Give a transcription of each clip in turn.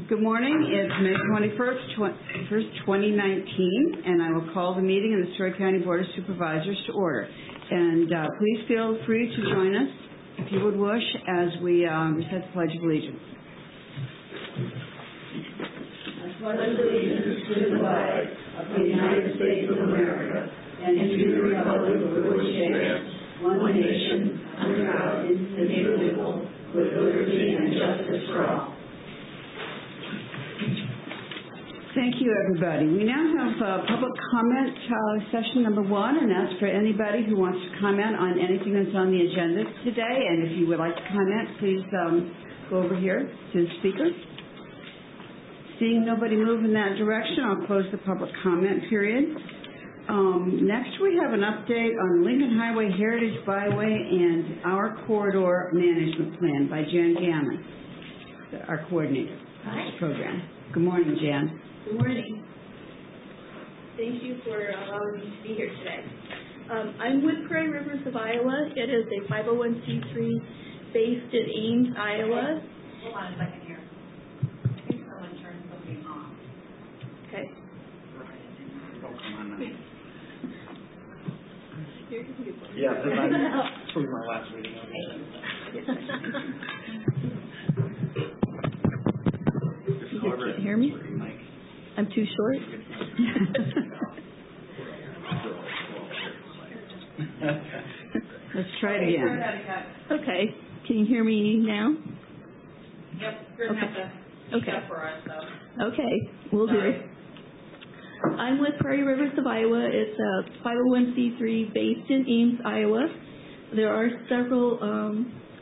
Good morning. It's May 21st, 2019, and I will call the meeting of the Story County Board of Supervisors to order. And please feel free to join us, if you would wish, as we recite the Pledge of Allegiance. I pledge allegiance to the flag of the United States of America and to the republic for which it stands, one nation, under God, indivisible, with liberty and justice for all. Thank you, everybody. We now have public comment session number 1, and that's for anybody who wants to comment on anything that's on the agenda today. And if you would like to comment, please go over here to the speaker. Seeing nobody move in that direction, I'll close the public comment period. Next, we have an update on Lincoln Highway Heritage Byway and our Corridor Management Plan by Jan Gammon, our coordinator of this program. Good morning, Jan. Good morning. Thank you for allowing me to be here today. I'm with Prairie Rivers of Iowa. It is a 501c3 based in Ames, Iowa. Hold on a second here. I think someone turned something off. Okay. Yeah, that's from our last meeting. You guys can't hear me? I'm too short? Let's try it again. Okay. Can you hear me now? Yep. You're going to have to speak up for us, though. Okay. We'll do. I'm with Prairie Rivers of Iowa. It's a 501c3 based in Ames, Iowa. There are several,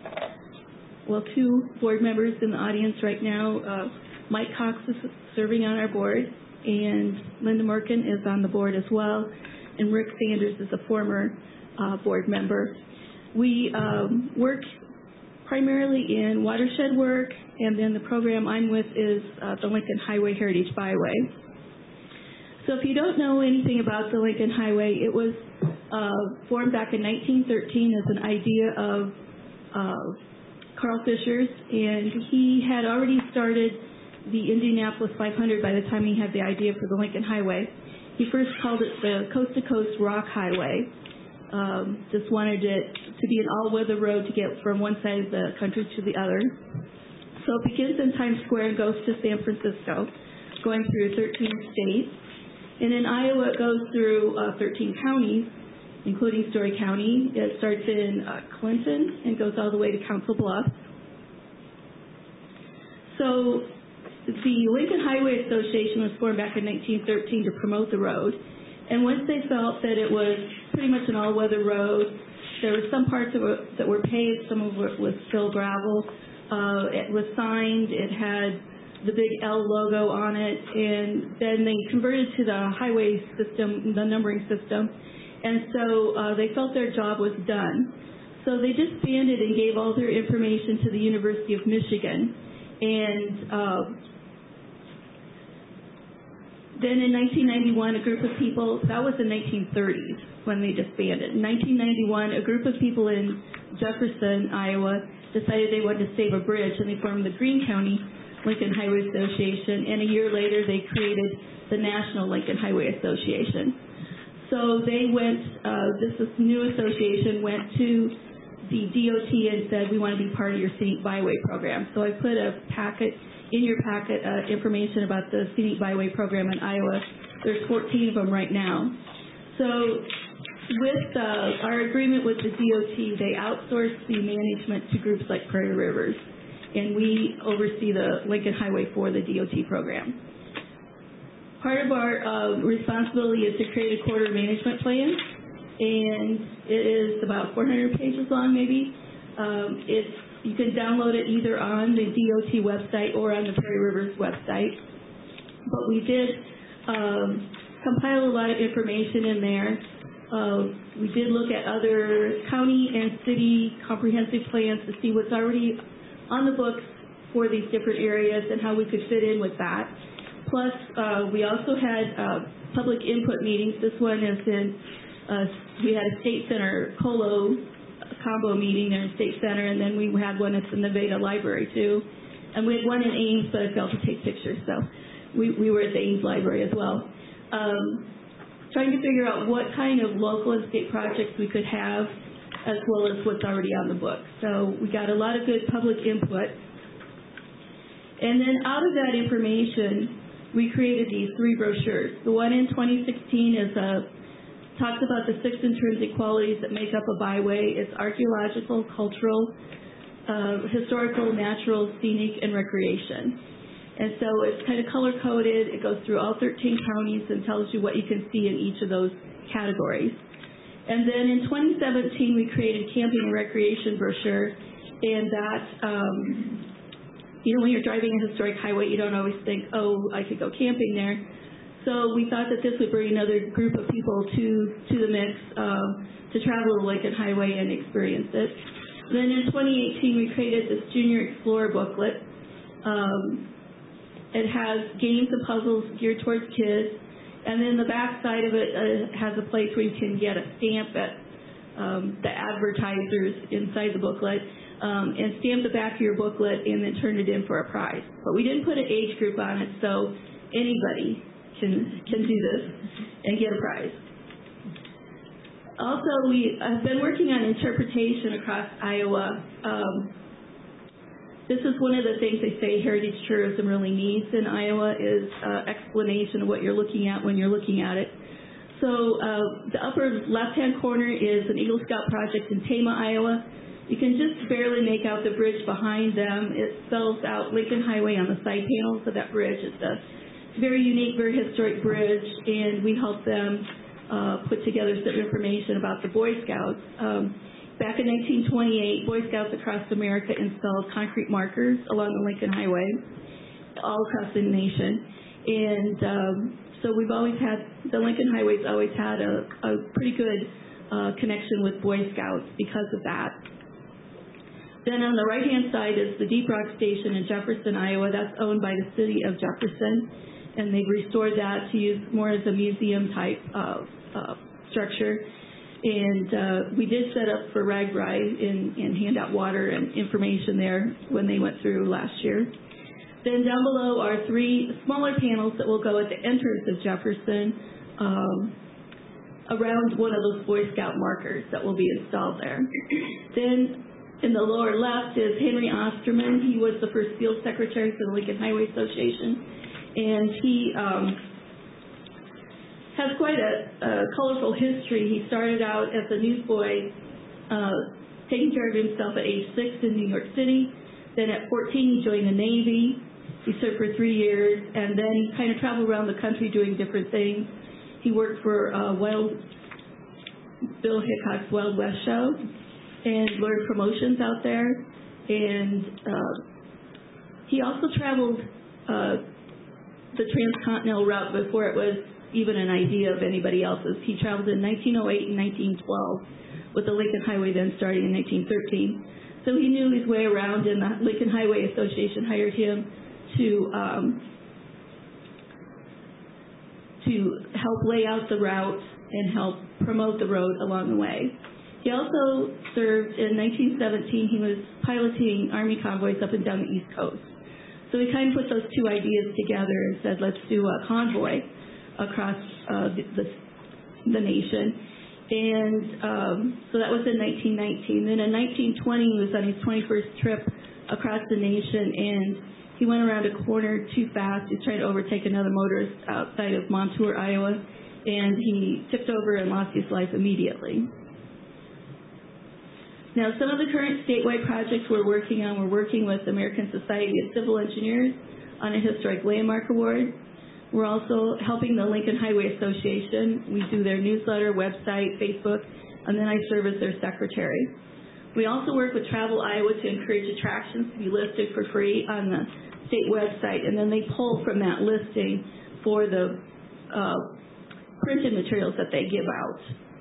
2 board members in the audience right now. Mike Cox is serving on our board, and Linda Merkin is on the board as well, and Rick Sanders is a former board member. We work primarily in watershed work, and then the program I'm with is the Lincoln Highway Heritage Byway. So if you don't know anything about the Lincoln Highway, it was formed back in 1913 as an idea of Carl Fisher's, and he had already started the Indianapolis 500 by the time he had the idea for the Lincoln Highway. He first called it the Coast to Coast Rock Highway. Just wanted it to be an all-weather road to get from one side of the country to the other. So it begins in Times Square and goes to San Francisco, going through 13 states. And in Iowa, it goes through 13 counties, including Story County. It starts in Clinton and goes all the way to Council Bluffs. So the Lincoln Highway Association was formed back in 1913 to promote the road. And once they felt that it was pretty much an all-weather road, there were some parts of it that were paved, some of it was still gravel. It was signed, it had the big L logo on it, and then they converted to the highway system, the numbering system, and so they felt their job was done. So they disbanded and gave all their information to the University of Michigan, and then in 1991, a group of people, that was the 1930s when they disbanded. In 1991, a group of people in Jefferson, Iowa, decided they wanted to save a bridge, and they formed the Greene County Lincoln Highway Association, and a year later they created the National Lincoln Highway Association. So they went, this new association went to the DOT and said, we want to be part of your Scenic Byway program. So I put a packet in your packet information about the Scenic Byway program in Iowa. There's 14 of them right now. So with our agreement with the DOT, they outsource the management to groups like Prairie Rivers, and we oversee the Lincoln Highway for the DOT program. Part of our responsibility is to create a corridor management plan, and it is about 400 pages long, maybe. You can download it either on the DOT website or on the Prairie Rivers website. But we did compile a lot of information in there. We did look at other county and city comprehensive plans to see what's already on the books for these different areas and how we could fit in with that. Plus, we also had public input meetings. This one is in, we had a State Center COLO combo meeting there in State Center, and then we had one at the Nevada Library too. And we had one in Ames, but I failed to take pictures, so we were at the Ames Library as well. Trying to figure out what kind of local and state projects we could have, as well as what's already on the book. So we got a lot of good public input. And then out of that information, we created these 3 brochures. The one in 2016 talks about the 6 intrinsic qualities that make up a byway. It's archaeological, cultural, historical, natural, scenic, and recreation. And so it's kind of color-coded. It goes through all 13 counties and tells you what you can see in each of those categories. And then in 2017, we created camping and recreation brochure. And that, when you're driving a historic highway, you don't always think, oh, I could go camping there. So we thought that this would bring another group of people to the mix to travel the Lincoln Highway and experience it. Then in 2018, we created this Junior Explorer booklet. It has games and puzzles geared towards kids, and then the back side of it has a place where you can get a stamp at the advertisers inside the booklet, and stamp the back of your booklet and then turn it in for a prize. But we didn't put an age group on it, so anybody can do this and get a prize. Also, we have been working on interpretation across Iowa. This is one of the things they say heritage tourism really needs in Iowa is explanation of what you're looking at when you're looking at it. So the upper left-hand corner is an Eagle Scout project in Tama, Iowa. You can just barely make out the bridge behind them. It spells out Lincoln Highway on the side panels of that bridge. It's a very unique, very historic bridge, and we help them put together some information about the Boy Scouts. Back in 1928, Boy Scouts across America installed concrete markers along the Lincoln Highway, all across the nation. And so we've always had, the Lincoln Highway's always had a pretty good connection with Boy Scouts because of that. Then on the right-hand side is the Deep Rock Station in Jefferson, Iowa. That's owned by the city of Jefferson, and they've restored that to use more as a museum-type structure. And we did set up for RAGBRAI and hand out water and information there when they went through last year. Then down below are 3 smaller panels that will go at the entrance of Jefferson around one of those Boy Scout markers that will be installed there. Then in the lower left is Henry Osterman. He was the first field secretary for the Lincoln Highway Association, and he has quite a colorful history. He started out as a newsboy, taking care of himself at age 6 in New York City. Then at 14, he joined the Navy. He served for 3 years, and then he kind of traveled around the country doing different things. He worked for Bill Hickok's Wild West show and learned promotions out there. And he also traveled the transcontinental route before it was even an idea of anybody else's. He traveled in 1908 and 1912 with the Lincoln Highway then starting in 1913. So he knew his way around, and the Lincoln Highway Association hired him to help lay out the route and help promote the road along the way. He also served in 1917. He was piloting Army convoys up and down the East Coast. So we kind of put those 2 ideas together and said, let's do a convoy across the nation. And so that was in 1919. Then in 1920, he was on his 21st trip across the nation, and he went around a corner too fast. He was trying to overtake another motorist outside of Montour, Iowa, and he tipped over and lost his life immediately. Now, some of the current statewide projects we're working on, we're working with the American Society of Civil Engineers on a Historic Landmark Award. We're also helping the Lincoln Highway Association. We do their newsletter, website, Facebook, and then I serve as their secretary. We also work with Travel Iowa to encourage attractions to be listed for free on the state website, and then they pull from that listing for the printed materials that they give out.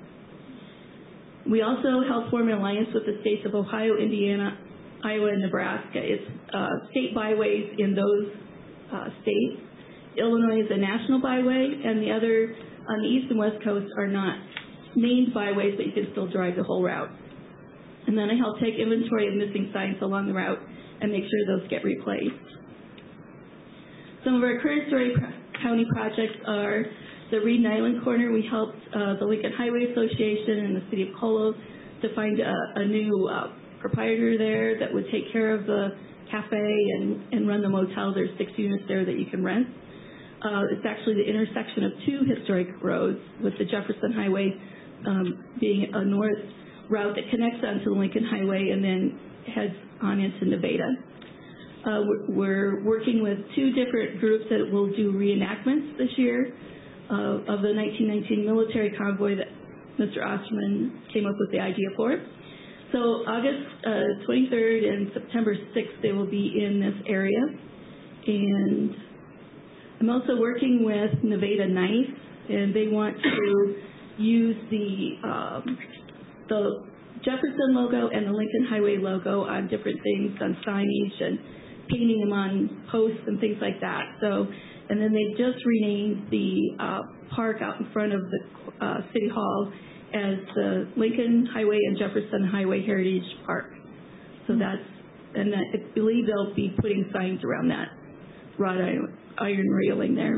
We also help form an alliance with the states of Ohio, Indiana, Iowa, and Nebraska. It's state byways in those states. Illinois is a national byway, and the other on the east and west coast are not named byways, but you can still drive the whole route. And then I help take inventory of missing signs along the route and make sure those get replaced. Some of our current Story County projects are the Reed and Island Corner. We helped the Lincoln Highway Association and the City of Colo to find a new proprietor there that would take care of the cafe and run the motel. There's 6 units there that you can rent. It's actually the intersection of 2 historic roads, with the Jefferson Highway being a north route that connects onto the Lincoln Highway and then heads on into Nevada. We're working with 2 different groups that will do reenactments this year of the 1919 military convoy that Mr. Osterman came up with the idea for. So August 23rd and September 6th, they will be in this area. And I'm also working with Nevada Nice, and they want to use the Jefferson logo and the Lincoln Highway logo on different things, on signage and painting them on posts and things like that. So, and then they just renamed the park out in front of the City Hall as the Lincoln Highway and Jefferson Highway Heritage Park. So that's, and I believe they'll be putting signs around that wrought iron railing there.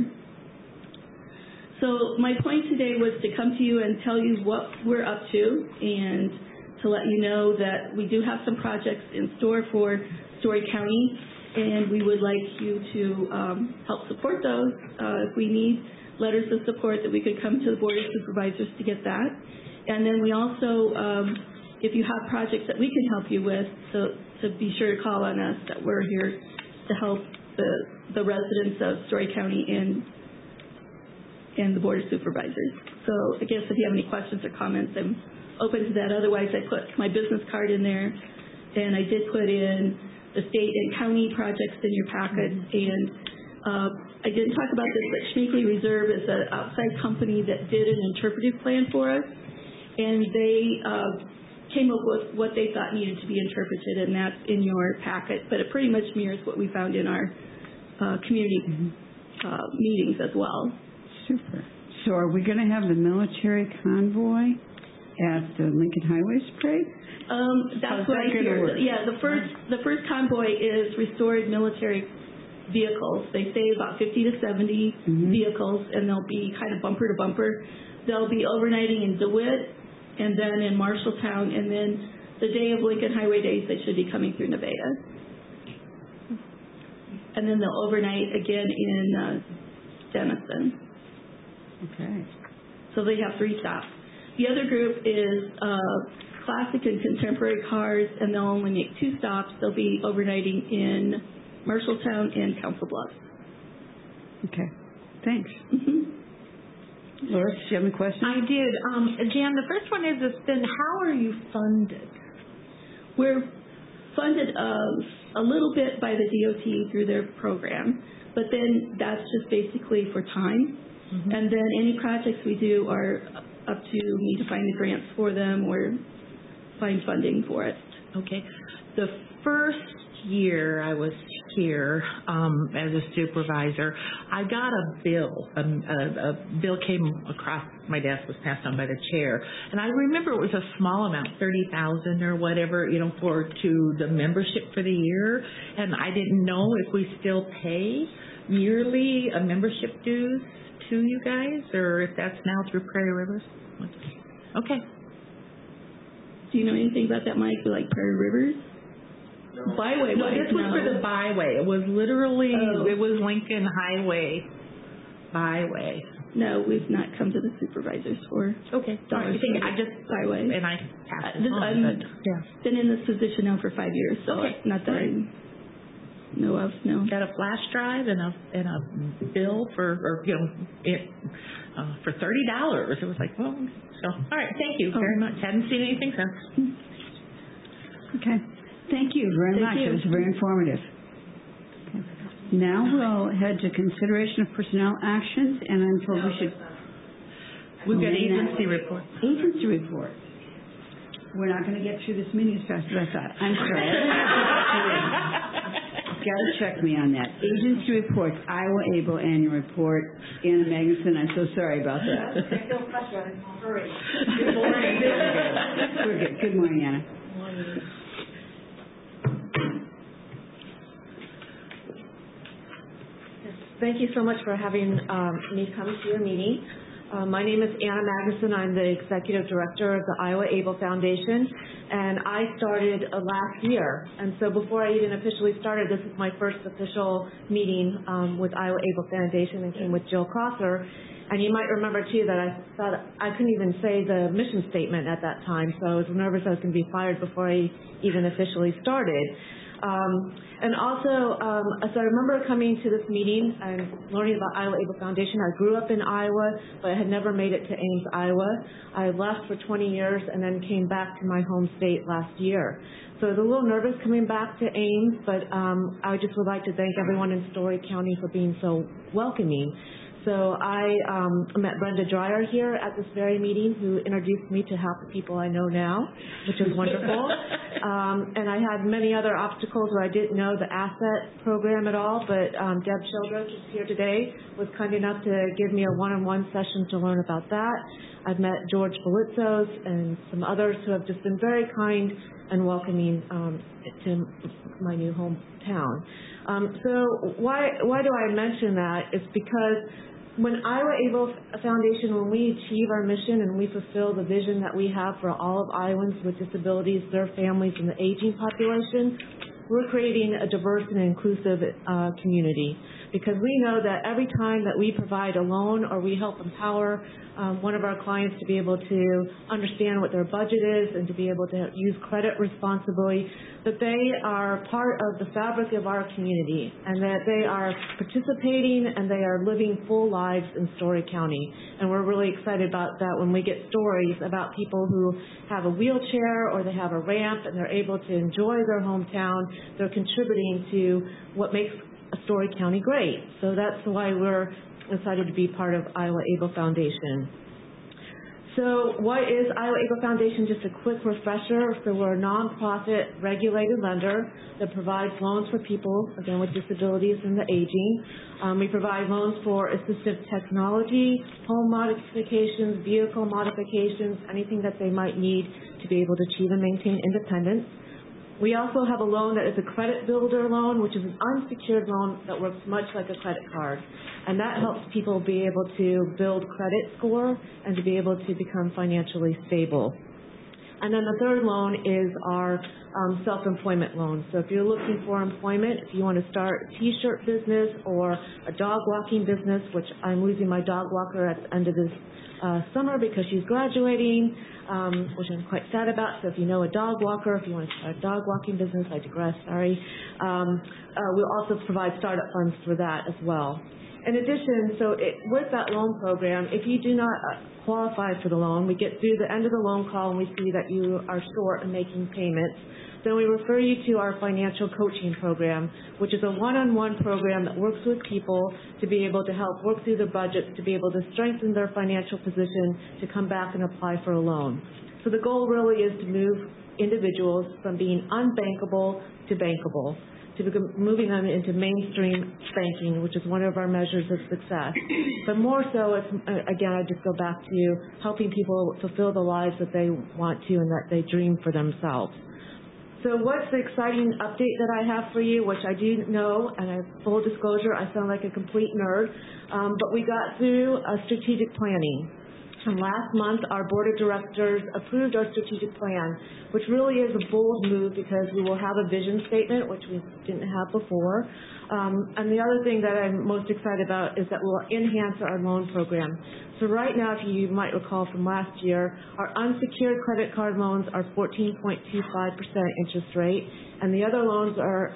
So my point today was to come to you and tell you what we're up to, and to let you know that we do have some projects in store for Story County, and we would like you to help support those. If we need letters of support, that we could come to the Board of Supervisors to get that. And then we also, if you have projects that we can help you with, so to be sure to call on us, that we're here to help the residents of Story County and the Board of Supervisors. So I guess if you have any questions or comments, I'm open to that. Otherwise, I put my business card in there, and I did put in the state and county projects in your packet. And I didn't talk about this, but Schmeekley Reserve is an outside company that did an interpretive plan for us, and they came up with what they thought needed to be interpreted, and that's in your packet. But it pretty much mirrors what we found in our community meetings as well. Super. So are we going to have the military convoy at the Lincoln Highway Parade? That's what I hear. Yeah, the first convoy is restored military vehicles. They say about 50 to 70 vehicles, and they'll be kind of bumper to bumper. They'll be overnighting in DeWitt, and then in Marshalltown, and then the day of Lincoln Highway Days, they should be coming through Nevada. And then they'll overnight again in Denison. Okay. So they have 3 stops. The other group is classic and contemporary cars, and they'll only make 2 stops. They'll be overnighting in Marshalltown and Council Bluffs. Okay. Thanks. Loris, do you have any questions? I did. Jan, the first one is then how are you funded? We're funded a little bit by the DOT through their program, but then that's just basically for time. And then any projects we do are up to me to find the grants for them or find funding for it. Okay. The first year I was here as a supervisor, I got a bill. A bill came across my desk, was passed on by the chair, and I remember it was a small amount, $30,000 or whatever, to the membership for the year, and I didn't know if we still pay yearly a membership dues to you guys, or if that's now through Prairie Rivers. Okay. Do you know anything about that, Mike? Like Prairie Rivers? No. Byway. No, this was for the byway. It was literally, it was Lincoln Highway byway. No, we've not come to the supervisors for. Okay. I just byway. And I passed it on. I've been in this position now for 5 years, so it's not that I know of. No. Got a flash drive and a bill for $30. It was like, well, so all right. Thank you very much. Hadn't seen anything since. Okay. Thank you very much. It was very informative. Okay. Now we'll head to consideration of personnel actions, and I'm told We've got agency report. Agency report. We're not going to get through this meeting as fast as I thought. I'm sorry. Got to check me on that. Agency reports, Iowa Able annual report. Anna Magnuson, I'm so sorry about that. I feel pressure. Hurry. Good morning. We're good. Good morning, Anna. Good morning. Thank you so much for having me come to your meeting. My name is Anna Magnuson. I'm the Executive Director of the Iowa Able Foundation, and I started last year. And so before I even officially started, this is my first official meeting with Iowa Able Foundation, and came with Jill Crosser. And you might remember, too, that I thought I couldn't even say the mission statement at that time, so I was nervous I was going to be fired before I even officially started. And also, so I remember coming to this meeting and learning about Iowa Able Foundation. I grew up in Iowa, but I had never made it to Ames, Iowa. I left for 20 years and then came back to my home state last year. So I was a little nervous coming back to Ames, but I just would like to thank everyone in Story County for being so welcoming. So I met Brenda Dreyer here at this very meeting, who introduced me to half the people I know now, which is wonderful. And I had many other obstacles where I didn't know the asset program at all, but Deb Sheldrick is here today, was kind enough to give me a one-on-one session to learn about that. I've met George Belitzos and some others who have just been very kind and welcoming to my new hometown. So why do I mention that? It's because when Iowa Able Foundation, when we achieve our mission and we fulfill the vision that we have for all of Iowans with disabilities, their families, and the aging population, we're creating a diverse and inclusive community. Because we know that every time that we provide a loan or we help empower one of our clients to be able to understand what their budget is and to be able to use credit responsibly, that they are part of the fabric of our community and that they are participating and they are living full lives in Story County. And we're really excited about that when we get stories about people who have a wheelchair or they have a ramp and they're able to enjoy their hometown. They're contributing to what makes Story County great. So that's why we're excited to be part of Iowa Able Foundation. So what is Iowa Able Foundation? Just a quick refresher. So we're a nonprofit regulated lender that provides loans for people, again, with disabilities and the aging. We provide loans for assistive technology, home modifications, vehicle modifications, anything that they might need to be able to achieve and maintain independence. We also have a loan that is a credit builder loan, which is an unsecured loan that works much like a credit card. And that helps people be able to build credit score and to be able to become financially stable. And then the third loan is our self-employment loan. So if you're looking for employment, if you want to start a t-shirt business or a dog walking business, which I'm losing my dog walker at the end of this summer because she's graduating, which I'm quite sad about. So if you know a dog walker, if you want to start a dog walking business, I digress, sorry. We'll also provide startup funds for that as well. In addition, with that loan program, if you do not qualify for the loan, we get through the end of the loan call and we see that you are short and making payments. Then we refer you to our financial coaching program, which is a one-on-one program that works with people to be able to help work through their budgets, to be able to strengthen their financial position, to come back and apply for a loan. So the goal really is to move individuals from being unbankable to bankable, to moving them into mainstream banking, which is one of our measures of success. But more so, it's, again, I just go back to helping people fulfill the lives that they want to and that they dream for themselves. So what's the exciting update that I have for you, which I do know, and I have full disclosure, I sound like a complete nerd, but we got through strategic planning. And last month, our board of directors approved our strategic plan, which really is a bold move because we will have a vision statement, which we didn't have before. And the other thing that I'm most excited about is that we'll enhance our loan program. So right now, if you might recall from last year, our unsecured credit card loans are 14.25% interest rate, and the other loans are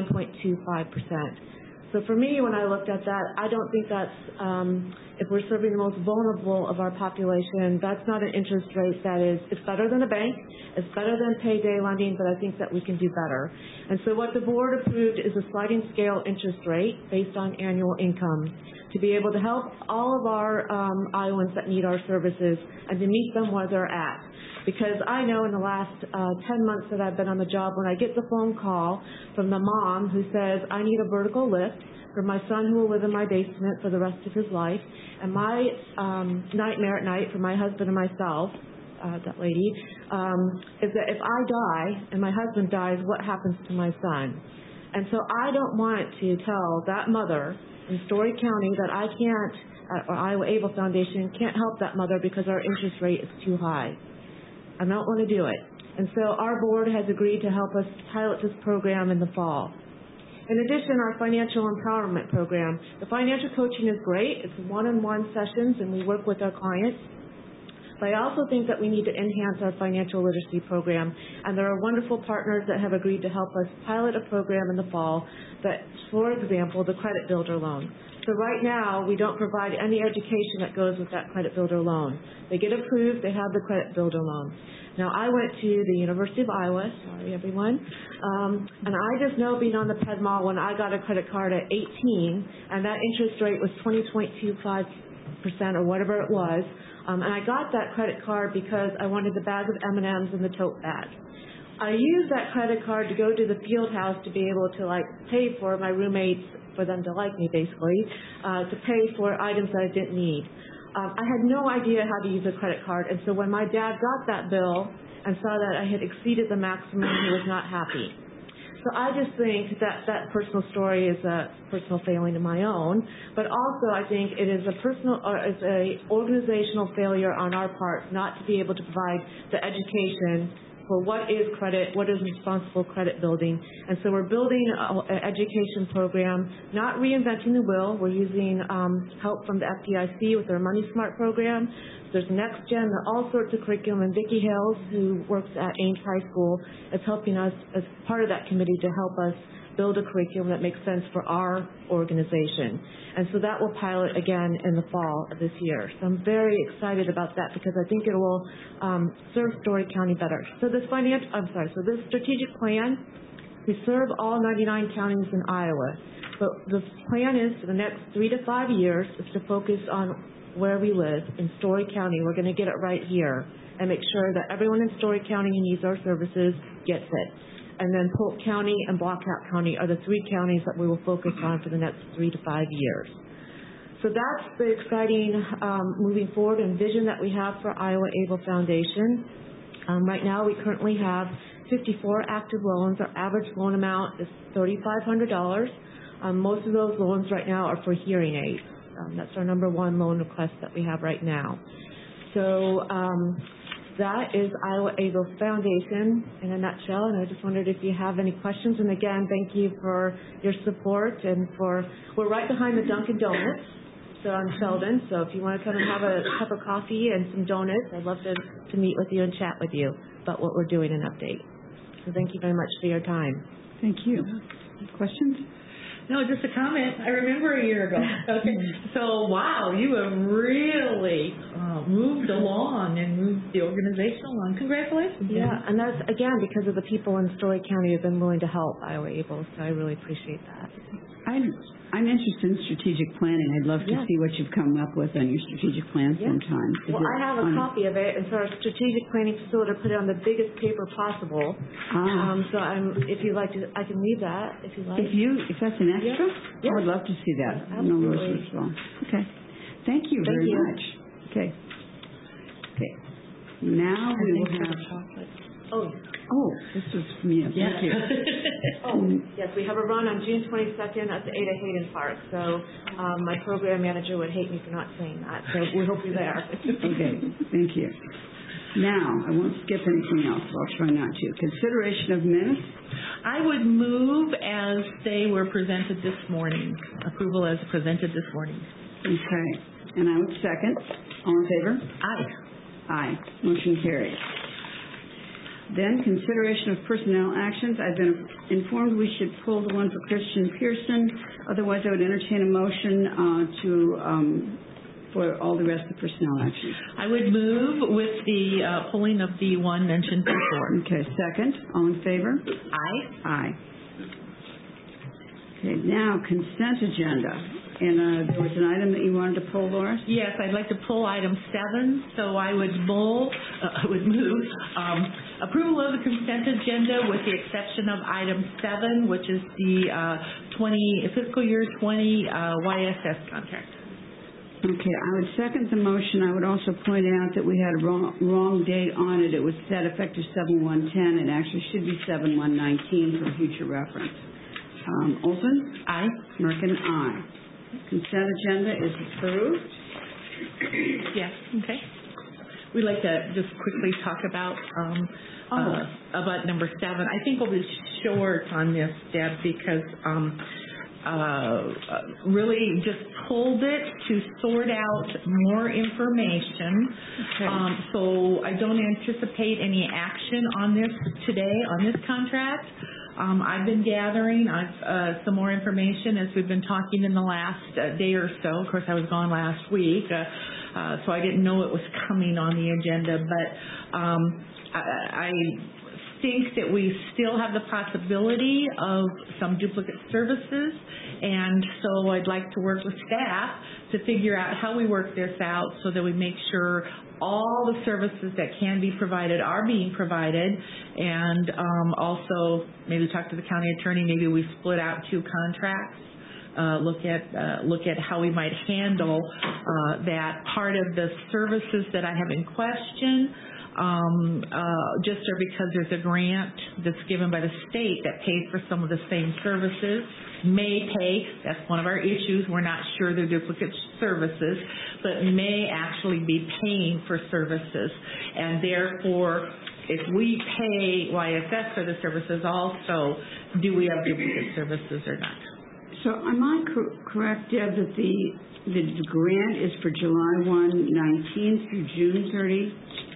9.25%. So for me, when I looked at that, I don't think that's, if we're serving the most vulnerable of our population, that's not an interest rate that is, it's better than a bank, it's better than payday lending, but I think that we can do better. And so what the board approved is a sliding scale interest rate based on annual income to be able to help all of our Iowans that need our services and to meet them where they're at. Because I know in the last 10 months that I've been on the job, when I get the phone call from the mom who says, I need a vertical lift for my son who will live in my basement for the rest of his life, and my nightmare at night for my husband and myself, that lady, is that if I die and my husband dies, what happens to my son? And so I don't want to tell that mother in Story County that I can't, or Iowa Able Foundation can't help that mother because our interest rate is too high. I don't want to do it. And so our board has agreed to help us pilot this program in the fall. In addition, our financial empowerment program. The financial coaching is great. It's one-on-one sessions, and we work with our clients. But I also think that we need to enhance our financial literacy program, and there are wonderful partners that have agreed to help us pilot a program in the fall that, for example, the credit builder loan. So right now, we don't provide any education that goes with that credit builder loan. They get approved, they have the credit builder loan. Now, I went to the University of Iowa, sorry everyone, and I just know being on the Ped Mall when I got a credit card at 18, and that interest rate was 20.25% or whatever it was, and I got that credit card because I wanted the bag of M&Ms and the tote bag. I used that credit card to go to the field house to be able to pay for my roommates, for them to like me basically, to pay for items that I didn't need. I had no idea how to use a credit card, and so when my dad got that bill and saw that I had exceeded the maximum, he was not happy. So I just think that that personal story is a personal failing of my own, but also I think it is it's a organizational failure on our part not to be able to provide the education for what is credit, what is responsible credit building. And so we're building an education program, not reinventing the wheel. We're using help from the FDIC with their Money Smart program. There's NextGen, all sorts of curriculum, and Vicki Hales, who works at Ames High School, is helping us as part of that committee to help us build a curriculum that makes sense for our organization. And so that will pilot again in the fall of this year. So I'm very excited about that because I think it will serve Story County better. So this this strategic plan, we serve all 99 counties in Iowa. But the plan is for the next 3 to 5 years is to focus on where we live in Story County. We're going to get it right here and make sure that everyone in Story County who needs our services gets it. And then Polk County and Blackhawk County are the 3 counties that we will focus on for the next 3 to 5 years. So that's the exciting moving forward and vision that we have for Iowa Able Foundation. Right now we currently have 54 active loans. Our average loan amount is $3,500. Most of those loans right now are for hearing aids. That's our number one loan request that we have right now. So that is Iowa Able Foundation in a nutshell, and I just wondered if you have any questions. And again, thank you for your support and we're right behind the Dunkin' Donuts, so on Sheldon. So if you want to come and have a cup of coffee and some donuts, I'd love to meet with you and chat with you about what we're doing and update. So thank you very much for your time. Thank you. Questions? No, just a comment. I remember a year ago. Okay. So, wow, you have really moved along and moved the organization along. Congratulations. Yeah, and that's, again, because of the people in Story County who have been willing to help Iowa Able, so I really appreciate that. I'm interested in strategic planning. I'd love to see what you've come up with on your strategic plan sometime. Well, I have a copy of it, and so our strategic planning facility put it on the biggest paper possible. So if you'd like to, I can leave that if you like. If that's an extra, I would love to see that. Absolutely. No, okay. Thank you very much. Okay. Now we will have chocolate. Oh, this was from you. Yeah. Thank you. Yes, we have a run on June 22nd at the Ada Hayden Park. So my program manager would hate me for not saying that. So we hope you're there. Okay, thank you. Now, I won't skip anything else. I'll try not to. Consideration of minutes. I would move as they were presented this morning. Approval as presented this morning. Okay. And I would second. All in favor? Aye. Aye. Motion carries. Then, consideration of personnel actions. I've been informed we should pull the one for Christian Pearson. Otherwise, I would entertain a motion for all the rest of the personnel actions. I would move with the pulling of the one mentioned before. Okay, second. All in favor? Aye. Aye. Okay, now consent agenda. And there was an item that you wanted to pull, Laura? Yes, I'd like to pull item 7. So I would move approval of the consent agenda with the exception of item 7, which is the fiscal year 20 YSS contract. Okay, I would second the motion. I would also point out that we had a wrong date on it. It was set effective 7/1/10. It actually should be 7/1/19 for future reference. Olson? Aye. Merkin, aye. Consent agenda is approved. Yes, okay. We'd like to just quickly talk about number 7. I think we'll be short on this, Deb, because really just pulled it to sort out more information. Okay. So I don't anticipate any action on this today, on this contract. I've been gathering some more information as we've been talking in the last day or so. Of course, I was gone last week, so I didn't know it was coming on the agenda, but I think that we still have the possibility of some duplicate services, and so I'd like to work with staff to figure out how we work this out so that we make sure all the services that can be provided are being provided, and also maybe talk to the county attorney, maybe we split out 2 contracts, look at how we might handle that part of the services that I have in question. Just because there's a grant that's given by the state that pays for some of the same services, may pay, that's one of our issues, we're not sure they're duplicate services, but may actually be paying for services. And therefore, if we pay YSS for the services also, do we have duplicate services or not? So am I correct, Deb, that the grant is for July 1, 19 through June 30?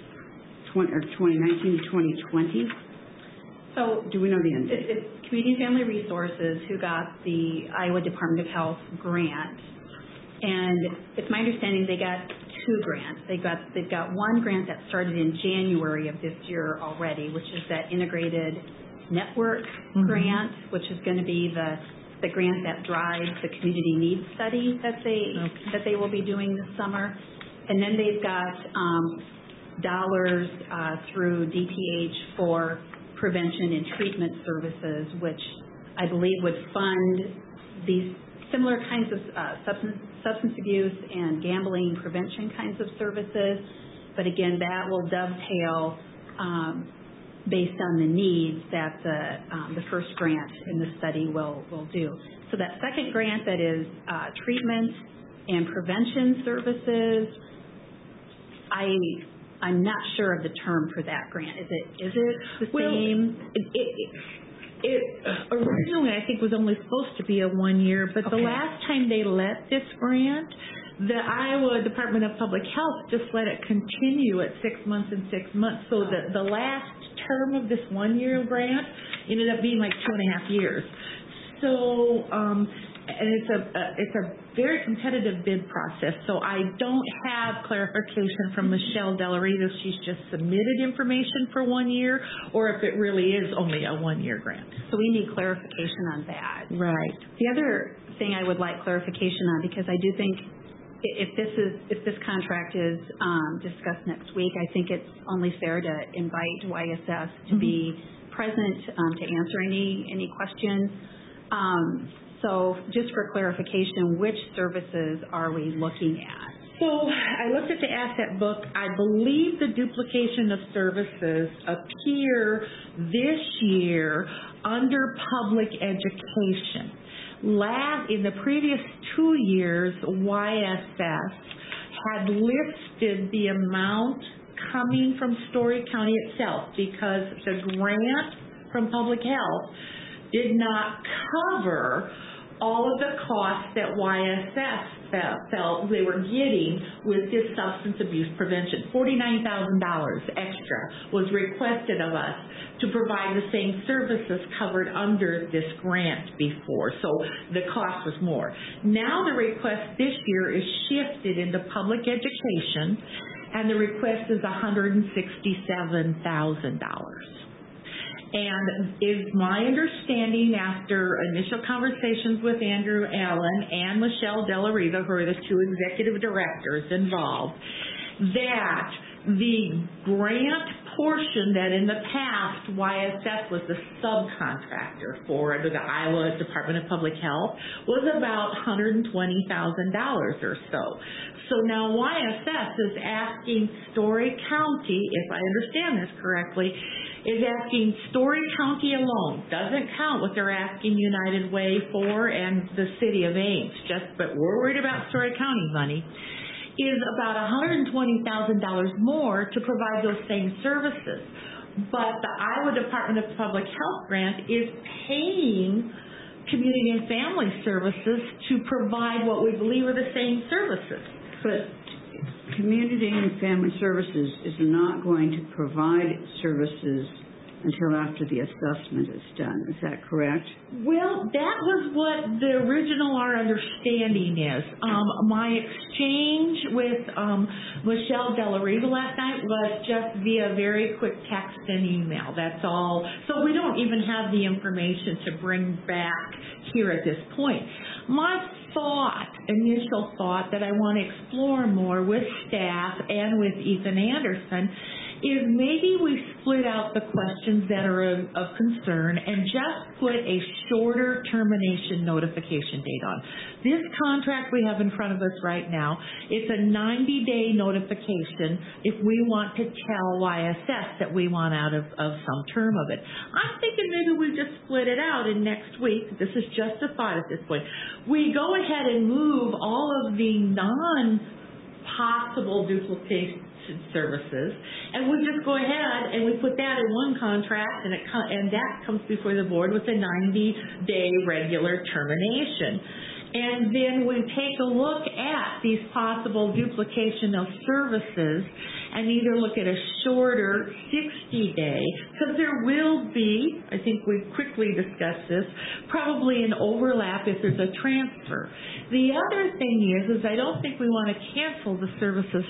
2019 to 2020? So do we know the end date? It's Community and Family Resources who got the Iowa Department of Health grant, and it's my understanding they got 2 grants. They've got one grant that started in January of this year already, which is that integrated network grant, which is going to be the grant that drives the community needs study that they will be doing this summer. And then they've got dollars through DPH for prevention and treatment services, which I believe would fund these similar kinds of substance abuse and gambling prevention kinds of services. But again, that will dovetail based on the needs that the first grant in the study will do. So that second grant that is treatment and prevention services, I'm not sure of the term for that grant. Is it the same? It originally, I think, was only supposed to be a 1 year, but the last time they let this grant, the Iowa Department of Public Health just let it continue at 6 months and 6 months. So the last term of this 1 year grant ended up being like 2.5 years. So, and it's a very competitive bid process. So I don't have clarification from Michelle Delarito if she's just submitted information for 1 year or if it really is only a 1 year grant. So we need clarification on that. Right. The other thing I would like clarification on, because I do think if this contract is discussed next week, I think it's only fair to invite YSS to be present to answer any questions. So just for clarification, which services are we looking at? So I looked at the asset book. I believe the duplication of services appear this year under public education. In the previous 2 years, YSS had listed the amount coming from Story County itself because the grant from Public Health did not cover all of the costs that YSS felt they were getting with this substance abuse prevention. $49,000 extra was requested of us to provide the same services covered under this grant before. So the cost was more. Now the request this year is shifted into public education, and the request is $167,000. And is my understanding after initial conversations with Andrew Allen and Michelle Delarito, who are the 2 executive directors involved, that the grant portion that in the past YSS was the subcontractor for the Iowa Department of Public Health was about $120,000 or so. So now YSS is asking Story County, if I understand this correctly, is asking Story County alone, doesn't count what they're asking United Way for and the city of Ames, but we're worried about Story County money, is about $120,000 more to provide those same services. But the Iowa Department of Public Health grant is paying Community and Family Services to provide what we believe are the same services. But Community and Family Services is not going to provide services until after the assessment is done. Is that correct? Well, that was what the original our understanding is. My exchange with Michelle Dellariva last night was just via very quick text and email. That's all. So we don't even have the information to bring back here at this point. My initial thought that I want to explore more with staff and with Ethan Anderson is maybe we split out the questions that are of concern and just put a shorter termination notification date on. This contract we have in front of us right now, it's a 90-day notification if we want to tell YSS that we want out of some term of it. I'm thinking maybe we just split it out in next week. This is just a thought at this point. We go ahead and move all of the non-possible duplication services, and we just go ahead and we put that in one contract, and that comes before the board with a 90-day regular termination. And then we take a look at these possible duplication of services and either look at a shorter 60-day, because there will be, I think we quickly discussed this, probably an overlap if there's a transfer. The other thing is I don't think we want to cancel the services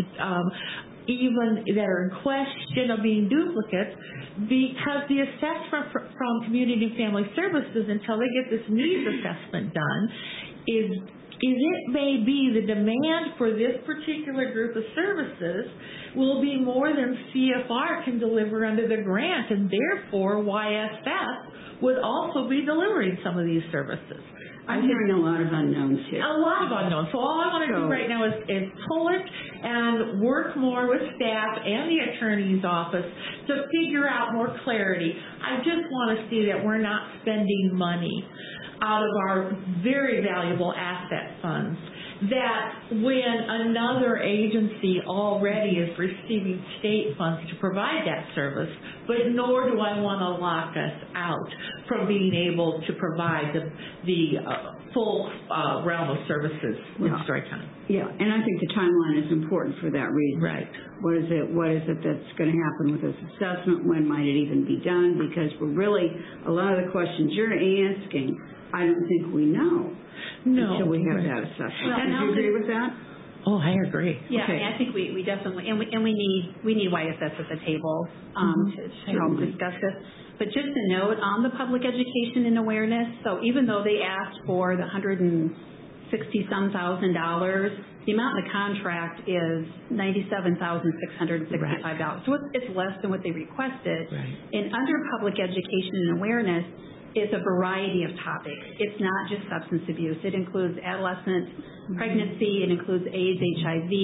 even that are in question of being duplicates, because the assessment from Community and Family Services until they get this needs assessment done is it may be the demand for this particular group of services will be more than CFR can deliver under the grant, and therefore YSS would also be delivering some of these services. I'm hearing a lot of unknowns here. A lot of unknowns. So all I want to do right now is pull it and work more with staff and the attorney's office to figure out more clarity. I just want to see that we're not spending money out of our very valuable asset funds, that when another agency already is receiving state funds to provide that service, but nor do I want to lock us out from being able to provide the full realm of services in Story County. Yeah, and I think the timeline is important for that reason. Right. What is it that's going to happen with this assessment? When might it even be done? Because we're really, a lot of the questions you're asking, I don't think we know. No. Until we have that assessment. Well, do you agree with that? Oh, I agree. Yeah, okay. I think we definitely, and we need YSS at the table to help discuss this. But just a note on the public education and awareness, so even though they asked for the $160,000, the amount in the contract is $97,665. Right. So it's less than what they requested. Right. And under public education and awareness, it's a variety of topics. It's not just substance abuse. It includes adolescent pregnancy. It includes AIDS, HIV,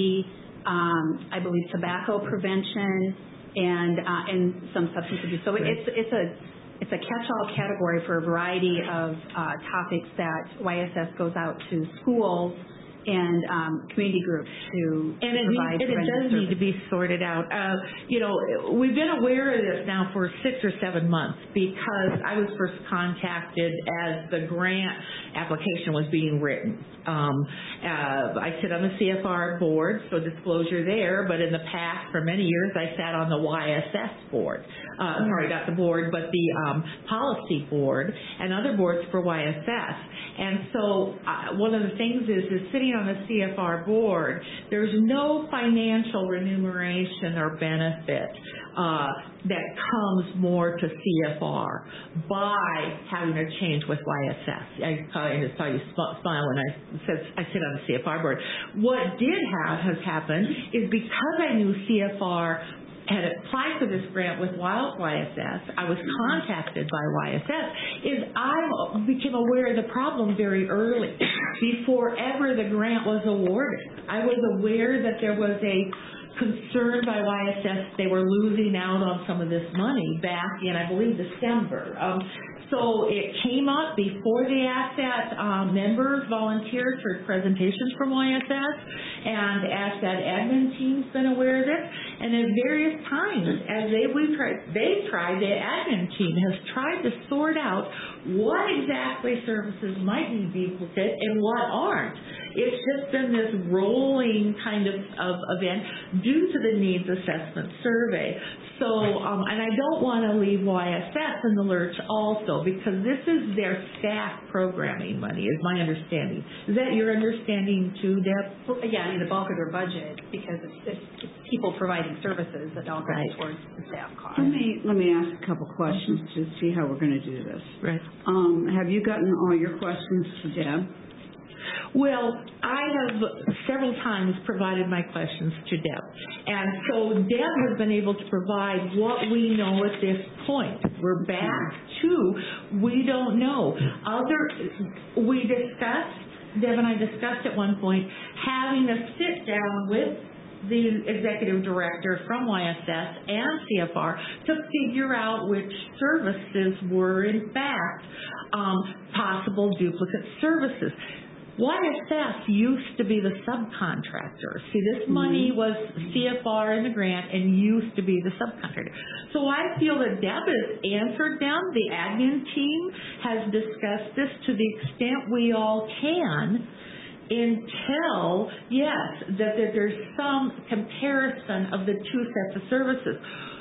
I believe tobacco prevention, and some substance abuse. So it's a catch-all category for a variety of topics that YSS goes out to schools and community groups to provide. And it does need to be sorted out. We've been aware of this now for 6 or 7 months because I was first contacted as the grant application was being written. I sit on the CFR board, so disclosure there, but in the past, for many years, I sat on the YSS board. Not the board, but the policy board and other boards for YSS. And so one of the things is sitting on the CFR board, there's no financial remuneration or benefit that comes more to CFR by having a change with YSS. I saw you smile when I said I sit on the CFR board. What has happened is because I knew CFR had applied for this grant with YSS, I was contacted by YSS, I became aware of the problem very early, before ever the grant was awarded. I was aware that there was a concerned by YSS they were losing out on some of this money back in, I believe, December. So it came up before the ASSAT members, volunteers, heard presentations from YSS, and ASSAT admin team's been aware of it. And at various times, as the admin team has tried to sort out what exactly services might be duplicate and what aren't. It's just been this rolling kind of event due to the needs assessment survey. So, and I don't want to leave YSS in the lurch also, because this is their staff programming money, is my understanding. Is that your understanding too, Deb? Well, yeah, I mean, the bulk of their budget, because it's people providing services that all go towards the staff costs. Let me ask a couple questions to see how we're going to do this. Right. Have you gotten all your questions to Deb? Well, I have several times provided my questions to Deb. And so Deb has been able to provide what we know at this point. We're back to, we don't know. We discussed, Deb and I discussed at one point, having a sit down with the executive director from YSS and CFR to figure out which services were in fact possible duplicate services. YSS used to be the subcontractor. See, this money was CFR in the grant and used to be the subcontractor. So I feel that Deb has answered them. The admin team has discussed this to the extent we all can until, yes, that there's some comparison of the two sets of services.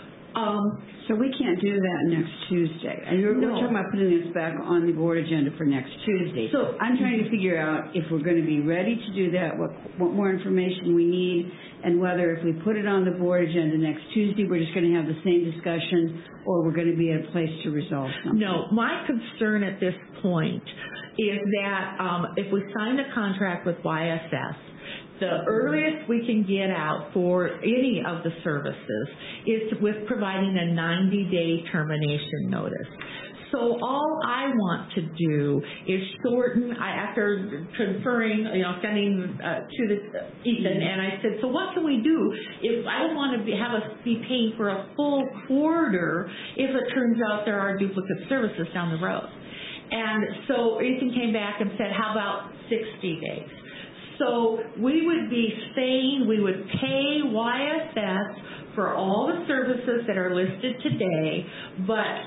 So we can't do that next Tuesday. And we're talking about putting this back on the board agenda for next Tuesday. So I'm trying to figure out if we're going to be ready to do that, what more information we need, and whether if we put it on the board agenda next Tuesday, we're just going to have the same discussion, or we're going to be at a place to resolve something. No, my concern at this point is that if we sign the contract with YSS, the earliest we can get out for any of the services is with providing a 90-day termination notice. So all I want to do is shorten, after conferring, sending to Ethan, and I said, so what can we do if I don't want to have us be paying for a full quarter if it turns out there are duplicate services down the road? And so Ethan came back and said, how about 60 days? So we would be saying we would pay YSS for all the services that are listed today, but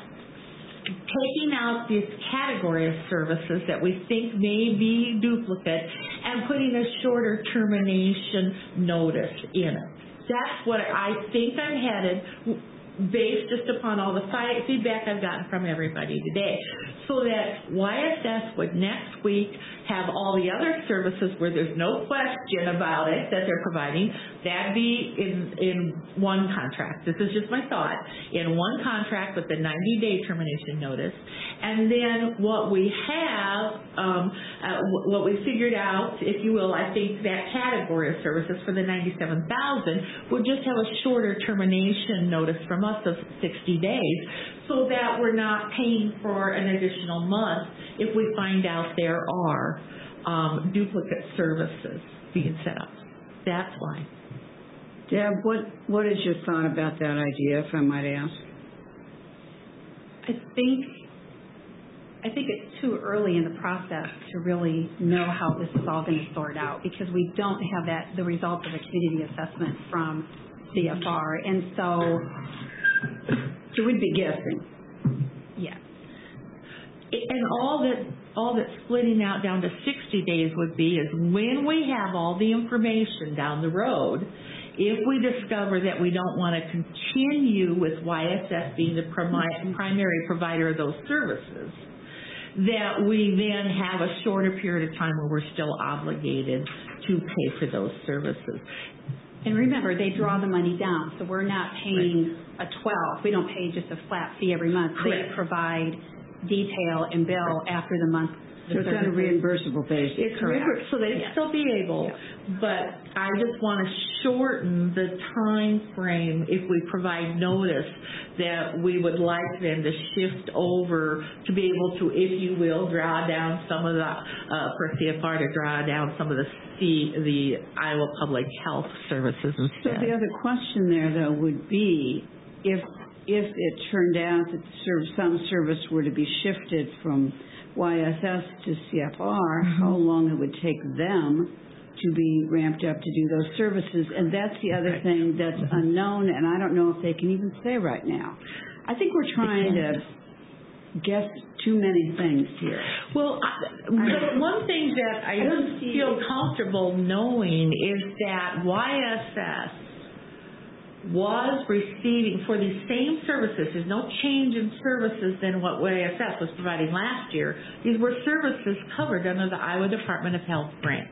taking out this category of services that we think may be duplicate and putting a shorter termination notice in it. That's what I think I'm headed, based just upon all the feedback I've gotten from everybody today, so that YSS would next week have all the other services where there's no question about it that they're providing. That'd be in one contract. This is just my thought. In one contract with the 90-day termination notice. And then what we have, what we figured out, if you will, I think that category of services for the $97,000 would just have a shorter termination notice from us of 60 days, so that we're not paying for an additional month if we find out there are duplicate services being set up. That's why. Deb, what is your thought about that idea, if I might ask? I think it's too early in the process to really know how this is all going to sort out, because we don't have the results of a community assessment from CFR, and so we'd be guessing. Yes. And all that splitting out down to 60 days would be is when we have all the information down the road, if we discover that we don't want to continue with YSS being the primary provider of those services, that we then have a shorter period of time where we're still obligated to pay for those services. And remember, they draw the money down, so we're not paying a 12. We don't pay just a flat fee every month. Correct. They provide detail and bill after the month. So it's on a reimbursable basis. It's reimbursed, so they'd still be able, but I just want to shorten the time frame if we provide notice that we would like them to shift over to be able to, if you will, draw down some of the, for CFR to draw down some of the the Iowa Public Health Services So instead. the other question there, though, would be if it turned out that some service were to be shifted from YSS to CFR, how long it would take them to be ramped up to do those services. And that's the other thing that's unknown, and I don't know if they can even say right now. I think we're trying to guess too many things here. Well, one thing that I don't feel comfortable knowing is that YSS was receiving for these same services. There's no change in services than what YSS was providing last year. These were services covered under the Iowa Department of Health grant.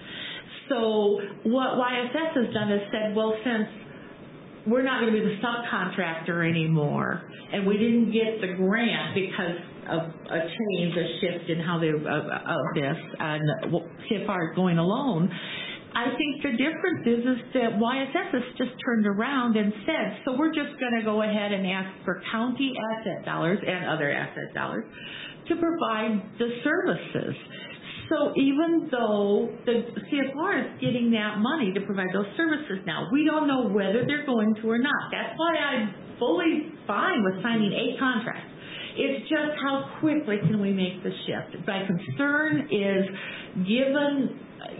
So what YSS has done is said, well, since we're not going to be the subcontractor anymore, and we didn't get the grant because of a change, a shift in how they of this, and CFR going alone. I think the difference is that YSS has just turned around and said, so we're just going to go ahead and ask for county asset dollars and other asset dollars to provide the services. So even though the CFR is getting that money to provide those services now, we don't know whether they're going to or not. That's why I'm fully fine with signing a contract. It's just how quickly can we make the shift. My concern is given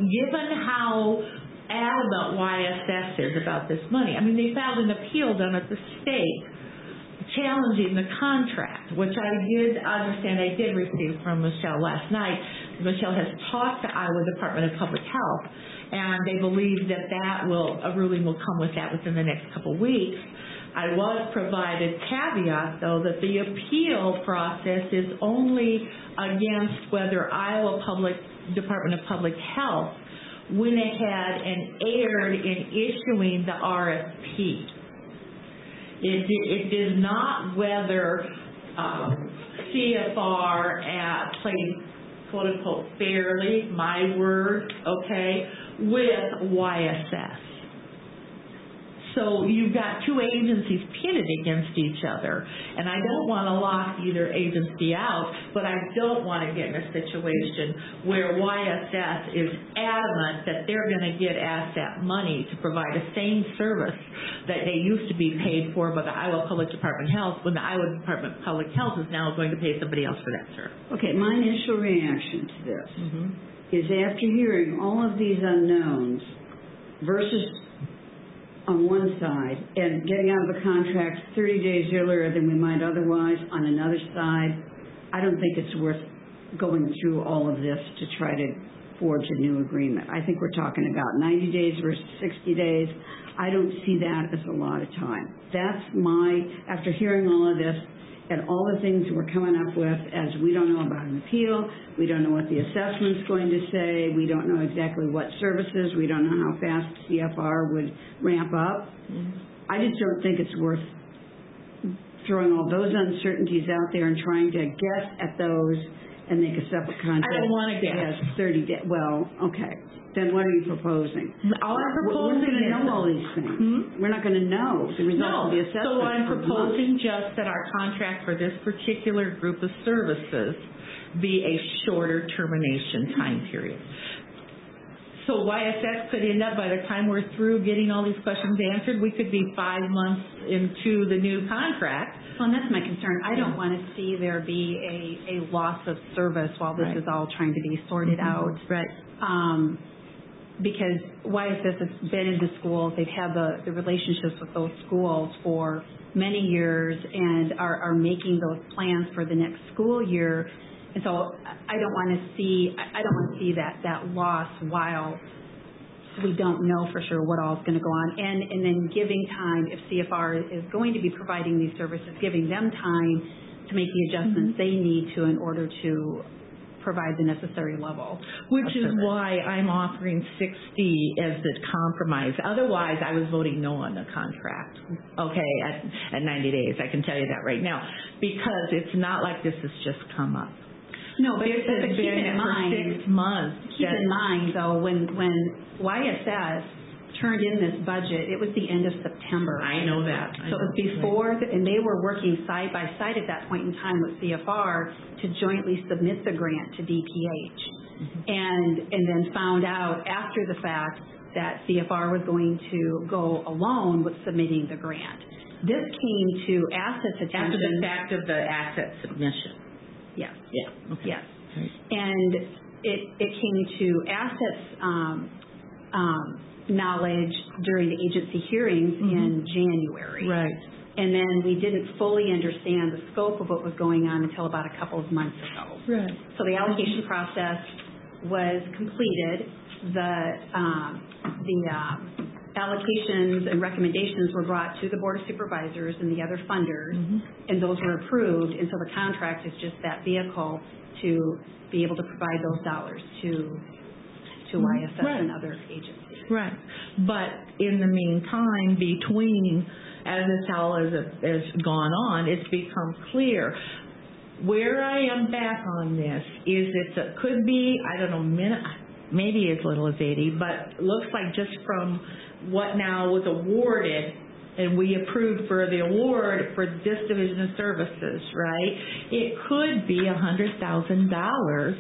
how adamant YSS is about this money. I mean, they filed an appeal down at the state challenging the contract, which I did understand I did receive from Michelle last night. Michelle has talked to Iowa Department of Public Health, and they believe that a ruling will come with that within the next couple of weeks. I was provided caveat, though, that the appeal process is only against whether Iowa Department of Public Health went ahead and erred in issuing the RFP. It is not whether CFR played, quote unquote, fairly, my word, okay, with YSS. So you've got two agencies pitted against each other, and I don't want to lock either agency out, but I don't want to get in a situation where YSS is adamant that they're going to get asset money to provide the same service that they used to be paid for by the Iowa Public Department of Health, when the Iowa Department of Public Health is now going to pay somebody else for that service. Okay, my initial reaction to this is after hearing all of these unknowns versus on one side and getting out of the contract 30 days earlier than we might otherwise on another side, I don't think it's worth going through all of this to try to forge a new agreement. I think we're talking about 90 days versus 60 days. I don't see that as a lot of time. That's after hearing all of this and all the things we're coming up with, as we don't know about an appeal, we don't know what the assessment's going to say, we don't know exactly what services, we don't know how fast CFR would ramp up. I just don't think it's worth throwing all those uncertainties out there and trying to guess at those and make a separate contract. I don't want to guess. 30 days. Well, okay. Then what are you proposing? All I'm We're proposing going to know all these things. We're not going to know the results of the assessment. So I'm proposing just that our contract for this particular group of services be a shorter termination time period. So YSS could end up, by the time we're through getting all these questions answered, we could be 5 months into the new contract. Well, and that's my concern. I don't want to see there be a loss of service while this is all trying to be sorted out. Right. Because YSS has been in the schools, they've had the relationships with those schools for many years and are making those plans for the next school year. And so I don't want to see that loss while we don't know for sure what all is going to go on. And then giving time, if CFR is going to be providing these services, giving them time to make the adjustments they need to in order to provide the necessary level. Which is why I'm offering 60 as the compromise. Otherwise, I was voting no on the contract, okay, at 90 days. I can tell you that right now. Because it's not like this has just come up. No, but This has been for 6 months. Keep in mind, though, when YSS turned in this budget, it was the end of September. I know that. So it was before, and they were working side by side at that point in time with CFR to jointly submit the grant to DPH. and then found out after the fact that CFR was going to go alone with submitting the grant. This came to Asset's attention. After the fact of the asset submission. Yes. Yeah. Okay. Yes. Right. And it came to Asset's knowledge during the agency hearings in January. Right. And then we didn't fully understand the scope of what was going on until about a couple of months ago. Right. So the allocation process was completed. The allocations and recommendations were brought to the Board of Supervisors and the other funders, and those were approved. And so the contract is just that vehicle to be able to provide those dollars to ISS and other agencies. Right. But in the meantime, between, as this all has gone on, it's become clear. Where I am back on this is it could be, I don't know, maybe as little as 80, but looks like just from what now was awarded, and we approved for the award for this division of services, right? It could be $100,000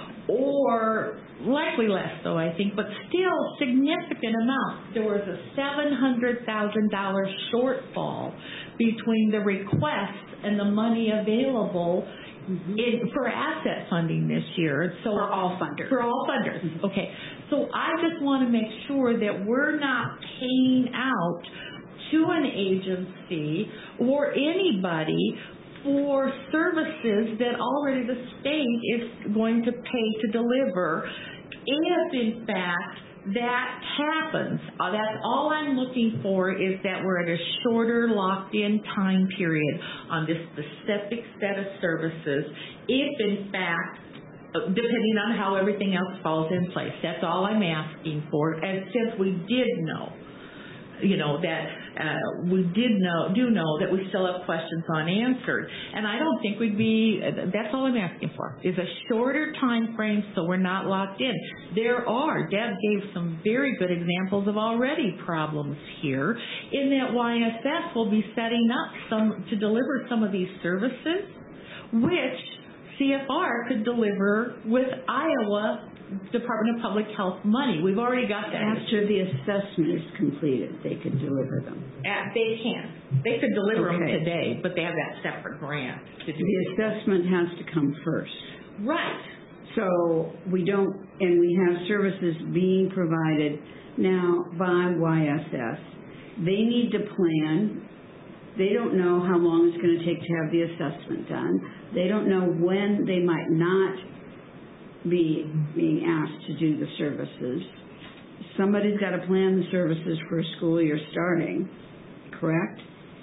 or likely less, though, I think, but still significant amount. There was a $700,000 shortfall between the request and the money available for asset funding this year. So for all funders. For all funders. Okay. So I just want to make sure that we're not paying out to an agency or anybody for services that already the state is going to pay to deliver. If, in fact, that happens, that's all I'm looking for, is that we're at a shorter locked-in time period on this specific set of services. If, in fact, depending on how everything else falls in place, that's all I'm asking for. And since we did know, that we do know that we still have questions unanswered. And I don't think that's all I'm asking for, is a shorter time frame so we're not locked in. Deb gave some very good examples of already problems here, in that YSS will be setting up to deliver some of these services, which CFR could deliver with Iowa Department of Public Health money. We've already got that. After the assessment is completed, they could deliver them. They can. They could deliver them today, but they have that separate grant to do. The assessment has to come first. Right. So we have services being provided now by YSS. They need to plan. They don't know how long it's going to take to have the assessment done. They don't know when they might not be being asked to do the services. Somebody's got to plan the services for a school year starting, correct?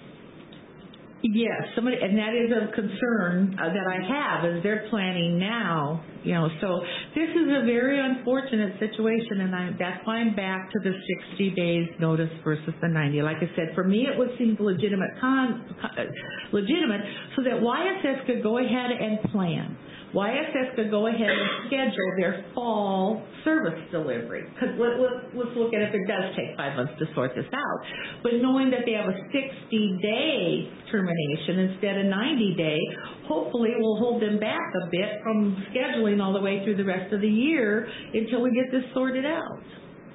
Yes, and that is a concern that I have, is they're planning now, so this is a very unfortunate situation, and that's why I'm back to the 60 days notice versus the 90. Like I said, for me it would seem legitimate so that YSS could go ahead and plan. YSS could go ahead and schedule their fall service delivery. Because let's look at if it does take 5 months to sort this out. But knowing that they have a 60-day termination instead of 90-day, hopefully will hold them back a bit from scheduling all the way through the rest of the year until we get this sorted out.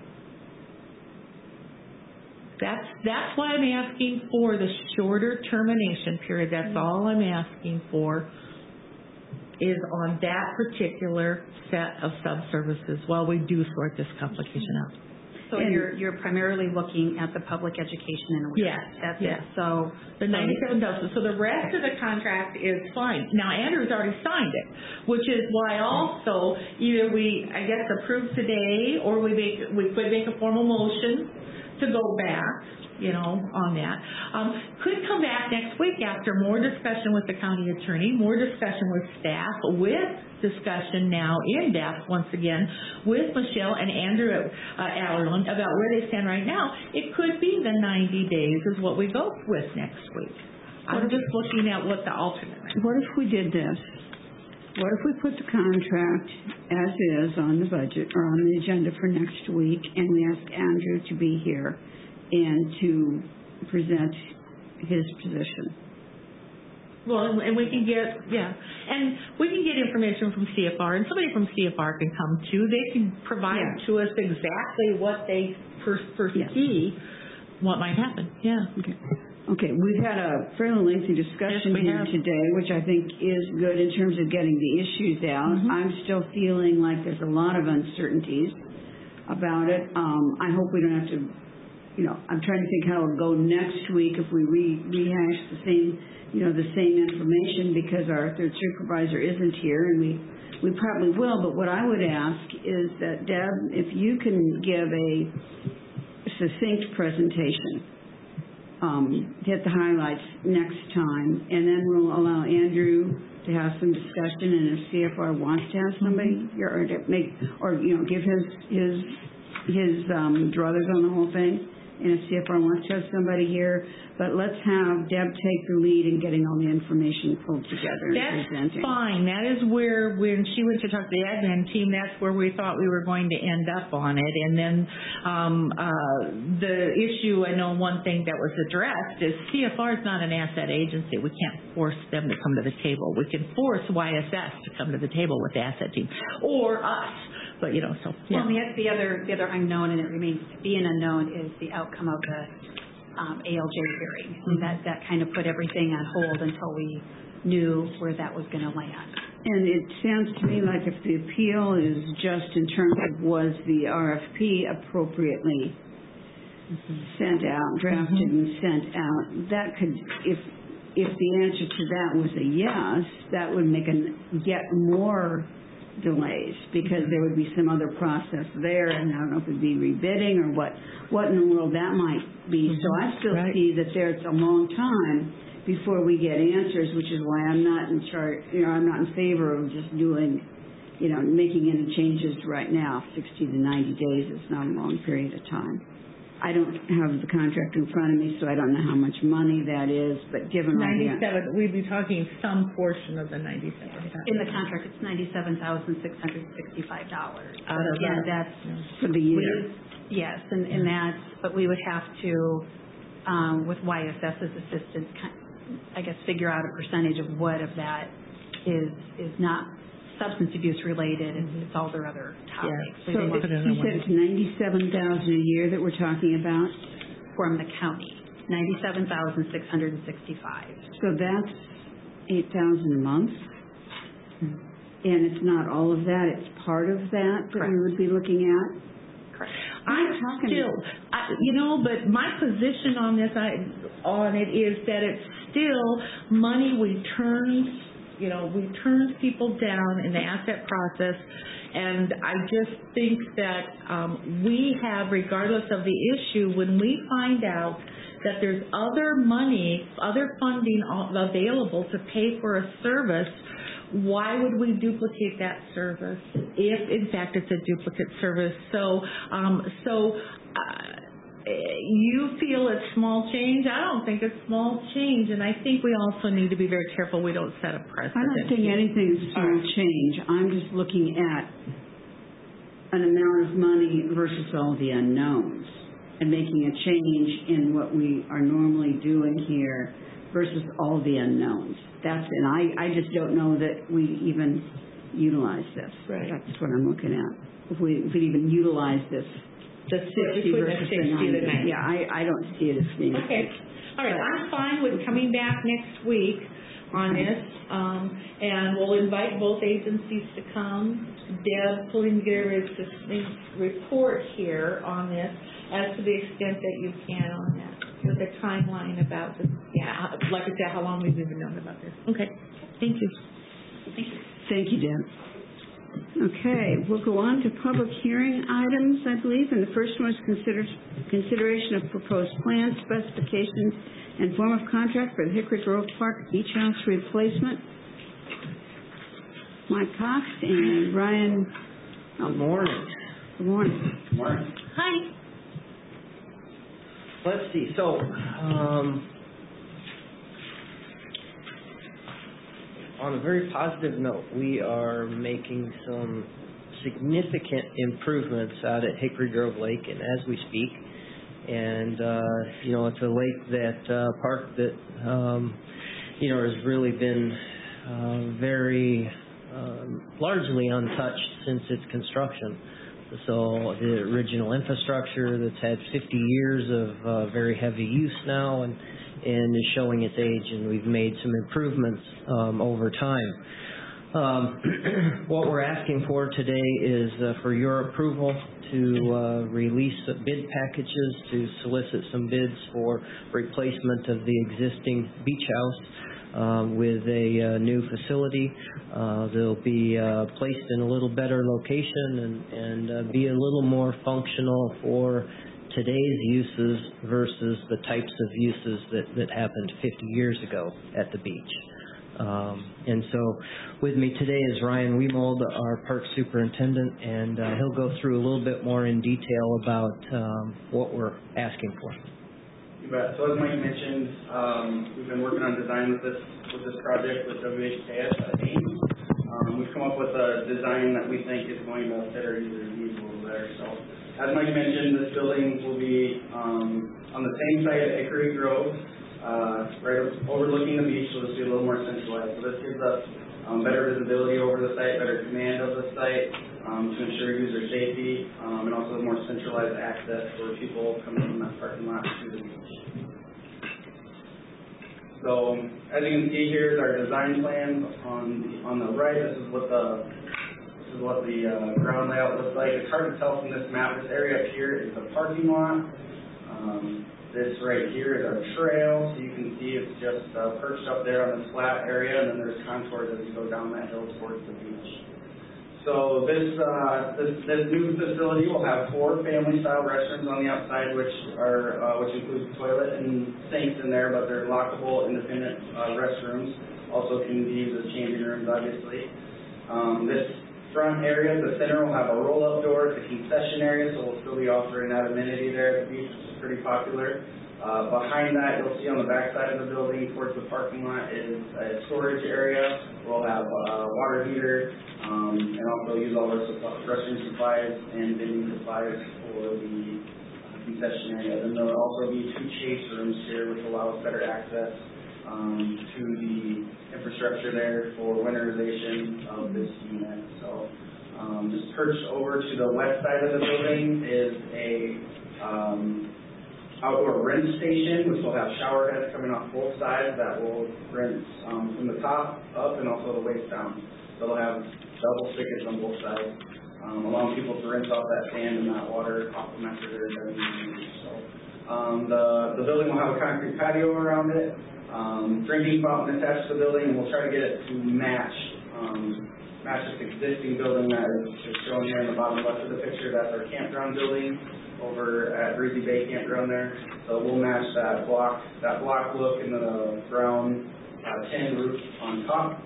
That's why I'm asking for the shorter termination period. That's all I'm asking for, is on that particular set of sub-services while we do sort this complication out. So you're primarily looking at the public education and awareness. Yes. That's it. So the 97 doses. So the rest of the contract is fine. Now Andrew's already signed it, which is why also either we, approve today, or we could make a formal motion to go back, on that. Could come back next week after more discussion with the county attorney, more discussion with staff, with discussion now in depth, once again, with Michelle and Andrew Allerland about where they stand right now. It could be the 90 days is what we go with next week. I'm just looking at what the alternate is. What if we did this? What if we put the contract as is on the budget or on the agenda for next week, and we ask Andrew to be here and to present his position? Well, and we can get, and we can get information from CFR, and somebody from CFR can come too. They can provide to us exactly what they foresee what might happen. Yeah. Okay, we've had a fairly lengthy discussion here today, which I think is good in terms of getting the issues out. I'm still feeling like there's a lot of uncertainties about it. I hope we don't have to, I'm trying to think how it'll go next week if we rehash the same information, because our third supervisor isn't here, and we probably will. But what I would ask is that, Deb, if you can give a succinct presentation, hit the highlights next time, and then we'll allow Andrew to have some discussion, and if CFR wants to have somebody here, or to make, or give his druthers on the whole thing, and if CFR wants to have somebody here, but let's have Deb take the lead in getting all the information pulled together and presenting. That's fine. That is where, when she went to talk to the admin team, that's where we thought we were going to end up on it. And then the issue, I know one thing that was addressed is CFR is not an asset agency. We can't force them to come to the table. We can force YSS to come to the table with the asset team, or us. But so Well, the other unknown, and it remains to be an unknown, is the outcome of the ALJ hearing. And that kind of put everything on hold until we knew where that was going to land. And it sounds to me like if the appeal is just in terms of was the RFP appropriately sent out, drafted and sent out, that could, if the answer to that was a yes, that would make get more delays, because there would be some other process there, and I don't know if it would be rebidding or what in the world that might be. So I still see that there's a long time before we get answers, which is why I'm not in charge. I'm not in favor of just doing, making any changes right now. 60 to 90 days is not a long period of time. I don't have the contract in front of me, so I don't know how much money that is, but given 97, we'd be talking some portion of the 97. In the contract, it's $97,665. Again, that's for the year. Yes, and that's, but we would have to, with YSS's assistance, I guess, figure out a percentage of what of that is not substance abuse related, and it's all their other topics. So you said it's $97,000 a year that we're talking about from the county, $97,665. So that's $8,000 a month, and it's not all of that; it's part of that we would be looking at. Correct. But my position on this, on it, is that it's still money we turn people down in the asset process, and I just think that we have, regardless of the issue, when we find out that there's other money, other funding available to pay for a service, why would we duplicate that service if, in fact, it's a duplicate service? So you feel it's small change. I don't think it's small change, and I think we also need to be very careful we don't set a precedent. I don't think anything is small change. I'm just looking at an amount of money versus all the unknowns and making a change in what we are normally doing here versus all the unknowns. That's it. I just don't know that we even utilize this. Right. That's what I'm looking at. If we even utilize this. The 60 versus the 90. Yeah, I don't see it as being. Okay. All right. I'm fine with coming back next week on this, and we'll invite both agencies to come. Deb pulling together a report here on this as to the extent that you can on that, with a timeline about this. Yeah, like I said, how long we've even known about this. Okay. Thank you. Thank you, Deb. Okay, we'll go on to public hearing items, I believe, and the first one is consideration of proposed plans, specifications, and form of contract for the Hickory Grove Park Beach House replacement. Mike Cox and Brian. Good morning. Good morning. Good morning. Hi. Let's see. So, on a very positive note, we are making some significant improvements out at Hickory Grove Lake, and as we speak, and it's a lake that park that has really been very largely untouched since its construction. So the original infrastructure that's had 50 years of very heavy use now and is showing its age, and we've made some improvements over time. What we're asking for today is for your approval to release bid packages to solicit some bids for replacement of the existing beach house with a new facility. They'll be placed in a little better location and be a little more functional for today's uses versus the types of uses that happened 50 years ago at the beach. And so with me today is Ryan Wemold, our park superintendent, and he'll go through a little bit more in detail about what we're asking for. You bet. So as Mike mentioned, we've been working on design with this project with WHKS at AIM. We've come up with a design that we think is going to fit our users' needs a little better. So as Mike mentioned, this building will be on the same site at Hickory Grove, right overlooking the beach, so this will be a little more centralized. So this gives us better visibility over the site, better command of the site to ensure user safety, and also more centralized access for people coming from that parking lot to the beach. So as you can see here is our design plan on the right. This is what the ground layout looks like. It's hard to tell from this map. This area up here is the parking lot. This right here is our trail, so you can see it's just perched up there on this flat area, and then there's contours as you go down that hill towards the beach. So this new facility will have 4 family-style restrooms on the outside, which includes toilet and sinks in there, but they're lockable, independent restrooms. Also can be used as changing rooms, obviously. This front area, the center, will have a roll-up door. It's a concession area, so we'll still be offering that amenity there at the beach, which is pretty popular. Behind that, you'll see on the back side of the building towards the parking lot is a storage area. We'll have a water heater and also use all our restroom supplies and vending supplies for the concession area. Then there'll also be 2 chase rooms here, which allow us better access to the infrastructure there for winterization of this unit. So just perched over to the west side of the building is a outdoor rinse station, which will have shower heads coming off both sides that will rinse from the top up and also the waist down. So they'll have double spigots on both sides, allowing people to rinse off that sand and that water off them after they're done using. So the building will have a concrete patio around it, drinking fountain attached to the building, and we'll try to get it to match this existing building that is shown here in the bottom left of the picture. That's our campground building over at Breezy Bay Campground there. So we'll match that block look in the brown tin roof on top.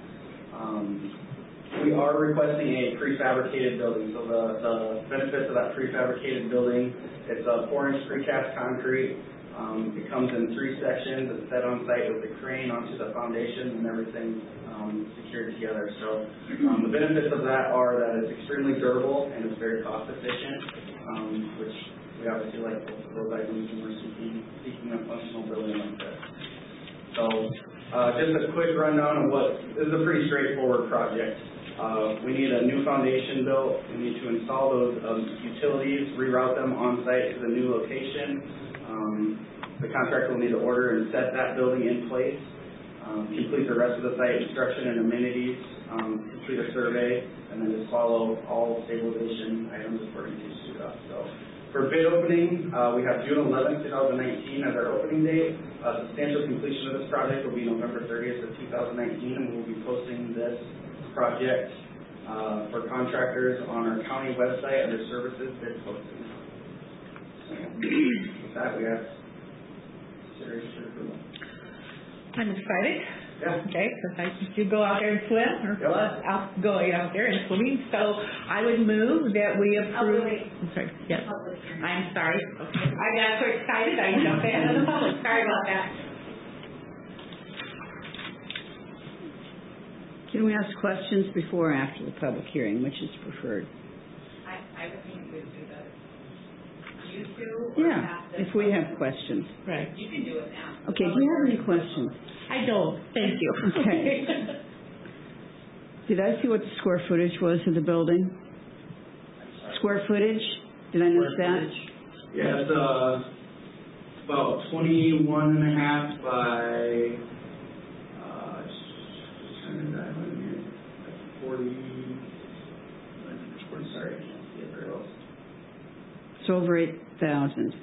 We are requesting a prefabricated building. So the benefits of that prefabricated building, it's a 4-inch precast concrete. It comes in 3 sections. It's set on site with a crane onto the foundation and everything secured together. So the benefits of that are that it's extremely durable and it's very cost efficient, which we obviously like both of those items when we're seeking a functional building like this. So just a quick rundown of this is a pretty straightforward project. We need a new foundation built. We need to install those utilities, reroute them on site to the new location. The contractor will need to order and set that building in place, complete the rest of the site construction and amenities, complete a survey, and then just follow all stabilization items according to SUDA. So for bid opening, we have June 11th, 2019 as our opening date. Substantial completion of this project will be November 30th of 2019, and we'll be posting this project for contractors on our county website under services bid posting. So, with that, we have consideration for approval. I'm excited. Yeah. Okay, because I do go out there and swim, or love going out there and swimming. So I would move that we approve. I'm sorry. Yes. I'm sorry. Okay. I got so excited I jumped ahead of the public. Sorry about that. Can we ask questions before or after the public hearing, which is preferred? I would think we would do the you two Yeah, if we have questions. Right. Okay, do you have any questions? I don't. Thank you. Okay. Did I see what the square footage was of the building? Square footage? Did I miss that? Yeah, it's about 21 and a half by 40. Sorry, I can't see it very well. It's over 8,000.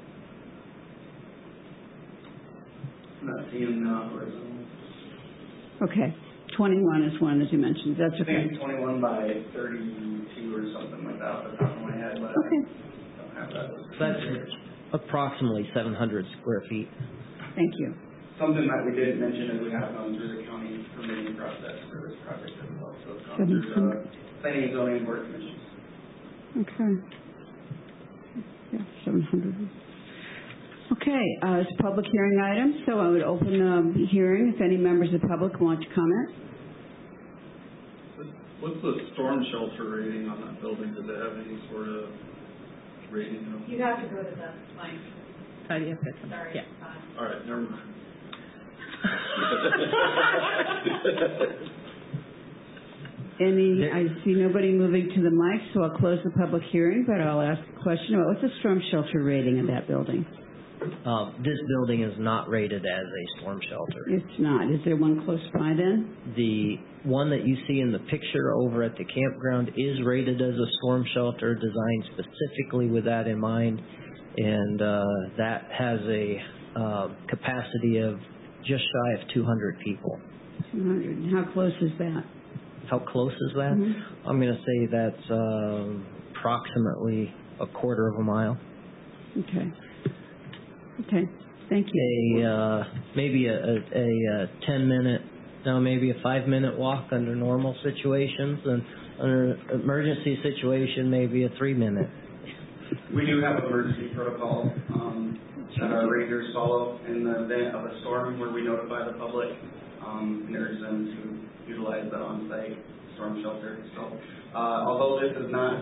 I'm not seeing horizontal. Okay, 21 is one, as you mentioned. That's I okay. think it's 21 by 32 or something like that off the top of my head, but Okay. I don't have that. That's approximately 700 square feet. Thank you. Something that we didn't mention is we have gone through the county permitting process for this project as well. So it's gone through the Planning and Zoning Board Commissions. Okay. Yeah, 700. Okay, it's a public hearing item, so I would open the hearing if any members of the public want to comment. What's the storm shelter rating on that building? Does it have any sort of rating? You have to go to the line. Sorry, yeah. All right, never mind. I see nobody moving to the mic, so I'll close the public hearing, but I'll ask a question about what's the storm shelter rating of that building? This building is not rated as a storm shelter. It's not. Is there one close by then? The one that you see in the picture over at the campground is rated as a storm shelter, designed specifically with that in mind, and that has a capacity of just shy of 200 people. 200. How close is that? How close is that? Mm-hmm. I'm going to say that's approximately a quarter of a mile. Okay. Okay. Thank you. Maybe a 10-minute, no, maybe a 5-minute walk under normal situations, and under emergency situation, maybe a 3-minute. We do have emergency protocol that our rangers follow in the event of a storm where we notify the public and urge them to utilize the on-site storm shelter. So, although this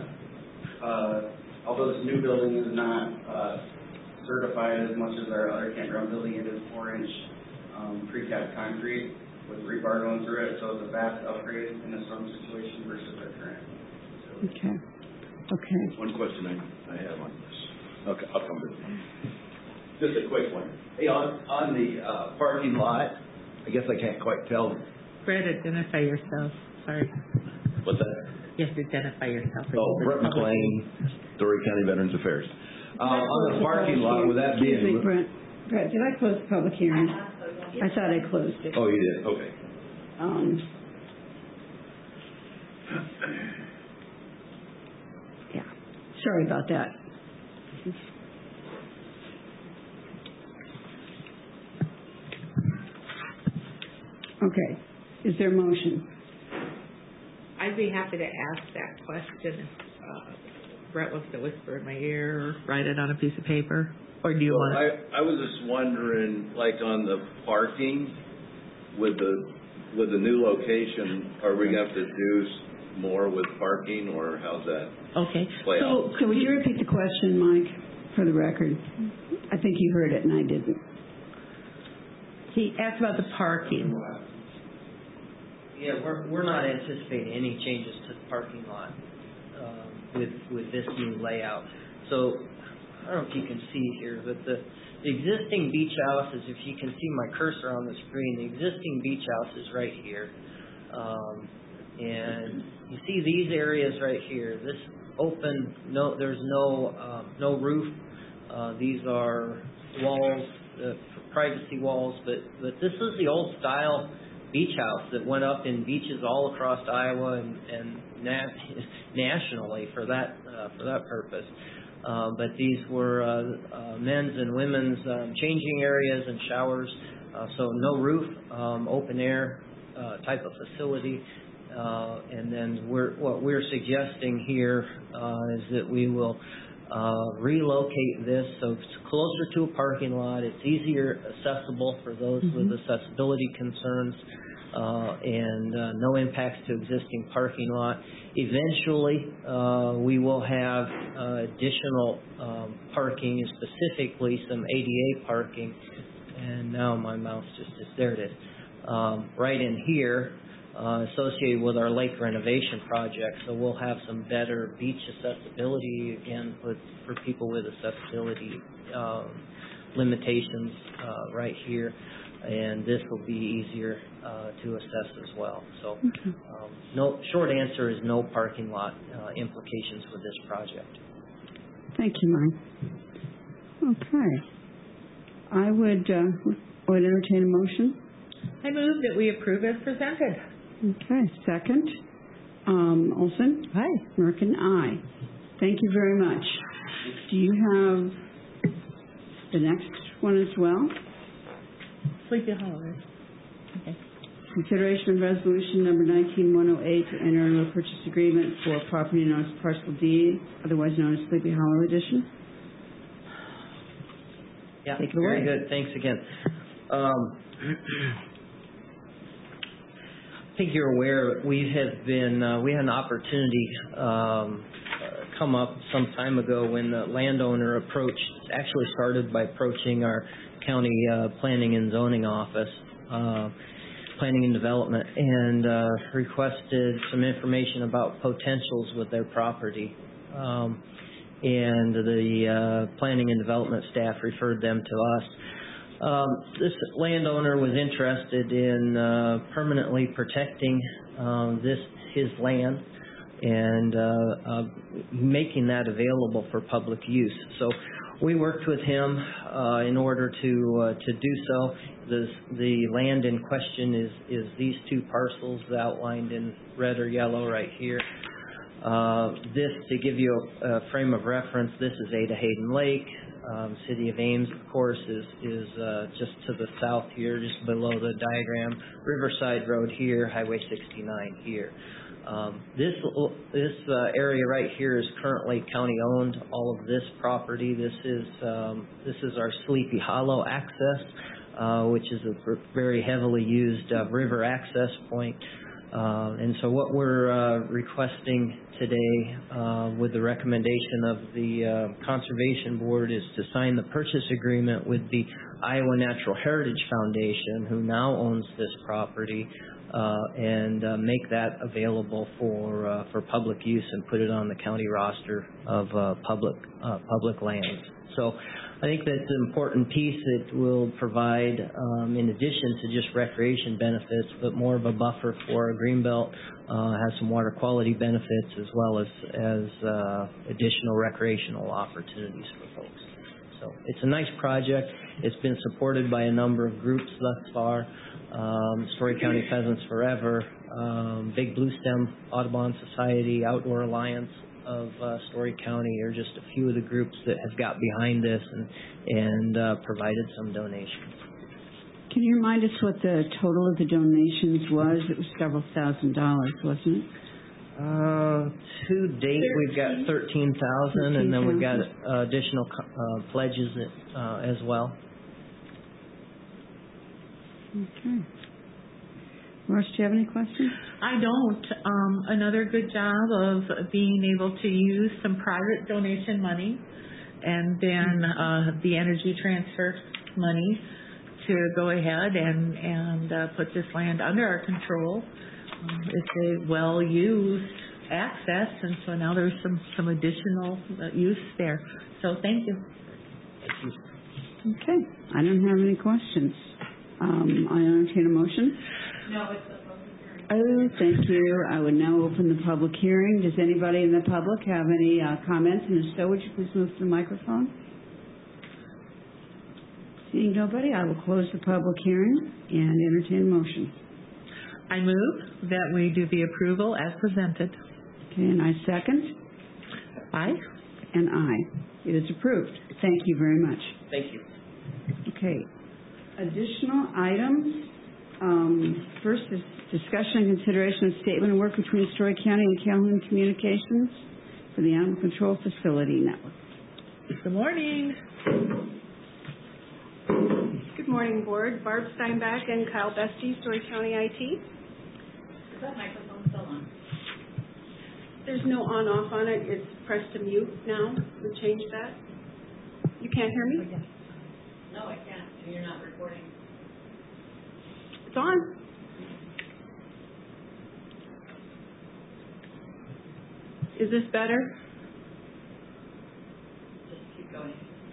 new building is not certified as much as our other campground building, it is 4-inch precast concrete with rebar going through it, so it's a vast upgrade in a storm situation versus our current facility. Okay. Okay. One question I have on this. Okay, I'll come to it. Just a quick one. Hey, on the parking lot, I guess I can't quite tell. Brett, identify yourself. Sorry. What's that? You have to identify yourself. Brett McLean, Story County Veterans Affairs. On the parking lot, with that being... Excuse me, Brett, did I close the public hearing? I thought I closed it. Oh, you did? Okay. Yeah. Sorry about that. Okay. Is there a motion? I'd be happy to ask that question if Brett wants to whisper in my ear or write it on a piece of paper. Or do you want to? I was just wondering, like on the parking, with the new location, are we going to have to do more with parking, or how's that play out? So would you repeat the question, Mike, for the record? I think you heard it and I didn't. He asked about the parking. Yeah, we're not anticipating any changes to the parking lot with this new layout. So I don't know if you can see here, but the existing beach house is, if you can see my cursor on the screen, the existing beach house is right here. And you see these areas right here. This open, there's no roof. These are walls, privacy walls, but this is the old style beach house that went up in beaches all across Iowa and nationally for that purpose. But these were men's and women's changing areas and showers, so no roof, open air type of facility. And then what we're suggesting here is that we will relocate this so it's closer to a parking lot. It's easier accessible for those with accessibility concerns, and no impacts to existing parking lot. Eventually, we will have additional parking, specifically some ADA parking. And now my mouse there it is. Right in here, associated with our lake renovation project. So we'll have some better beach accessibility, again, for people with accessibility limitations right here. And this will be easier to assess as well. So no, short answer is no parking lot implications with this project. Thank you, Mike. Okay. I would entertain a motion. I move that we approve as presented. Okay, second. Olson? Aye. Merkin, aye. Thank you very much. Do you have the next one as well? Sleepy Hollow. Okay. Consideration of resolution number 19108 to enter into a purchase agreement for property known as Parcel D, otherwise known as Sleepy Hollow Edition. Yeah, Take it very away. good. Thanks again. I think you're aware we had an opportunity come up some time ago when the landowner actually started by approaching our county planning and zoning office, planning and development, and requested some information about potentials with their property. And the planning and development staff referred them to us. This landowner was interested in permanently protecting his land and making that available for public use. So we worked with him in order to do so. The land in question is these two parcels outlined in red or yellow right here. This, to give you a frame of reference, this is Ada Hayden Lake. City of Ames, of course, is just to the south here, just below the diagram. Riverside Road here, Highway 69 here. This area right here is currently county owned. All of this property. This is our Sleepy Hollow access, which is a very heavily used river access point. And so what we're requesting today with the recommendation of the Conservation Board is to sign the purchase agreement with the Iowa Natural Heritage Foundation, who now owns this property, and make that available for public use and put it on the county roster of public lands. So I think that's an important piece that will provide, in addition to just recreation benefits, but more of a buffer for our Greenbelt, has some water quality benefits as well as additional recreational opportunities for folks. So it's a nice project. It's been supported by a number of groups thus far. Story County Pheasants Forever, Big Blue Stem Audubon Society, Outdoor Alliance of Story County are just a few of the groups that have got behind this and provided some donations. Can you remind us what the total of the donations was? It was several $1,000s, wasn't it? To date, we've got $13,000, and then we've got additional pledges as well. Okay. Ross, do you have any questions? I don't. Another good job of being able to use some private donation money and then the Energy Transfer money to go ahead and put this land under our control. It's a well-used access, and so now there's some additional use there. So thank you. Thank you. Okay. I don't have any questions. I entertain a motion. No, it's a public hearing. Oh, thank you. I would now open the public hearing. Does anybody in the public have any comments? And if so, would you please move to the microphone? Seeing nobody, I will close the public hearing and entertain a motion. I move that we do the approval as presented. Okay, and I second. Aye. And aye. It is approved. Thank you very much. Thank you. Okay. Additional items. First is discussion and consideration of statement of work between Story County and Calhoun Communications for the Animal Control Facility Network. Good morning. Good morning, Board. Barb Steinbach and Kyle Bestie, Story County IT. Is that microphone still on? There's no on-off on it. It's pressed to mute now. We changed that. You can't hear me? No, I can't. You're not recording. It's on. Is this better? Just keep going.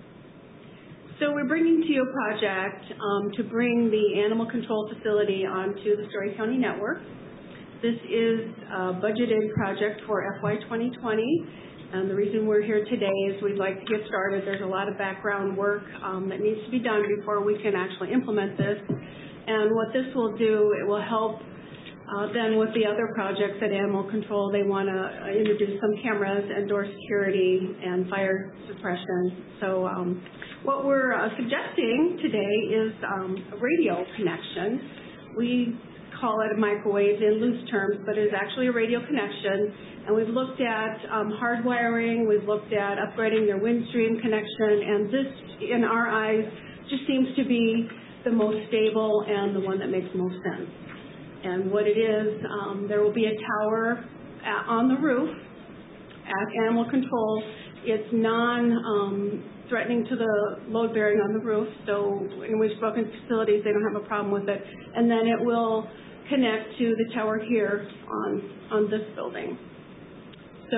So we're bringing to you a project to bring the animal control facility onto the Story County network. This is a budgeted project for FY 2020, and the reason we're here today is we'd like to get started. There's a lot of background work that needs to be done before we can actually implement this. And what this will do, it will help then with the other projects at Animal Control. They want to introduce some cameras and door security and fire suppression. So what we're suggesting today is a radio connection. We call it a microwave in loose terms, but it is actually a radio connection. And we've looked at hardwiring, we've looked at upgrading their Windstream connection, and this, in our eyes, just seems to be the most stable and the one that makes most sense. And what it is, there will be a tower on the roof at Animal Control. It's non-threatening to the load bearing on the roof, so and we've spoken to facilities, they don't have a problem with it. And then it will connect to the tower here on this building. So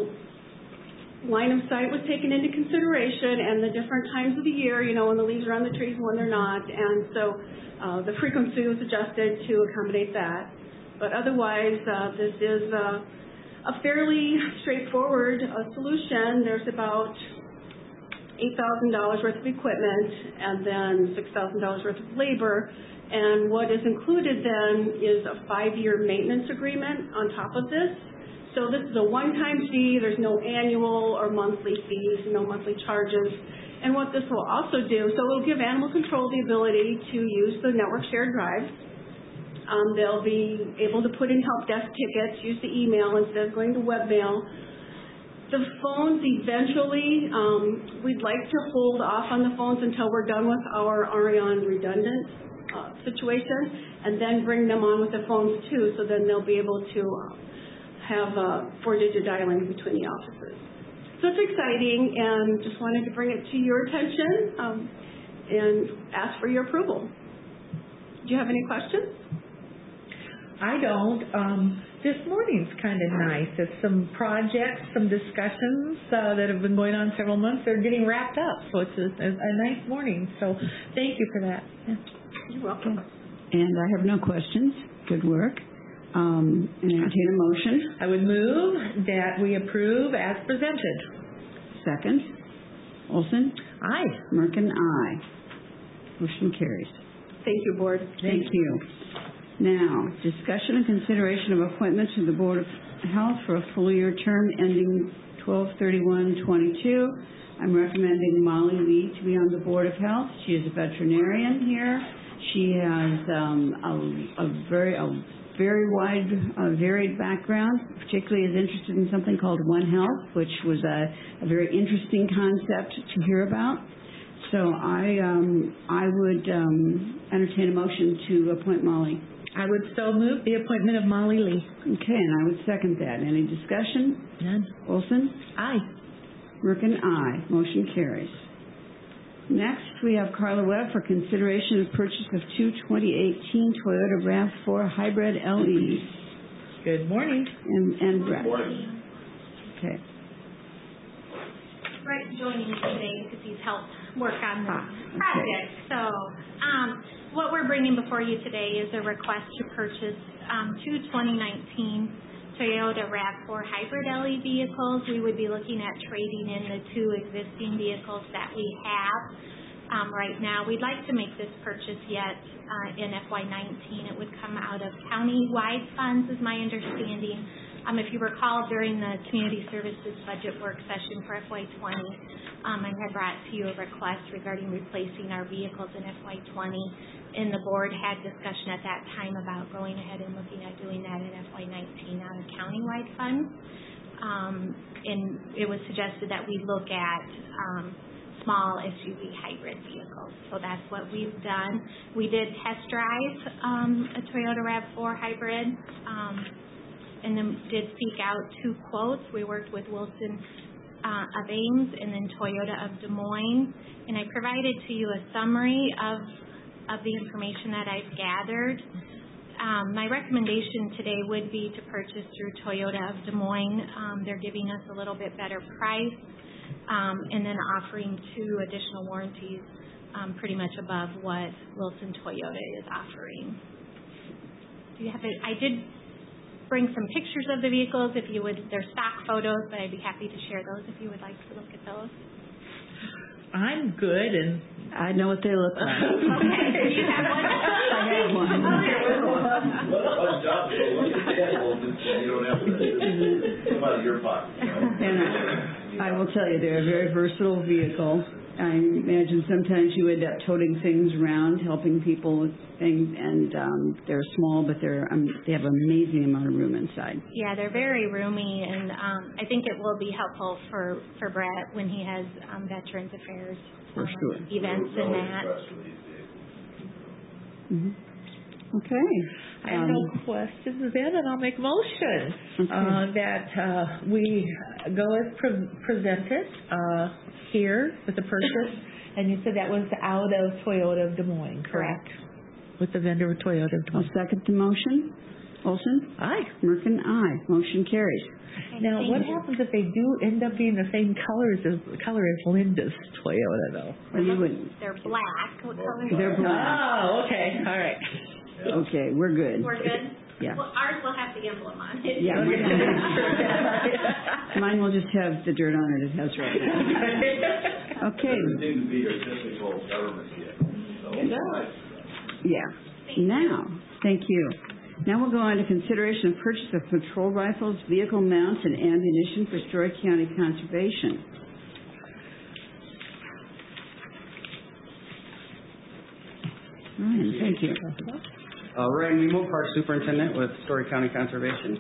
line of sight was taken into consideration, and the different times of the year, you know, when the leaves are on the trees and when they're not, and so the frequency was adjusted to accommodate that. But otherwise, this is a fairly straightforward solution. There's about $8,000 worth of equipment and then $6,000 worth of labor. And what is included then is a 5-year maintenance agreement on top of this. So this is a one-time fee. There's no annual or monthly fees, no monthly charges. And what this will also do, so it will give Animal Control the ability to use the network shared drives. They'll be able to put in help desk tickets, use the email instead of going to webmail. The phones eventually, we'd like to hold off on the phones until we're done with our Arion redundant situation, and then bring them on with the phones too, so then they'll be able to have 4-digit dialing between the offices. So it's exciting, and just wanted to bring it to your attention and ask for your approval. Do you have any questions? I don't. This morning's kind of nice. There's some projects, some discussions that have been going on several months. They're getting wrapped up, so it's a nice morning. So thank you for that. Yeah. You're welcome. And I have no questions. Good work. And entertain a motion. I would move that we approve as presented. Second. Olson? Aye. Merkin, aye. Motion carries. Thank you, Board. Thank you. Now, discussion and consideration of appointments to the Board of Health for a full year term ending 12/31/22. I'm recommending Molly Lee to be on the Board of Health. She is a veterinarian here. She has a very wide, varied background, particularly is interested in something called One Health, which was a very interesting concept to hear about. So I would entertain a motion to appoint Molly. I would so move the appointment of Molly Lee. Okay, and I would second that. Any discussion? None. Olson? Aye. Merkin, aye. Motion carries. Next, we have Carla Webb for consideration of purchase of two 2018 Toyota RAV4 Hybrid LEs. Good morning. And Brett. Good morning. Okay. Brett's joining me today because he's helped work on the project. So what we're bringing before you today is a request to purchase two 2019 Toyota RAV4 Hybrid LE vehicles. We would be looking at trading in the two existing vehicles that we have right now. We'd like to make this purchase yet in FY19. It would come out of county-wide funds, is my understanding. If you recall, during the Community Services Budget Work Session for FY20, I had brought to you a request regarding replacing our vehicles in FY20, and the board had discussion at that time about going ahead and looking at doing that in FY19 out of county-wide funds. And it was suggested that we look at small SUV hybrid vehicles. So that's what we've done. We did test drive a Toyota RAV4 hybrid and then did seek out 2 quotes. We worked with Wilson of Ames and then Toyota of Des Moines, and I provided to you a summary of the information that I've gathered. My recommendation today would be to purchase through Toyota of Des Moines. They're giving us a little bit better price, and then offering 2 additional warranties pretty much above what Wilson Toyota is offering. Do you have it? I did bring some pictures of the vehicles if you would. They're stock photos, but I'd be happy to share those if you would like to look at those. I'm good, and I know what they look like. Okay, you have one? I have one. One job, you don't have to come out of your pocket. And I will tell you, they're a very versatile vehicle. I imagine sometimes you end up toting things around, helping people with things, and they're small, but they have an amazing amount of room inside. Yeah, they're very roomy, and I think it will be helpful for Brett when he has Veterans Affairs events and that. Mm-hmm. Okay. I have no questions then, and I'll make a motion that we go as presented here with the purchase. And you said that was out of Toyota of Des Moines, correct? With the vendor of Toyota of Des Moines. I'll second the motion. Olson? Aye. Merkin, aye. Motion carries. Now, what happens if they do end up being the same color as Linda's Toyota, though? They're black. What color? They're black. Oh, okay. All right. Okay, we're good. We're good? Yeah. Well, ours will have the emblem on it. Yeah. Mine will just have the dirt on it it has right now. Okay. Doesn't seem to be your typical government vehicle. So. Yeah. Now, thank you. Now we'll go on to consideration of purchase of patrol rifles, vehicle mounts, and ammunition for Story County Conservation. Ryan, thank you. Ryan Nemo, Park Superintendent with Story County Conservation.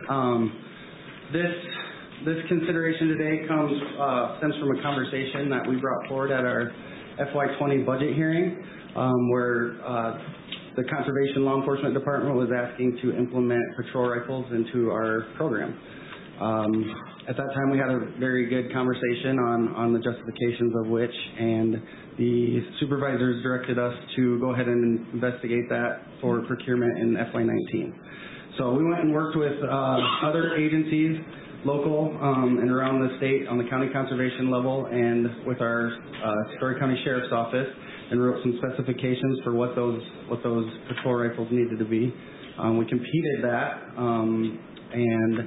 This consideration today stems from a conversation that we brought forward at our FY20 budget hearing, where the Conservation Law Enforcement Department was asking to implement patrol rifles into our program. At that time, we had a very good conversation on the justifications of which, and the supervisors directed us to go ahead and investigate that for procurement in FY19. So we went and worked with other agencies, local and around the state on the county conservation level, and with our Story County Sheriff's Office, and wrote some specifications for what those patrol rifles needed to be. We competed that, and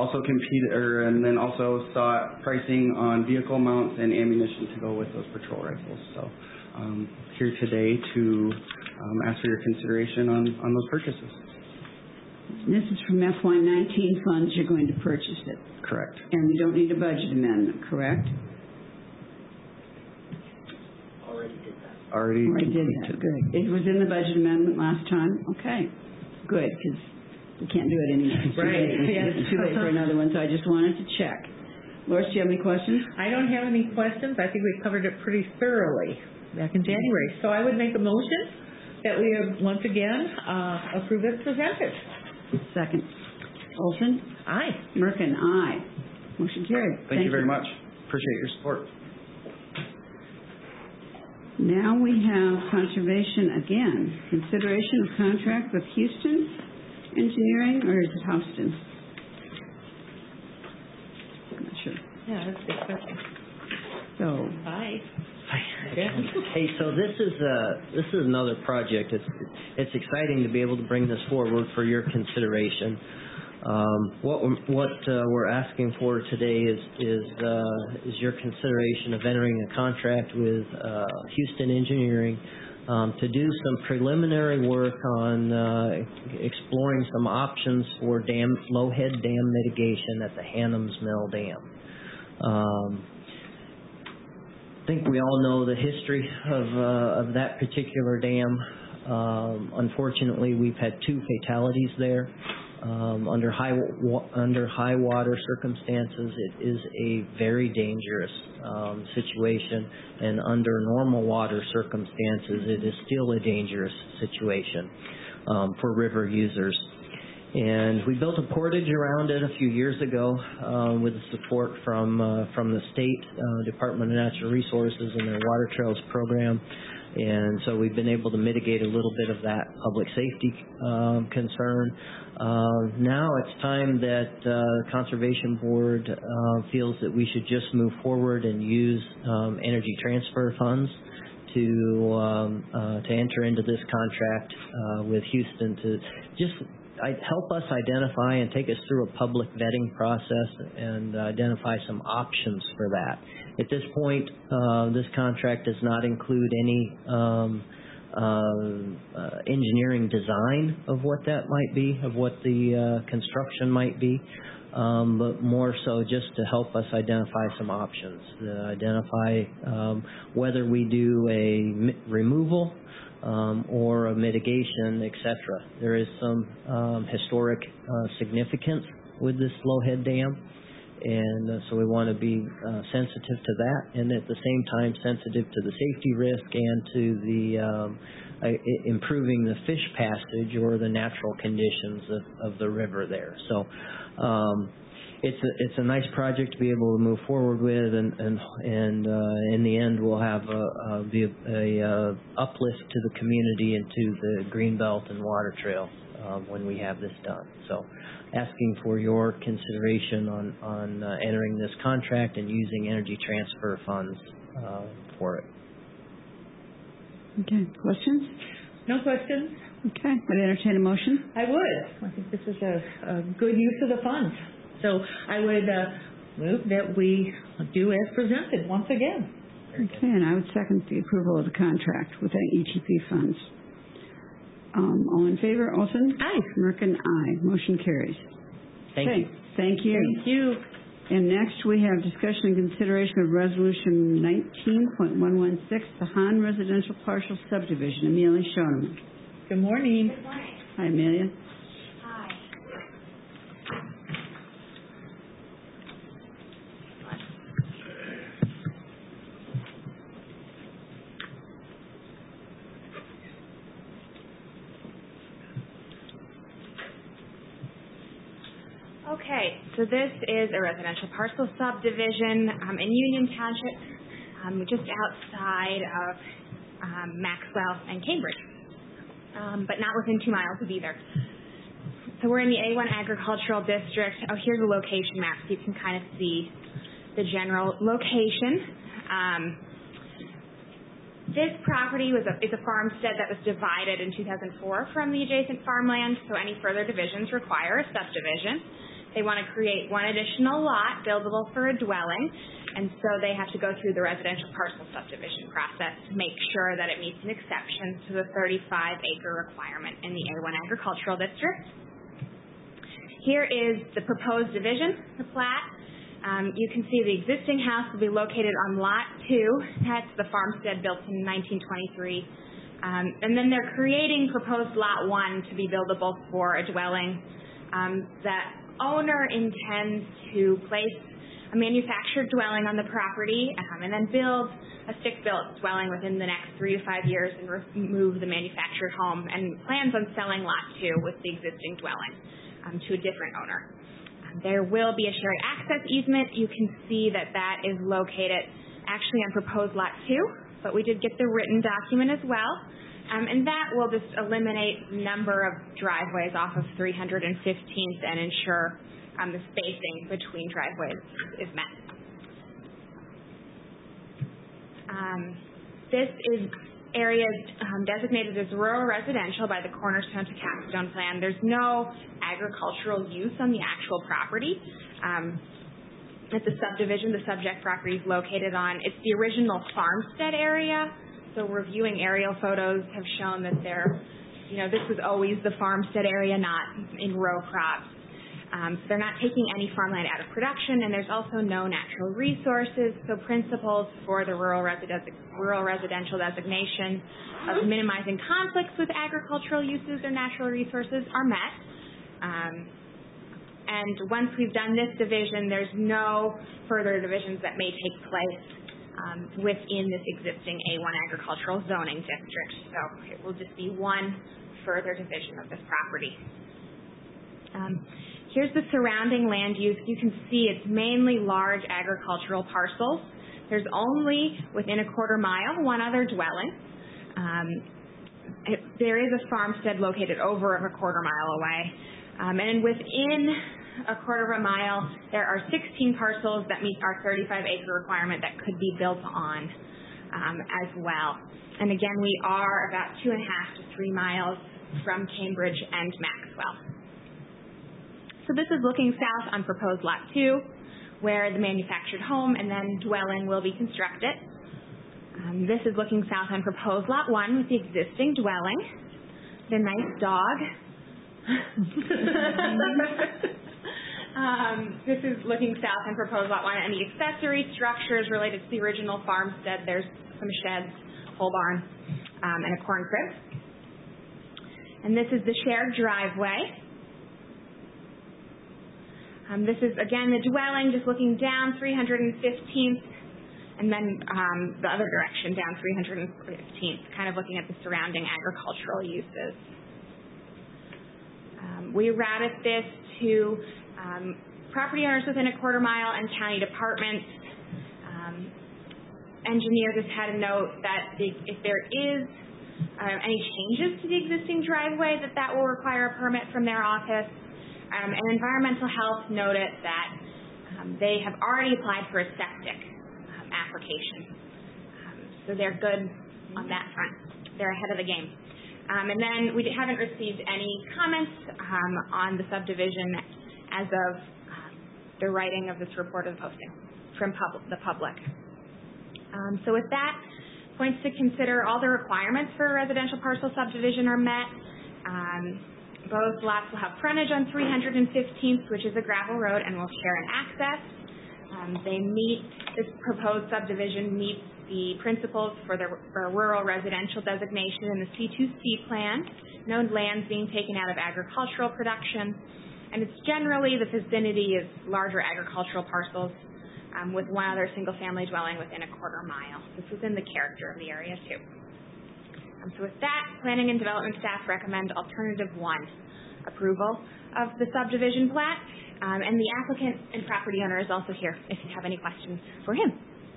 also sought pricing on vehicle mounts and ammunition to go with those patrol rifles. So here today to ask for your consideration on those purchases. This is from FY19 funds. You're going to purchase it. Correct. And we don't need a budget amendment, correct? Already did that. Good. It was in the budget amendment last time. Okay. Good, because we can't do it anymore. Right. It's too late for another one, so I just wanted to check. Loris, do you have any questions? I don't have any questions. I think we covered it pretty thoroughly back in January. So I would make a motion that we have once again approve as presented. Second. Olson? Aye. Merkin, aye. Motion carried. Thank you very much. Appreciate your support. Now we have conservation again. Consideration of contract with Houston Engineering, or is it Houston? I'm not sure. Yeah, that's a good question. So. Aye. Hey, so this is another project. It's exciting to be able to bring this forward for your consideration. What we're asking for today is your consideration of entering a contract with Houston Engineering to do some preliminary work on exploring some options for low head dam mitigation at the Hannums Mill Dam. I think we all know the history of that particular dam. Unfortunately, we've had 2 fatalities there. Under high water circumstances, it is a very dangerous situation, and under normal water circumstances, it is still a dangerous situation for river users. And we built a portage around it a few years ago with the support from the state Department of Natural Resources and their Water Trails program. And so we've been able to mitigate a little bit of that public safety concern. Now it's time that the Conservation Board feels that we should just move forward and use energy transfer funds to enter into this contract with Houston to just help us identify and take us through a public vetting process and identify some options for that. At this point, this contract does not include any engineering design of what that might be, of what the construction might be, but more so just to help us identify some options, identify whether we do a removal or a mitigation, etc. There is some historic significance with this Flowhead Dam, and so we want to be sensitive to that, and at the same time sensitive to the safety risk and to the improving the fish passage or the natural conditions of the river there. So it's a nice project to be able to move forward with, and in the end we'll have a uplift to the community and to the Greenbelt and Water Trail when we have this done. So asking for your consideration on entering this contract and using energy transfer funds for it. Okay, questions? No questions. Okay, would I entertain a motion? I would. I think this is a good use of the funds. So I would move that we do as presented once again. Okay, and I would second the approval of the contract with the ETP funds. All in favor? Olson? Aye. Merkin, aye. Motion carries. Thank you. Thank you. Thank you. And next we have discussion and consideration of Resolution 19.116, the Han Residential Partial Subdivision. Amelia Schoeneman. Good morning. Good morning. Hi, Amelia. Hi. Okay, so this is a residential parcel subdivision in Union Township, just outside of Maxwell and Cambridge, but not within 2 miles of either. So we're in the A1 Agricultural District. Oh, here's a location map so you can kind of see the general location. This property is a farmstead that was divided in 2004 from the adjacent farmland, so any further divisions require a subdivision. They want to create one additional lot buildable for a dwelling, and so they have to go through the residential parcel subdivision process to make sure that it meets an exception to the 35-acre requirement in the A1 Agricultural District. Here is the proposed division, the plat. You can see the existing house will be located on Lot 2. That's the farmstead built in 1923. And then they're creating proposed Lot 1 to be buildable for a dwelling. That owner intends to place a manufactured dwelling on the property and then build a stick-built dwelling within the next 3 to 5 years and remove the manufactured home, and plans on selling Lot 2 with the existing dwelling to a different owner. There will be a shared access easement. You can see that that is located actually on proposed Lot 2, but we did get the written document as well. And that will just eliminate the number of driveways off of 315th and ensure the spacing between driveways is met. This is area designated as rural residential by the Cornerstone to Capstone Plan. There's no agricultural use on the actual property. It's a subdivision the subject property is located on. It's the original farmstead area. So reviewing aerial photos have shown that this was always the farmstead area, not in row crops. So they're not taking any farmland out of production, and there's also no natural resources. So principles for the rural residential designation of minimizing conflicts with agricultural uses or natural resources are met. And once we've done this division, there's no further divisions that may take place within this existing A1 agricultural zoning district. So it will just be one further division of this property. Here's the surrounding land use. You can see it's mainly large agricultural parcels. There's only, within a quarter mile, one other dwelling. There is a farmstead located over a quarter mile away. And within a quarter of a mile, there are 16 parcels that meet our 35-acre requirement that could be built on as well. And again, we are about 2.5 to 3 miles from Cambridge and Maxwell. So this is looking south on proposed Lot 2, where the manufactured home and then dwelling will be constructed. This is looking south on proposed Lot 1 with the existing dwelling. The nice dog. This is looking south on proposed Lot 1 and the accessory structures related to the original farmstead. There's some sheds, pole barn, and a corn crib. And this is the shared driveway. This is, again, the dwelling, just looking down 315th, and then the other direction, down 315th, kind of looking at the surrounding agricultural uses. We routed this to property owners within a quarter mile and county departments. Engineer just had a note that if there is any changes to the existing driveway, that will require a permit from their office. And environmental health noted that they have already applied for a septic application. So they're good on that front. They're ahead of the game. And then we haven't received any comments on the subdivision as of the writing of this report of the posting from the public. So with that, points to consider: all the requirements for a residential parcel subdivision are met. Both lots will have frontage on 315th, which is a gravel road, and will share an access. This proposed subdivision meets the principles for rural residential designation in the C2C plan. No lands being taken out of agricultural production. And it's generally, the vicinity is larger agricultural parcels with one other single-family dwelling within a quarter mile. This is in the character of the area, too. So with that, Planning and Development staff recommend Alternative 1, approval of the subdivision plat. And the applicant and property owner is also here if you have any questions for him.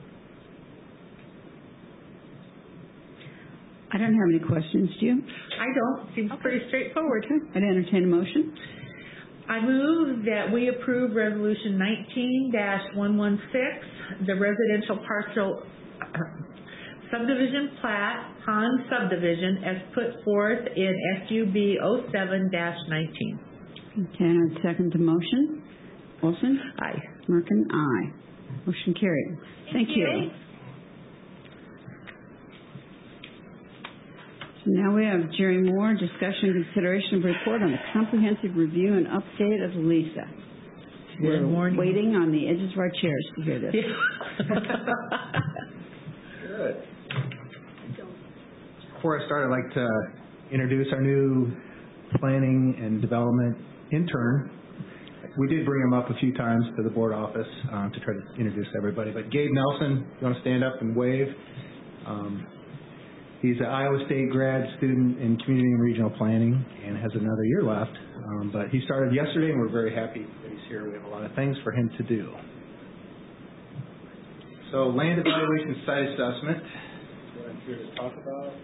I don't have any questions, do you? I don't. Seems pretty straightforward. I'd entertain a motion. I move that we approve Resolution 19-116, the residential parcel subdivision plat, Pond Subdivision, as put forth in SUB 07-19. Okay, and I'd second the motion. Olson? Aye. Merkin? Aye. Motion carried. Thank you. So now we have Jerry Moore, discussion and consideration of report on the comprehensive review and update of LISA. Good morning. We're waiting on the edges of our chairs to hear this. Good. Before I start, I'd like to introduce our new planning and development intern. We did bring him up a few times to the board office to try to introduce everybody. But Gabe Nelson, you want to stand up and wave? He's an Iowa State grad student in community and regional planning and has another year left. But he started yesterday, and we're very happy that he's here. We have a lot of things for him to do. So land evaluation site assessment, what I'm here to talk about.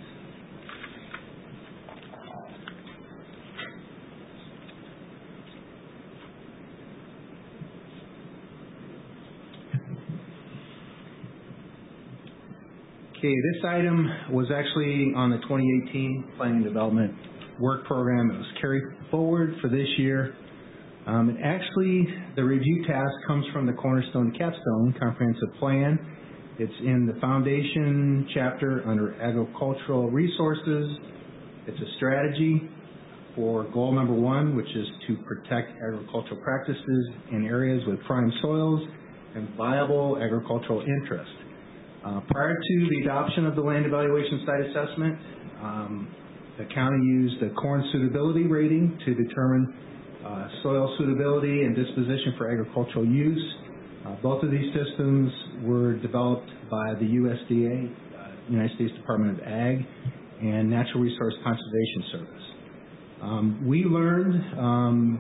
Okay, this item was actually on the 2018 Planning and Development Work Program. It was carried forward for this year. And actually, the review task comes from the Cornerstone Capstone Comprehensive Plan. It's in the Foundation chapter under Agricultural Resources. It's a strategy for goal number 1, which is to protect agricultural practices in areas with prime soils and viable agricultural interest. Prior to the adoption of the land evaluation site assessment, the county used the corn suitability rating to determine soil suitability and disposition for agricultural use. Both of these systems were developed by the USDA, United States Department of Ag, and Natural Resource Conservation Service. We learned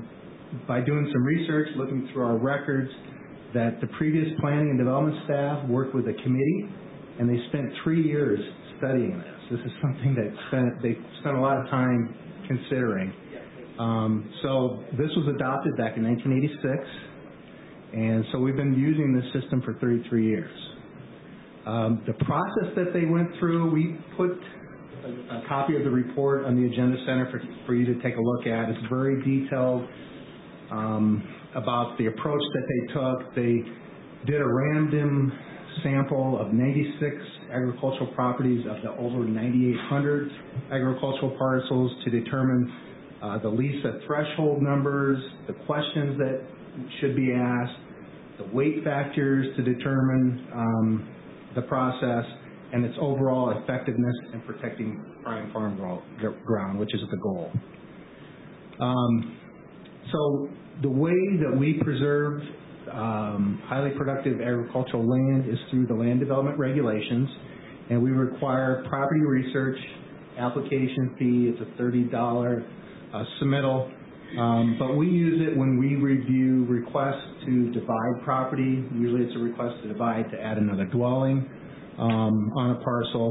by doing some research, looking through our records, that the previous planning and development staff worked with a committee, and they spent 3 years studying this. This is something that they spent a lot of time considering. So this was adopted back in 1986, and so we've been using this system for 33 years. The process that they went through, we put a copy of the report on the Agenda Center for you to take a look at. It's very detailed about the approach that they took. They did a random sample of 96 agricultural properties of the over 9,800 agricultural parcels to determine the LISA threshold numbers, the questions that should be asked, the weight factors to determine the process, and its overall effectiveness in protecting prime farm ground, which is the goal. So the way that we preserve highly productive agricultural land is through the land development regulations, and we require property research application fee. It's a $30 submittal, but we use it when we review requests to divide property. Usually it's a request to divide to add another dwelling on a parcel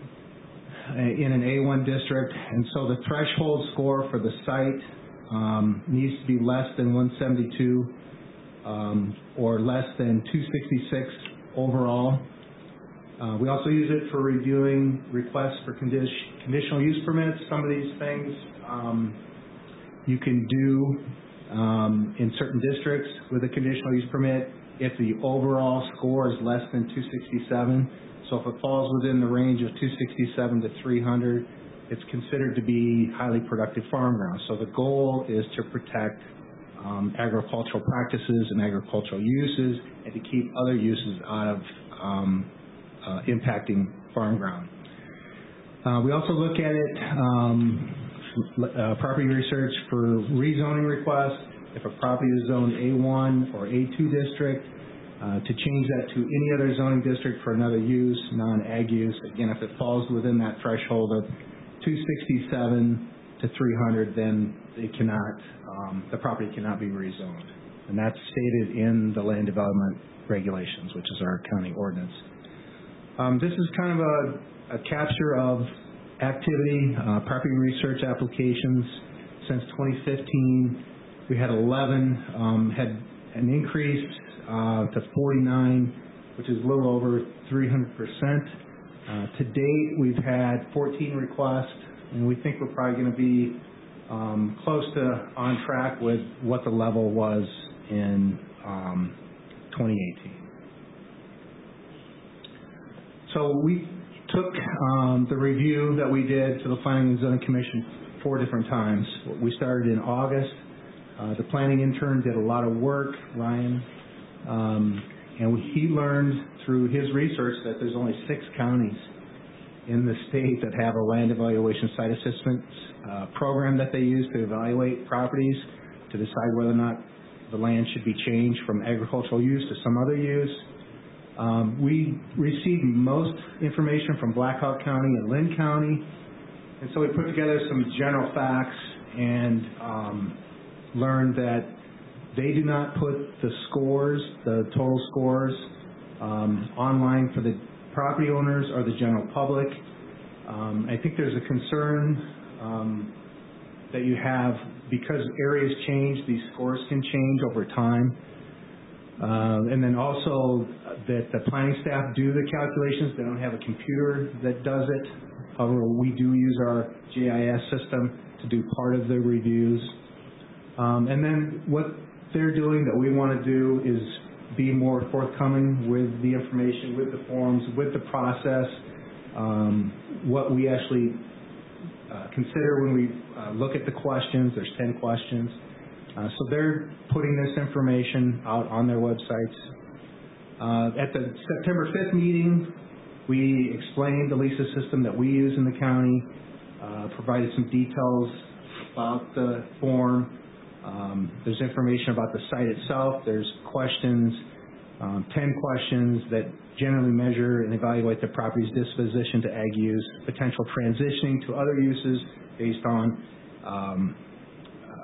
in an A1 district, and so the threshold score for the site needs to be less than 172 or less than 266 overall. We also use it for reviewing requests for conditional use permits. Some of these things you can do in certain districts with a conditional use permit if the overall score is less than 267. So if it falls within the range of 267 to 300, it's considered to be highly productive farm ground. So the goal is to protect agricultural practices and agricultural uses, and to keep other uses out of impacting farm ground. We also look at it, property research for rezoning requests. If a property is zoned A1 or A2 district, to change that to any other zoning district for another use, non-ag use. Again, if it falls within that threshold of 267 to 300, then it cannot, the property cannot be rezoned. And that's stated in the land development regulations, which is our county ordinance. This is kind of a capture of activity, property research applications since 2015. We had 11, had an increase to 49, which is a little over 300%. To date, we've had 14 requests, and we think we're probably going to be close to on track with what the level was in 2018. So we took the review that we did to the Planning and Zoning Commission 4 different times. We started in August. The planning intern did a lot of work, Ryan, and he learned through his research that there's only 6 counties in the state that have a land evaluation site assessment program that they use to evaluate properties to decide whether or not the land should be changed from agricultural use to some other use. We received most information from Black Hawk County and Lynn County, and so we put together some general facts and learned that they do not put the scores, the total scores, online for the property owners or the general public. I think there's a concern that you have, because areas change, these scores can change over time. And then also that the planning staff do the calculations. They don't have a computer that does it. However, we do use our GIS system to do part of the reviews. And then what they're doing that we want to do is be more forthcoming with the information, with the forms, with the process, what we actually consider when we look at the questions. There's 10 questions. So they're putting this information out on their websites. At the September 5th meeting, we explained the LISA system that we use in the county, provided some details about the form. There's information about the site itself. There's questions, 10 questions that generally measure and evaluate the property's disposition to ag use, potential transitioning to other uses based on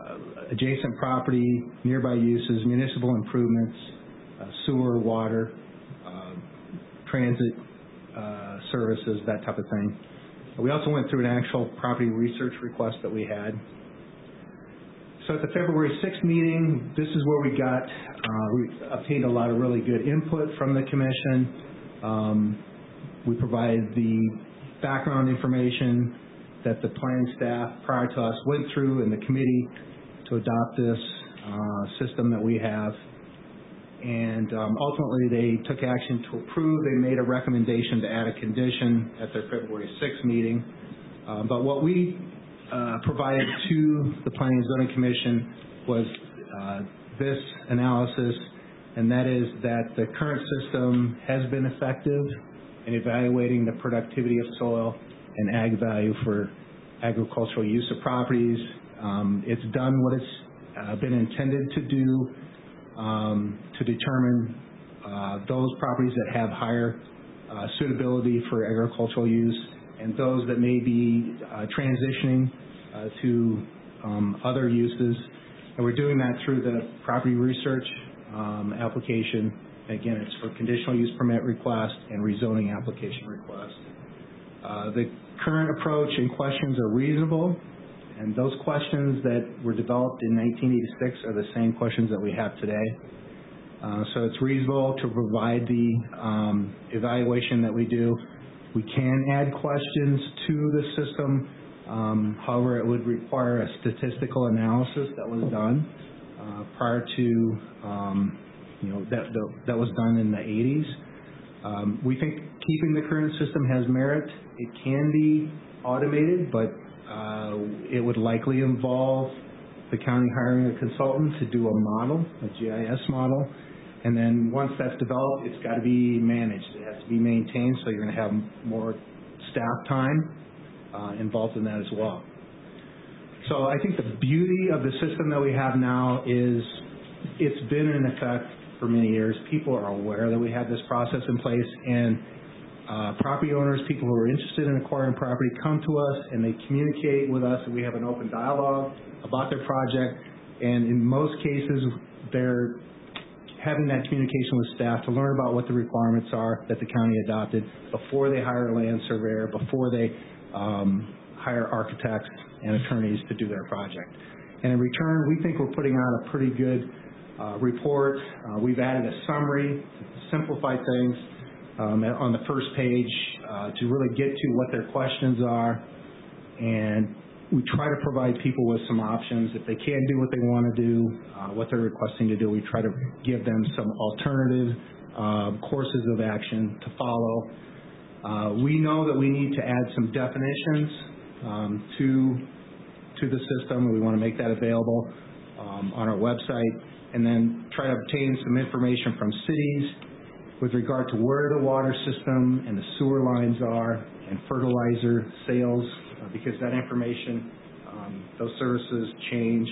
adjacent property, nearby uses, municipal improvements, sewer, water, transit services, that type of thing. We also went through an actual property research request that we had. So at the February 6th meeting, this is where we got, we obtained a lot of really good input from the commission. We provided the background information that the planning staff prior to us went through in the committee to adopt this system that we have. And ultimately they took action to approve. They made a recommendation to add a condition at their February 6th meeting. But what we provided to the Planning and Zoning Commission was this analysis, and that is that the current system has been effective in evaluating the productivity of soil and ag value for agricultural use of properties. It's done what it's been intended to do to determine those properties that have higher suitability for agricultural use and those that may be transitioning to other uses. And we're doing that through the property research application. Again, it's for conditional use permit request and rezoning application request. The current approach and questions are reasonable, and those questions that were developed in 1986 are the same questions that we have today. So it's reasonable to provide the evaluation that we do. We can add questions to the system. However, it would require a statistical analysis that was done prior to, that was done in the 80s. We think keeping the current system has merit. It can be automated, but it would likely involve the county hiring a consultant to do a model, a GIS model. And then once that's developed, it's got to be managed. It has to be maintained, so you're going to have more staff time involved in that as well. So I think the beauty of the system that we have now is it's been in effect for many years. People are aware that we have this process in place, and property owners, people who are interested in acquiring property, come to us and they communicate with us, and we have an open dialogue about their project. And in most cases, they're having that communication with staff to learn about what the requirements are that the county adopted before they hire a land surveyor, before they hire architects and attorneys to do their project. And in return, we think we're putting out a pretty good report. We've added a summary to simplify things on the first page to really get to what their questions are. And we try to provide people with some options. If they can't do what they want to do, what they're requesting to do, we try to give them some alternative courses of action to follow. We know that we need to add some definitions to the system, and we want to make that available on our website, and then try to obtain some information from cities with regard to where the water system and the sewer lines are and fertilizer sales, because that information, those services change.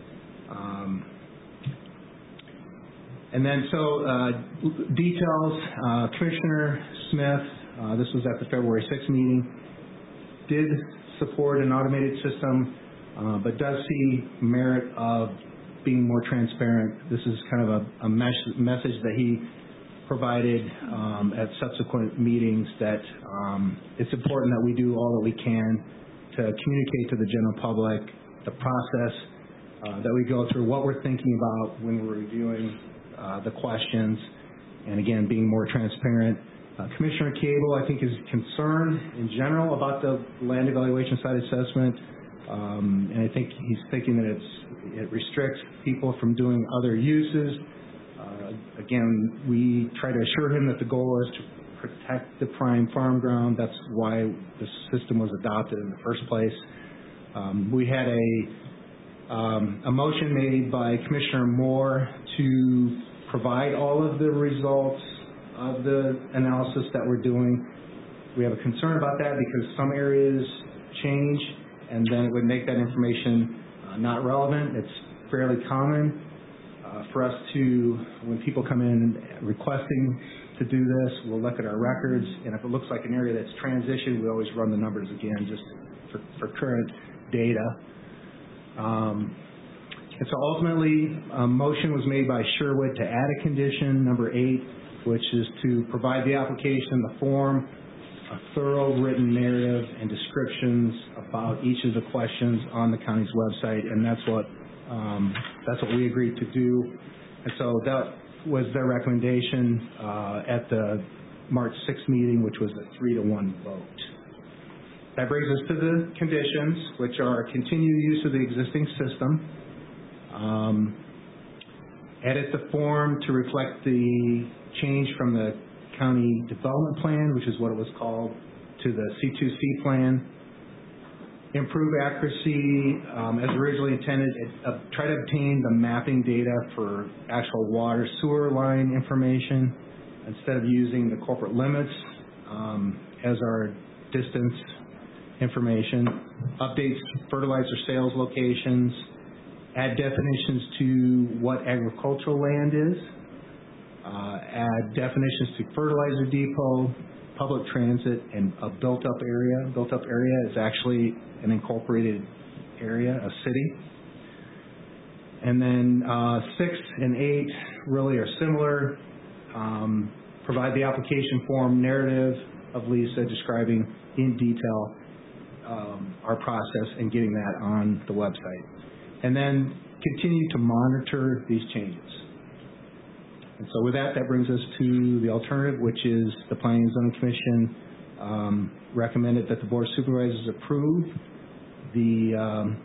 And then details, Commissioner Smith, this was at the February 6th meeting, did support an automated system, but does see merit of being more transparent. This is kind of a message that he provided at subsequent meetings, that it's important that we do all that we can to communicate to the general public the process that we go through, what we're thinking about when we're reviewing the questions, and again, being more transparent. Commissioner Cable, I think, is concerned in general about the land evaluation site assessment, and I think he's thinking that it restricts people from doing other uses. Again, we try to assure him that the goal is to protect the prime farm ground. That's why the system was adopted in the first place. We had a motion made by Commissioner Moore to provide all of the results of the analysis that we're doing. We have a concern about that because some areas change, and then it would make that information not relevant. It's fairly common for us to, when people come in requesting to do this, we'll look at our records, and if it looks like an area that's transitioned, we always run the numbers again just for current data. And so ultimately, a motion was made by Sherwood to add a condition, number 8, which is to provide the application, the form, a thorough written narrative and descriptions about each of the questions on the county's website, and that's what we agreed to do. And so that was their recommendation at the March 6th meeting, which was a 3-to-1 vote. That brings us to the conditions, which are continued use of the existing system, edit the form to reflect the change from the county development plan, which is what it was called, to the C2C plan, improve accuracy as originally intended, try to obtain the mapping data for actual water sewer line information instead of using the corporate limits as our distance information, updates fertilizer sales locations, add definitions to what agricultural land is, add definitions to fertilizer depot, public transit, and a built-up area. Built-up area is actually an incorporated area, a city. And then 6 and 8 really are similar. Provide the application form narrative of Lisa describing in detail our process and getting that on the website. And then continue to monitor these changes. And so with that brings us to the alternative, which is the Planning and Zoning Commission recommended that the Board of Supervisors approve the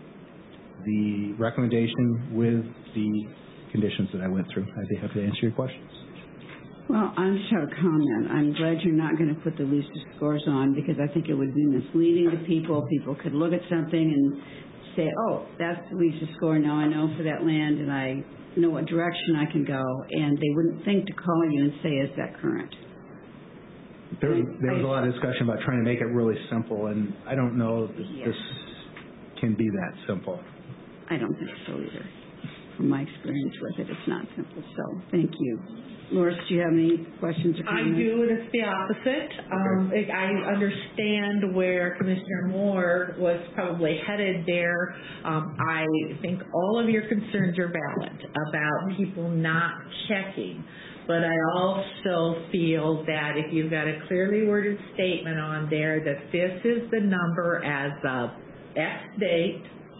recommendation with the conditions that I went through. I'd be happy to answer your questions. Well, I just have a comment. I'm glad you're not going to put the Lisa scores on, because I think it would be misleading to people. People could look at something and say, oh, that's the Lisa score. Now I know for that land and I know what direction I can go, and they wouldn't think to call you and say, is that current? There was a lot of discussion about trying to make it really simple, and I don't know that this can be that simple. I don't think so either. From my experience with it, it's not simple. So thank you. Loris, do you have any questions or comments? I do, and it's the opposite. Okay. I understand where Commissioner Moore was probably headed there. I think all of your concerns are valid about people not checking, but I also feel that if you've got a clearly worded statement on there that this is the number as of X date,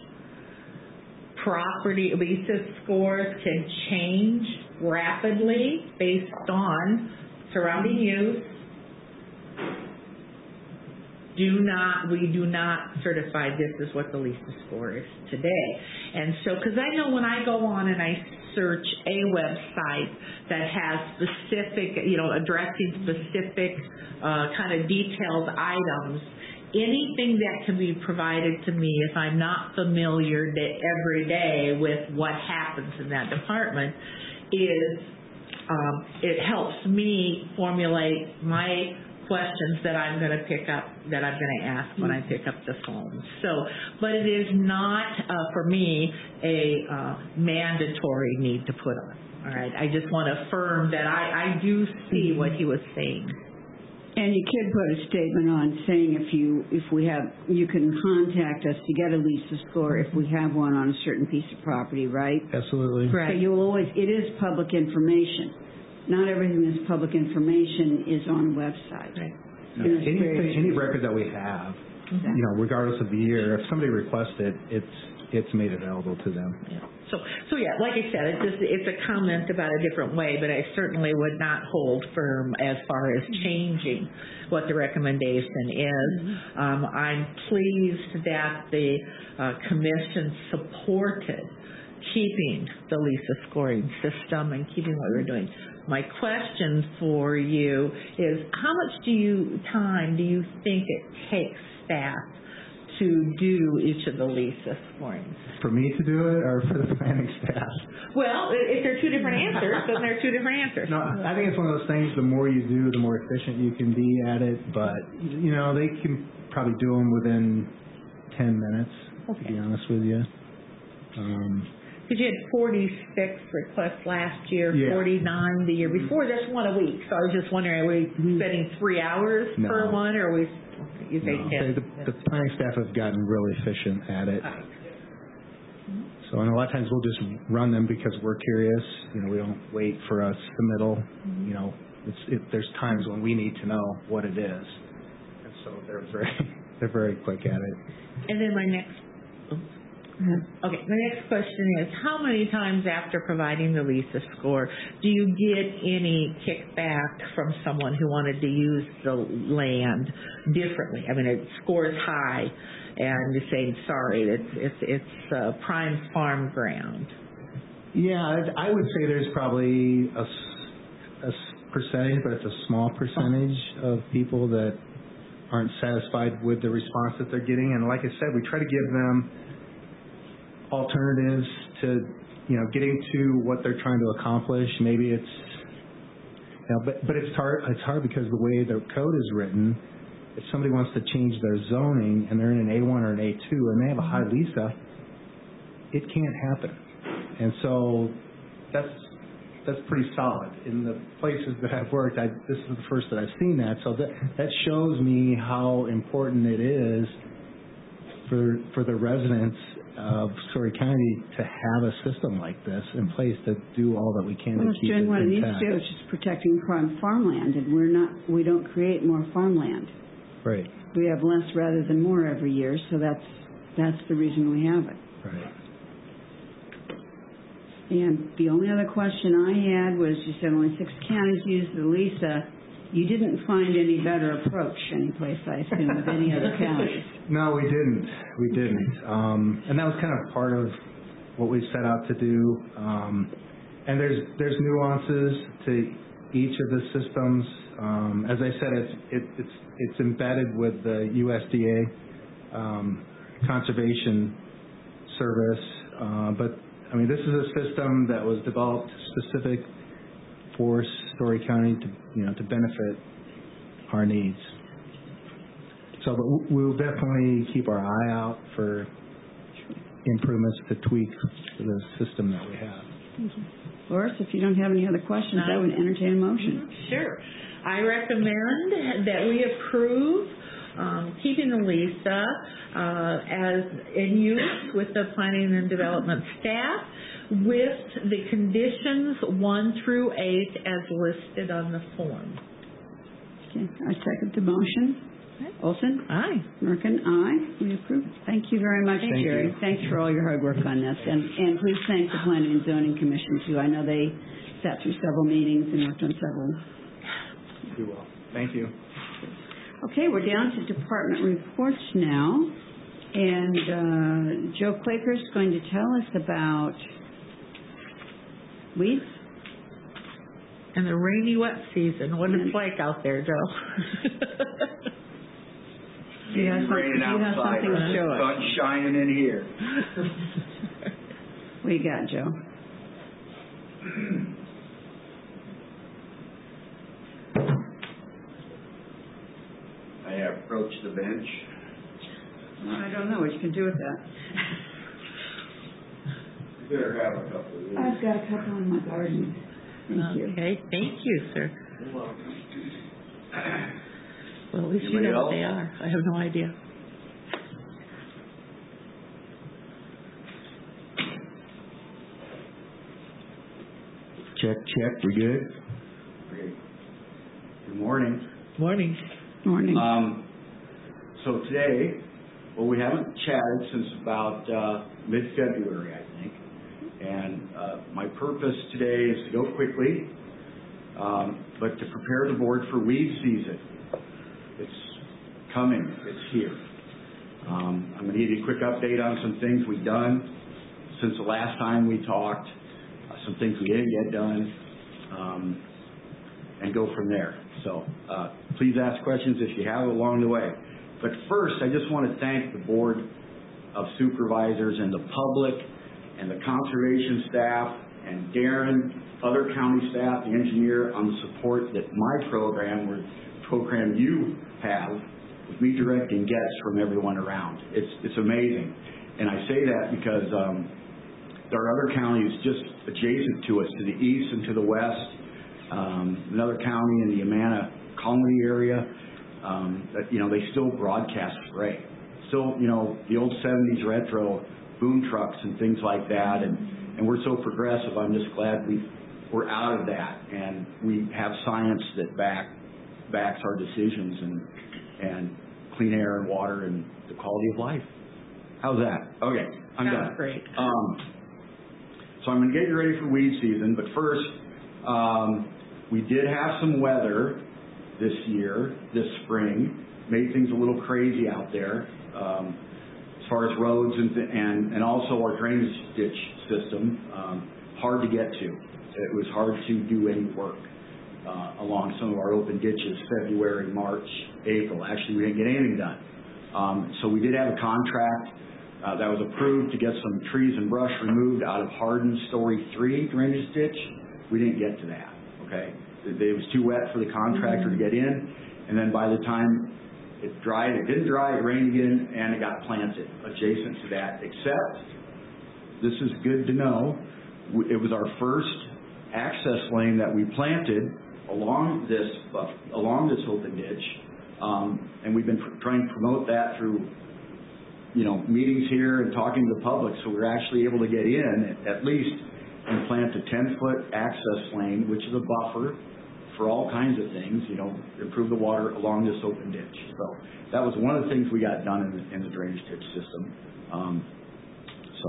property Lisa scores can change rapidly based on surrounding use. We do not certify this is what the Lisa score is today. And so, because I know when I go on and I search a website that has specific, addressing specific kind of detailed items, anything that can be provided to me if I'm not familiar every day with what happens in that department is it helps me formulate my questions that I'm going to pick up, that I'm going to ask when I pick up the phone. So, but it is not for me a mandatory need to put on. All right, I just want to affirm that I do see what he was saying. And you could put a statement on saying you can contact us to get a Lisa score if we have one on a certain piece of property, right? Absolutely. Right. But it is public information. Not everything that's public information is on a website. Right. No, any record that we have, regardless of the year, if somebody requests it, it's made available to them. Yeah. So yeah, like I said, it's a comment about a different way, but I certainly would not hold firm as far as changing what the recommendation is. I'm pleased that the commission supported keeping the Lisa scoring system and keeping what we're doing. My question for you is, how much time do you think it takes staff to do each of the Lisa scorings? For me to do it, or for the planning staff? Well, if they're two different answers, then they're two different answers. No, I think it's one of those things, the more you do, the more efficient you can be at it, but, they can probably do them within 10 minutes, to be honest with you. Because you had 46 requests last year, 49 the year before. That's one a week. So I was just wondering, are we spending 3 hours per one, or are we? The planning staff have gotten really efficient at it. So So, and a lot of times we'll just run them because we're curious. We don't wait for a submittal. There's times when we need to know what it is, and so they're very quick at it. And then my next question is, how many times after providing the LISA score do you get any kickback from someone who wanted to use the land differently? I mean, it scores high, and you're saying, sorry, it's prime farm ground. Yeah, I would say there's probably a percentage, but it's a small percentage of people that aren't satisfied with the response that they're getting. And like I said, we try to give them alternatives to, getting to what they're trying to accomplish. Maybe it's, but it's hard. It's hard because the way the code is written, if somebody wants to change their zoning and they're in an A1 or an A2 and they have a high LISA, it can't happen. And so that's pretty solid. In the places that I've worked, this is the first that I've seen that. So that shows me how important it is for the residents of Story County to have a system like this in place to do all that we can to keep it intact. What it needs to do is just protecting prime farmland, and we don't create more farmland. Right. We have less rather than more every year, so that's the reason we have it. Right. And the only other question I had was, you said only 6 counties use the LISA. You didn't find any better approach anyplace, I assume, with any other counties. No, we didn't. And that was kind of part of what we set out to do. And there's nuances to each of the systems. As I said, it's embedded with the USDA Conservation Service, but I mean, this is a system that was developed specific for Story County to benefit our needs. So, but we'll definitely keep our eye out for improvements to tweak the system that we have. Thank you. Loris, if you don't have any other questions, I would entertain a motion. Sure. I recommend that we approve keeping the LISA as in use with the planning and development staff with the conditions 1 through 8 as listed on the form. Okay, I second the motion. Olson? Aye. Merkin? Aye. We approve. Thank you very much, Jerry. Thanks for all your hard work on this. And please thank the Planning and Zoning Commission, too. I know they sat through several meetings and worked on several. You will. Thank you. Okay, we're down to department reports now. And Joe Quaker is going to tell us about weeds. And the rainy, wet season. What it's like out there, Joe. It's raining outside. Sun's shining in here. What you got, Joe? I approach the bench. Well, I don't know what you can do with that. You better have a couple of these. I've got a couple in my garden. Thank you. Okay, thank you, sir. You're welcome. Well, at least you know what they are. I have no idea. Check. We good? Great. Good morning. Morning. Morning. So today, well, we haven't chatted since about mid-February, I think. And my purpose today is to go quickly, but to prepare the board for weed season. It's coming. It's here. I'm going to give you a quick update on some things we've done since the last time we talked, some things we didn't get done, and go from there. So please ask questions if you have along the way. But first, I just want to thank the Board of Supervisors and the public and the conservation staff and Darren, other county staff, the engineer, on the support that my program, or program you have, with me directing guests from everyone around. It's amazing. And I say that because there are other counties just adjacent to us, to the east and to the west, another county in the Amana Colony area, that, they still broadcast spray. Still, the old 70s retro boom trucks and things like that, and we're so progressive. I'm just glad we're out of that, and we have science that backs our decisions, and clean air and water and the quality of life. How's that? Okay, I'm done. That's great. So I'm going to get you ready for weed season, but first, we did have some weather this spring, made things a little crazy out there, as far as roads and also our drainage ditch system, hard to get to. It was hard to do any work along some of our open ditches, February, March, April. Actually, we didn't get anything done. So we did have a contract that was approved to get some trees and brush removed out of Hardin Story 3 drainage ditch. We didn't get to that, okay? It was too wet for the contractor to get in, and then by the time it dried, it didn't dry, it rained again, and it got planted adjacent to that, except, this is good to know, it was our first access lane that we planted along this open ditch, and we've been trying to promote that through meetings here and talking to the public, so we're actually able to get in at least and plant a 10-foot access lane, which is a buffer for all kinds of things, improve the water along this open ditch. So that was one of the things we got done in the drainage ditch system. So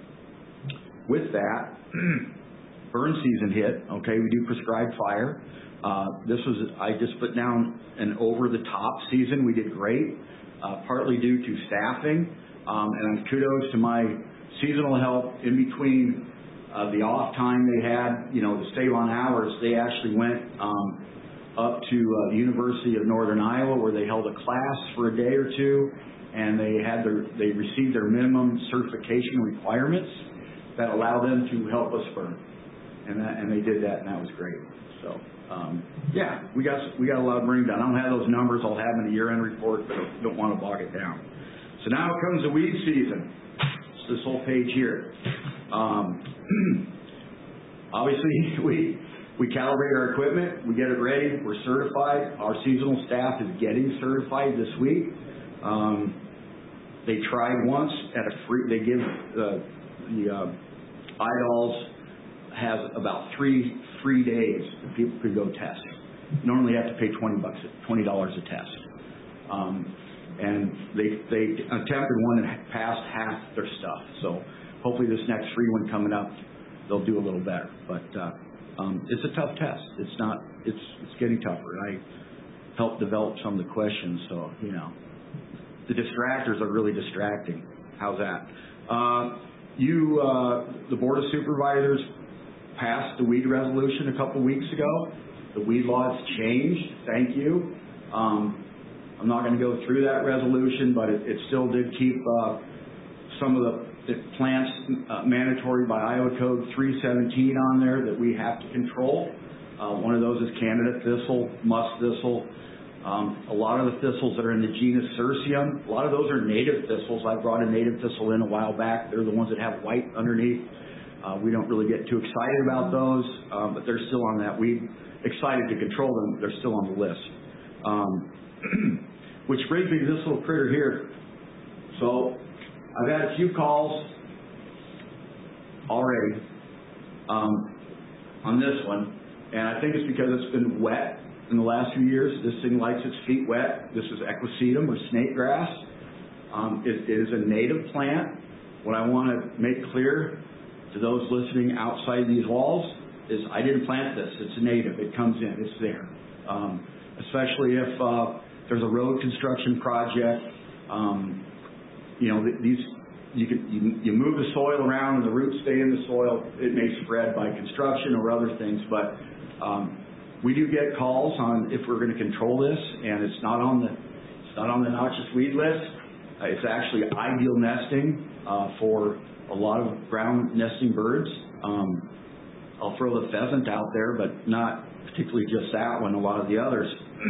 with that, burn season hit. Okay, we do prescribed fire. I just put down an over-the-top season. We did great, partly due to staffing, and kudos to my seasonal help in between the off time they had, to save on hours. They actually went up to the University of Northern Iowa, where they held a class for a day or two, and they received their minimum certification requirements that allow them to help us burn, and they did that, and that was great. So yeah, we got a lot of burning done. I don't have those numbers. I'll have them in the year-end report, but I don't want to bog it down. So now comes the weed season. It's this whole page here. Obviously, we calibrate our equipment, we get it ready, we're certified. Our seasonal staff is getting certified this week. They tried once at a free. They give the IDOLS has about 3 free days that people could go test. You normally have to pay $20 a test. And they attempted one and passed half their stuff. So hopefully this next free one coming up, they'll do a little better. But it's a tough test. It's getting tougher. I helped develop some of the questions, so the distractors are really distracting. How's that? The Board of Supervisors passed the weed resolution a couple weeks ago. The weed laws changed. Thank you. I'm not going to go through that resolution, but it still did keep some of the plants mandatory by Iowa Code 317 on there that we have to control. One of those is Candida thistle, musk thistle. A lot of the thistles that are in the genus Cirsium, a lot of those are native thistles. I brought a native thistle in a while back. They're the ones that have white underneath. We don't really get too excited about those, but they're still on that. We're excited to control them. They're still on the list. Which brings me to this little critter here. So I've had a few calls already on this one, and I think it's because it's been wet in the last few years. This thing likes its feet wet. This is equisetum or snake grass. It is a native plant. What I want to make clear to those listening outside these walls is I didn't plant this. It's a native. It comes in. It's there. Especially if there's a road construction project. You move the soil around and the roots stay in the soil. It may spread by construction or other things, but we do get calls on if we're going to control this, and it's not on the noxious weed list. It's actually ideal nesting for a lot of ground nesting birds. I'll throw the pheasant out there, but not particularly just that one. A lot of the others.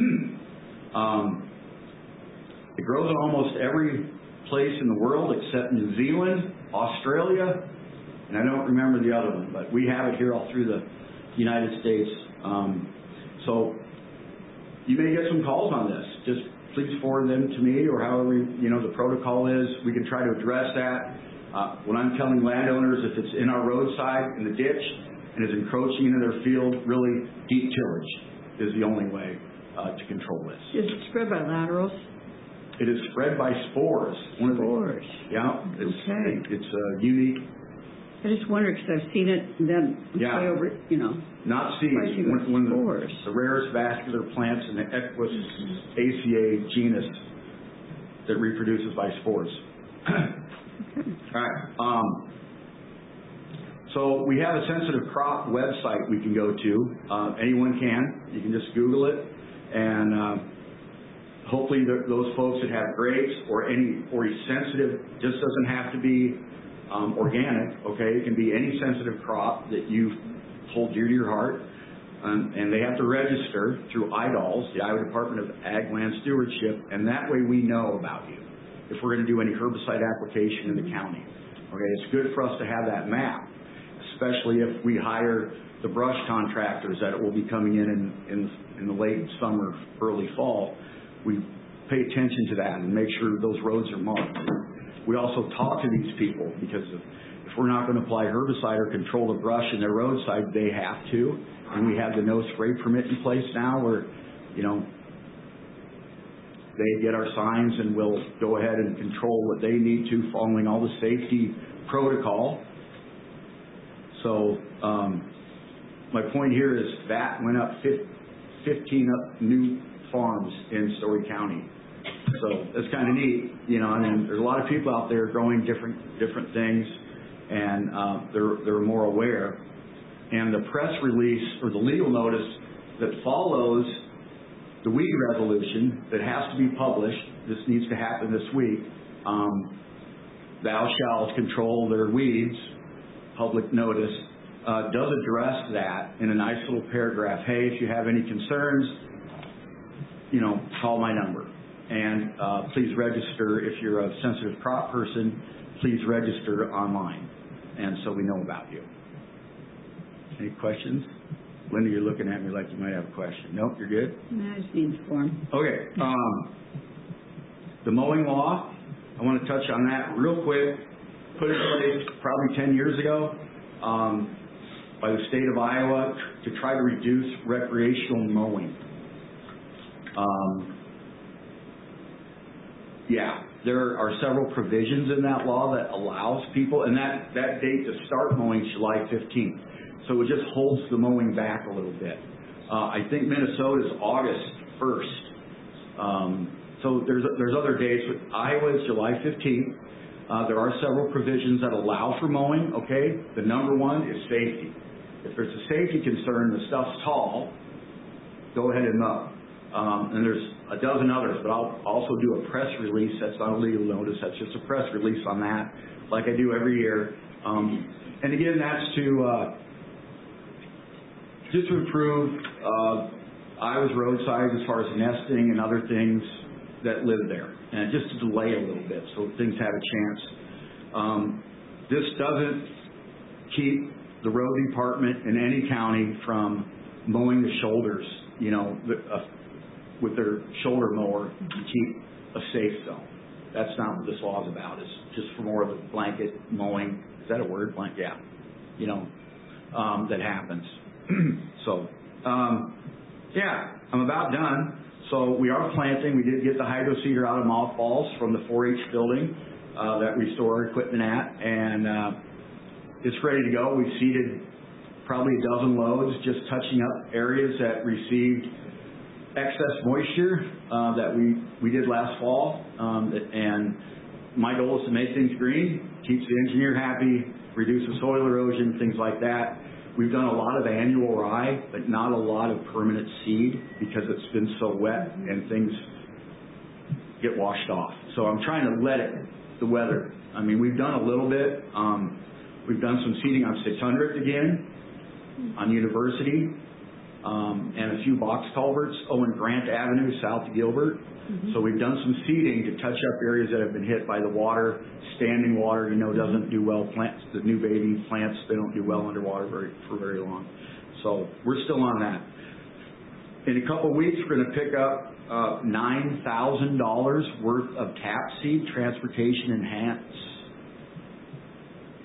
It grows in almost every place in the world except New Zealand, Australia, and I don't remember the other one, but we have it here all through the United States. So you may get some calls on this. Just please forward them to me, or however the protocol is. We can try to address that. What I'm telling landowners, if it's in our roadside, in the ditch, and is encroaching into their field, really deep tillage is the only way to control this. Is it spread by laterals? It is spread by spores. Spores. Yeah, it's unique. I just wonder because I've seen it then way over, Not seeds. One of the rarest vascular plants in the Equus acacia genus that reproduces by spores. All right. So we have a sensitive crop website we can go to. Anyone can. You can just Google it, and hopefully those folks that have grapes or sensitive, just doesn't have to be organic. Okay, it can be any sensitive crop that you hold dear to your heart, and they have to register through IDALS, the Iowa Department of Ag Land Stewardship, and that way we know about you if we're going to do any herbicide application in the county. Okay, it's good for us to have that map, especially if we hire the brush contractors that will be coming in the late summer, early fall. We pay attention to that and make sure those roads are marked. We also talk to these people because if we're not going to apply herbicide or control the brush in their roadside, they have to. And we have the no spray permit in place now where, they get our signs and we'll go ahead and control what they need to following all the safety protocol. So my point here is that went up 15 new farms in Story County. So that's kind of neat. There's a lot of people out there growing different things, and they're more aware. And the press release or the legal notice that follows the weed resolution that has to be published, this needs to happen this week, thou shalt control their weeds, public notice, does address that in a nice little paragraph. Hey, if you have any concerns, call my number. And please register. If you're a sensitive crop person, please register online. And so we know about you. Any questions? Linda, you're looking at me like you might have a question. Nope, you're good? No, I just need the form. Okay. The mowing law, I want to touch on that real quick. Put in place probably 10 years ago by the state of Iowa to try to reduce recreational mowing. There are several provisions in that law that allows people, and that date to start mowing is July 15th. So it just holds the mowing back a little bit. I think Minnesota is August 1st. So there's other dates, but Iowa is July 15th. There are several provisions that allow for mowing, okay? The number one is safety. If there's a safety concern, the stuff's tall, go ahead and mow. And there's a dozen others, but I'll also do a press release. That's not a legal notice. That's just a press release on that, like I do every year. And again, that's to just to improve Iowa's roadside as far as nesting and other things that live there, and just to delay a little bit so things have a chance. This doesn't keep the road department in any county from mowing the shoulders, with their shoulder mower to keep a safe zone. That's not what this law is about. It's just for more of a blanket mowing. Is that a word? Yeah. That happens. So, I'm about done. So we are planting. We did get the hydro seeder out of mothballs from the 4-H building that we store our equipment at, and it's ready to go. We've seeded probably a dozen loads, just touching up areas that received excess moisture that we did last fall. And my goal is to make things green, keeps the engineer happy, reduces soil erosion, things like that. We've done a lot of annual rye, but not a lot of permanent seed because it's been so wet and things get washed off. So I'm trying to let the weather. I mean, we've done a little bit. We've done some seeding on 600th again, on University, and a few box culverts, and Grant Avenue, south of Gilbert. So we've done some seeding to touch up areas that have been hit by the water. Standing water, doesn't do well. Plants, the new baby plants, they don't do well underwater for very long. So we're still on that. In a couple of weeks, we're going to pick up $9,000 worth of tap seed, transportation enhanced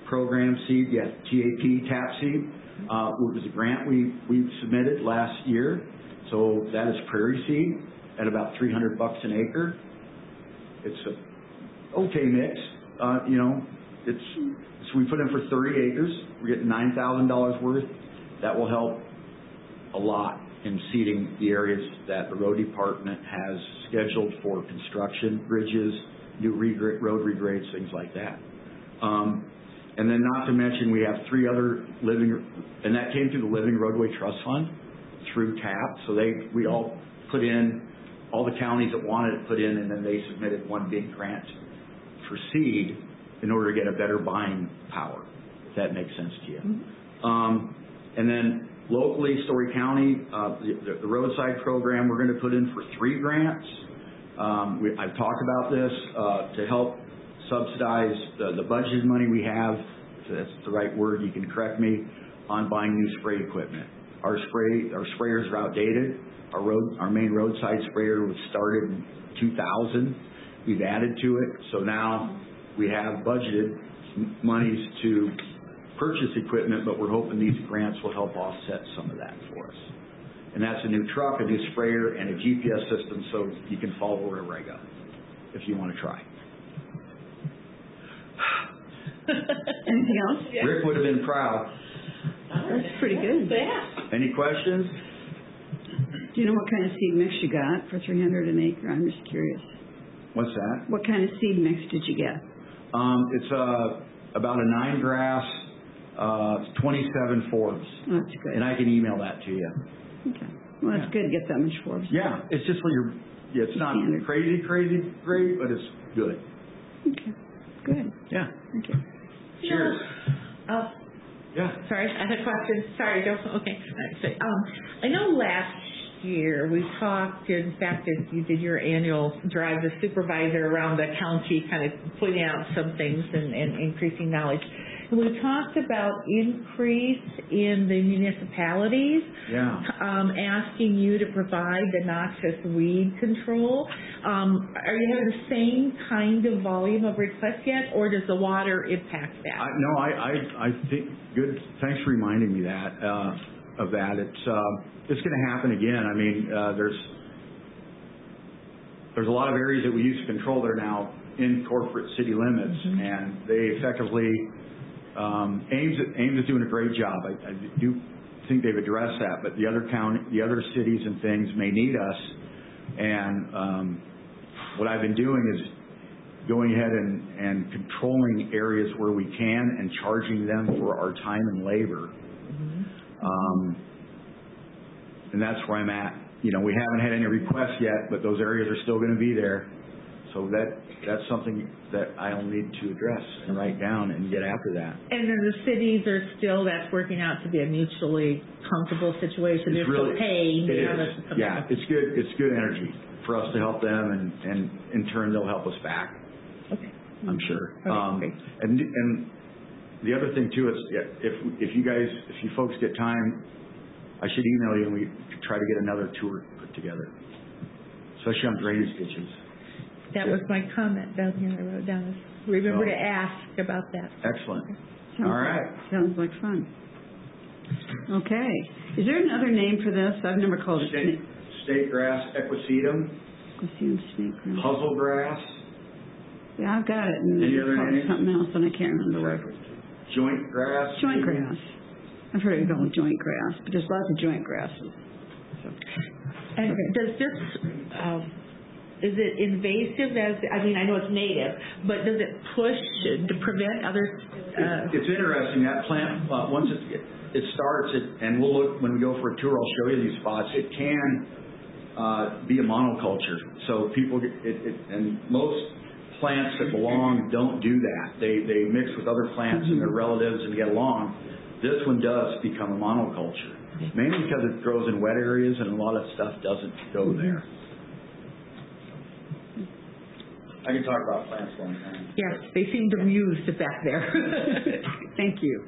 program seed, TAP seed. It was a grant we submitted last year. So that is prairie seed at about $300 an acre. It's a okay mix. So we put in for 30 acres. We're getting $9,000 worth. That will help a lot in seeding the areas that the road department has scheduled for construction, bridges, new road regrades, things like that. And then not to mention we have 3 other and that came through the Living Roadway Trust Fund through TAP. So we all put in, all the counties that wanted it put in, and then they submitted one big grant for seed in order to get a better buying power, if that makes sense to you. And then locally, Story County, the roadside program, we're going to put in for 3 grants. I've talked about this to help subsidize the budgeted money we have, if that's the right word, you can correct me, on buying new spray equipment. Our sprayers are outdated. Our main roadside sprayer was started in 2000. We've added to it, so now we have budgeted monies to purchase equipment, but we're hoping these grants will help offset some of that for us. And that's a new truck, a new sprayer, and a GPS system so you can follow wherever I go if you want to try. Anything else? Rick would have been proud. That's pretty good. Any questions? Do you know what kind of seed mix you got for 300 an acre? I'm just curious. What's that? What kind of seed mix did you get? It's about a 9 grass, 27 Forbes. Oh, that's good. And I can email that to you. Okay. Well, that's good to get that much Forbes. Yeah, it's just for it's not standard. crazy great, but it's good. Okay. Good. Yeah. Okay. Cheers. Yeah. Sorry, I had a question. Sorry, Joe. Okay. I know last year we talked, in fact, as you did your annual drive, the supervisor around the county kind of pointing out some things and increasing knowledge. And we talked about increase in the municipalities, asking you to provide the noxious weed control. Are you having the same kind of volume of requests yet, or does the water impact that? No, I think good. Thanks for reminding me of that. It's going to happen again. I mean, there's a lot of areas that we used to control that are now in corporate city limits, and they effectively. Ames is doing a great job. I do think they've addressed that, but the other cities and things may need us. And what I've been doing is going ahead and controlling areas where we can and charging them for our time and labor. And that's where I'm at. We haven't had any requests yet, but those areas are still going to be there. So that's something that I'll need to address and write down and get after that. And then the cities are that's working out to be a mutually comfortable situation. They're still paying. It is. Yeah, it's good. It's good energy for us to help them, and in turn they'll help us back. Okay. I'm sure. Okay, and the other thing too is if you folks get time, I should email you and we could try to get another tour put together, especially on drainage ditches. That was my comment down here. I wrote down. Remember to ask about that. Excellent. All right. Sounds like fun. Okay. Is there another name for this? I've never called it snake. Snake grass, equisetum. Equisetum snake grass. Puzzle grass. Yeah, I've got it. And any other names? Something else, and I can't remember what. Joint grass. Joint grass. I've heard it called joint grass, but there's lots of joint grasses. So. And does this? Is it invasive? I know it's native, but does it push to prevent other? It's interesting that plant once it starts, and we'll look when we go for a tour. I'll show you these spots. It can be a monoculture, so people and most plants that belong don't do that. They mix with other plants and their relatives and get along. This one does become a monoculture, mainly because it grows in wet areas and a lot of stuff doesn't go there. I can talk about plants one time. Yes, they seem amused back there. Thank you.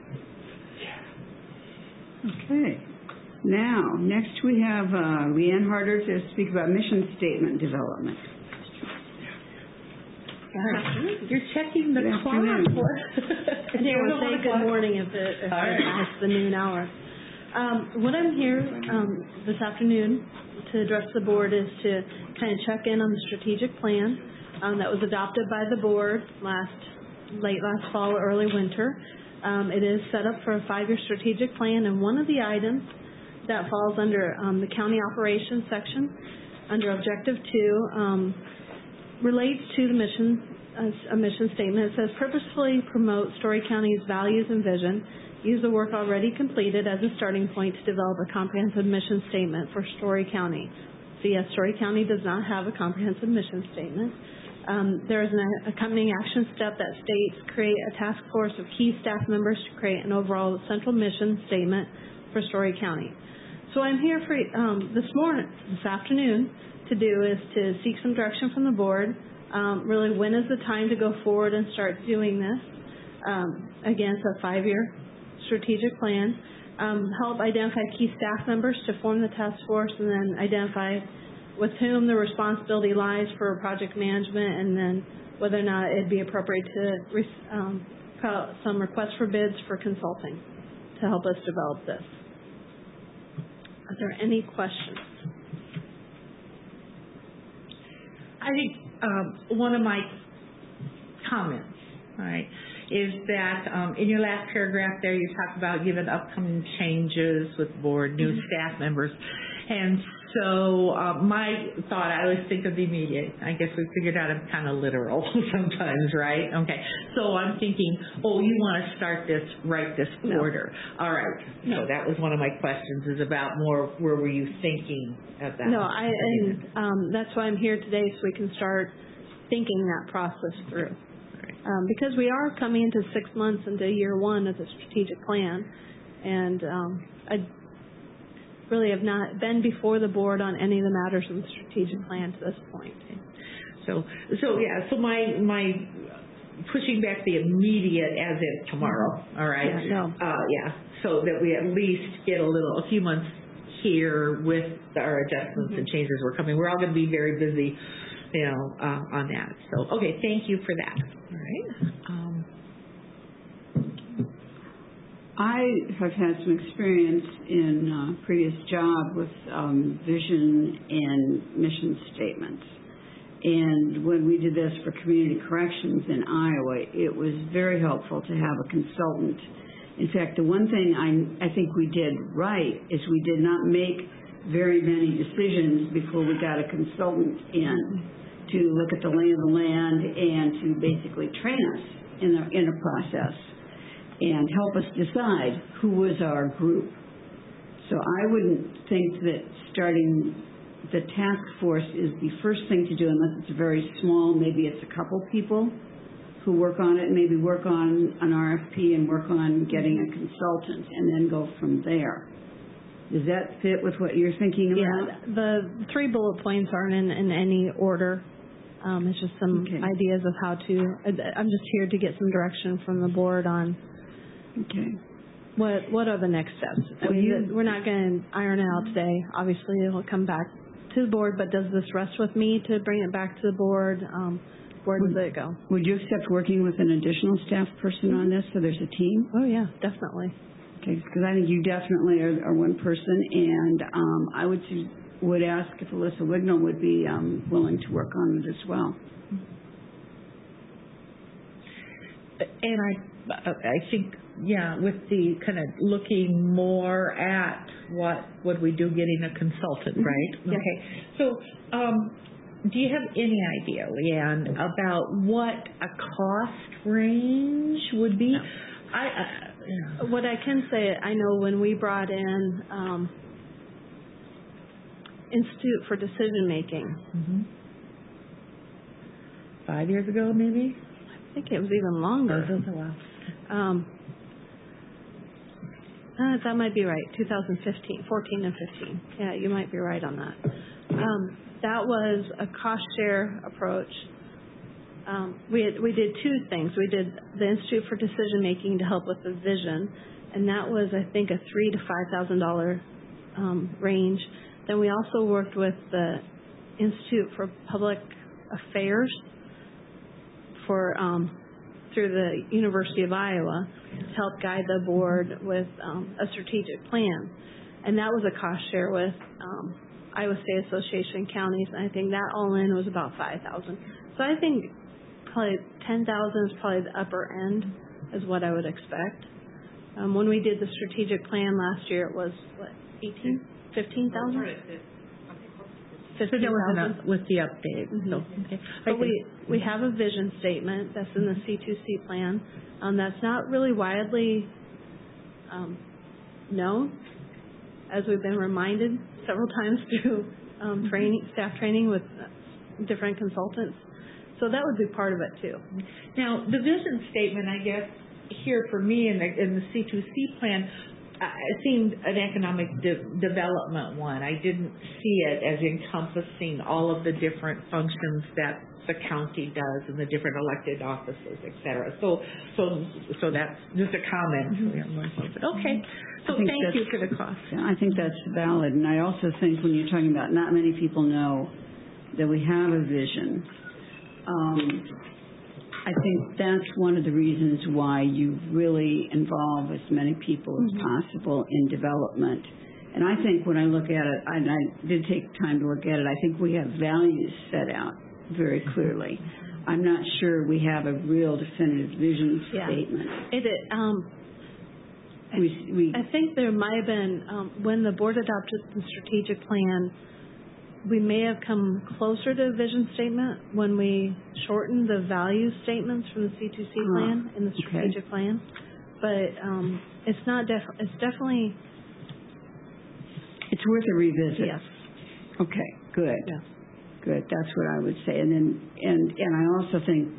Okay. Now, next we have Leanne Harder to speak about mission statement development. You're checking the clock. I didn't want to say good morning if it's the noon hour. What I'm here this afternoon to address the board is to kind of check in on the strategic plan that was adopted by the board late last fall, early winter. It is set up for a 5-year strategic plan, and one of the items that falls under the county operations section, under Objective 2, relates to the a mission statement. It says, purposefully promote Story County's values and vision. Use the work already completed as a starting point to develop a comprehensive mission statement for Story County. So yes, Story County does not have a comprehensive mission statement. There is an accompanying action step that states create a task force of key staff members to create an overall central mission statement for Story County. So I'm here for this afternoon to do is to seek some direction from the board. Really, when is the time to go forward and start doing this? Again, it's a 5-year strategic plan. Help identify key staff members to form the task force, and then identify with whom the responsibility lies for project management, and then whether or not it'd be appropriate to put out some requests for bids for consulting to help us develop this. Are there any questions? I think one of my comments, all right, is that in your last paragraph there you talked about given upcoming changes with board, new staff members. And so my thought, I always think of the immediate. I guess we figured out I'm kind of literal sometimes, right? Okay. So I'm thinking, oh, you want to start this, write this order. All right. So that was one of my questions, is about more, where were you thinking of that? No, that's why I'm here today, so we can start thinking that process through. Because we are coming into 6 months into year 1 of the strategic plan, and I really have not been before the board on any of the matters in the strategic plan to this point. So my pushing back the immediate as in tomorrow, all right? Yeah, so that we at least get a few months here with our adjustments and changes we're coming. We're all going to be very busy, on that. So, okay, thank you for that. All right. I have had some experience in a previous job with vision and mission statements. And when we did this for community corrections in Iowa, it was very helpful to have a consultant. In fact, the one thing I think we did right is we did not make very many decisions before we got a consultant in to look at the lay of the land and to basically train us in a process and help us decide who was our group. So I wouldn't think that starting the task force is the first thing to do unless it's very small. Maybe it's a couple people who work on it, maybe work on an RFP and work on getting a consultant and then go from there. Does that fit with what you're thinking about? Yeah, the 3 bullet points aren't in any order. It's just some ideas of how to, I'm just here to get some direction from the board on what are the next steps. We're not going to iron it out today. Obviously, it'll come back to the board, but does this rest with me to bring it back to the board? Where does it go? Would you accept working with an additional staff person on this so there's a team? Oh, yeah, definitely. Okay, because I think you definitely are one person, and I would ask if Alyssa Wignall would be willing to work on it as well. And I think, with the kind of looking more at what would we do getting a consultant, right? Yeah. Okay. So, do you have any idea, Leanne, about what a cost range would be? No. What I can say, I know when we brought in Institute for Decision Making. 5 years ago, maybe? I think it was even longer. Oh, it was a while. That might be right, 2015, 14 and 15. Yeah, you might be right on that. That was a cost share approach. We did 2 things. We did the Institute for Decision Making to help with the vision, and that was, I think, a $3,000 to $5,000 range. Then we also worked with the Institute for Public Affairs for through the University of Iowa to help guide the board with a strategic plan. And that was a cost share with Iowa State Association of Counties, and I think that all in was about $5,000. So I think probably $10,000 is probably the upper end is what I would expect. When we did the strategic plan last year, it was what, 15,000? 15,000 with the update. Mm-hmm. So, okay. But we have a vision statement that's in the C2C plan that's not really widely known, as we've been reminded several times through staff training with different consultants. So that would be part of it too. Now, the vision statement, I guess, here for me in the C2C plan, it seemed an economic development one. I didn't see it as encompassing all of the different functions that the county does and the different elected offices, et cetera. So that's just a comment. Mm-hmm. Okay. So thank you for the cost. Yeah, I think that's valid. And I also think when you're talking about not many people know that we have a vision, I think that's one of the reasons why you really involve as many people as possible in development. And I think when I look at it, and I did take time to look at it, I think we have values set out very clearly. I'm not sure we have a real definitive vision statement. I think there might have been, when the board adopted the strategic plan, we may have come closer to a vision statement when we shortened the value statements from the C2C plan in the strategic plan. But it's not it's definitely... It's worth a revisit. Yes. Okay, good. Yeah. Good, that's what I would say. And then, and I also think,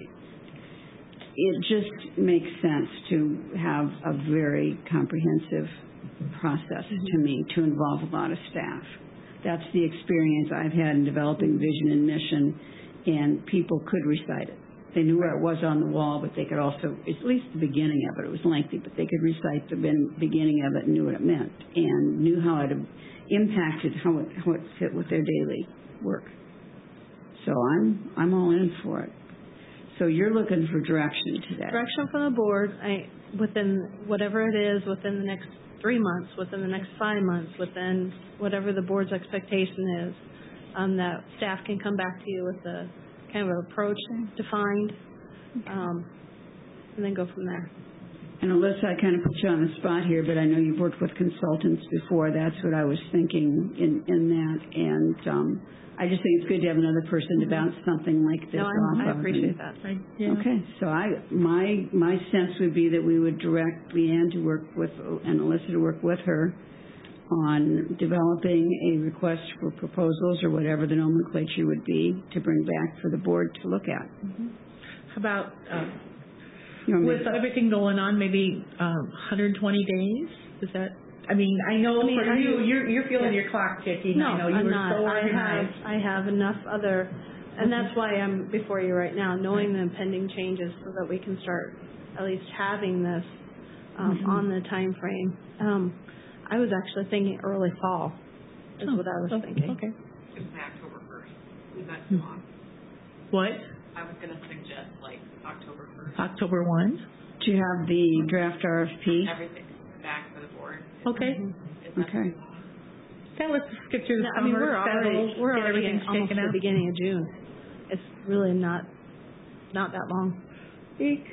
it just makes sense to have a very comprehensive process to me to involve a lot of staff. That's the experience I've had in developing vision and mission, and people could recite it. They knew where it was on the wall, but they could also, at least the beginning of it was lengthy, but they could recite the beginning of it and knew what it meant, and knew how it impacted, how it fit with their daily work. So I'm all in for it. So you're looking for direction today. Direction from the board, within whatever it is, within the next 3 months, within the next 5 months, within whatever the board's expectation is, that staff can come back to you with a kind of approach defined, and then go from there. And Alyssa, I kind of put you on the spot here, but I know you've worked with consultants before. That's what I was thinking in that, and I just think it's good to have another person to bounce something like this off of. I appreciate that. Okay, so my sense would be that we would direct Leanne to work with, and Alyssa to work with her on developing a request for proposals or whatever the nomenclature would be to bring back for the board to look at. How about with everything going on, maybe 120 days? Is that? I mean, I know for you're feeling your clock ticking. No, I know you were so organized. I have enough other, and that's why I'm before you right now, knowing the impending changes so that we can start at least having this on the time frame. I was actually thinking early fall is what I was thinking. Okay. It's October 1st. We've got too long. What? I was going to suggest like October 1st. October 1? Do you have the draft RFP? Everything back for the board. Okay. Okay. So let's get through the summer. I mean, we're already in almost the beginning of June. It's really not that long. Eek.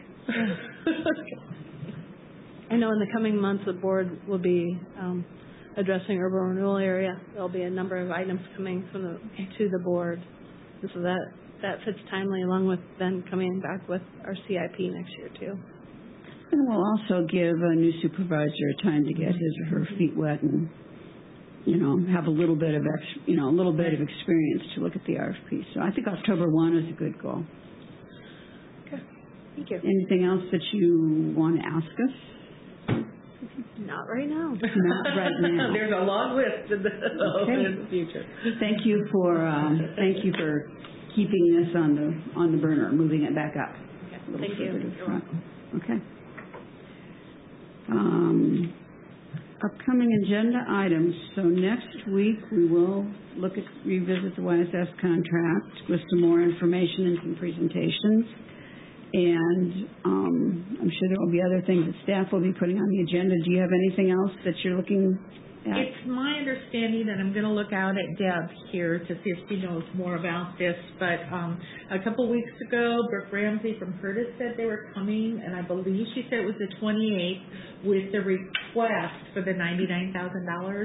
I know in the coming months the board will be addressing urban renewal area. There'll be a number of items coming to the board, and so that fits timely along with then coming back with our CIP next year too. And we'll also give a new supervisor time to get his or her feet wet and, have a little bit of experience to look at the RFP. So I think October 1 is a good goal. Okay. Thank you. Anything else that you want to ask us? Not right now. Not right now. There's a long list in the future. Thank you for keeping this on the burner, moving it back up. Okay. Thank you. Okay. Upcoming agenda items. So next week we will revisit the YSS contract with some more information and some presentations. And I'm sure there will be other things that staff will be putting on the agenda. Do you have anything else that you're looking at? It's my understanding that I'm going to look out at Deb here to see if she knows more about this, but a couple weeks ago, Brooke Ramsey from Curtis said they were coming, and I believe she said it was the 28th, with the request for the $99,000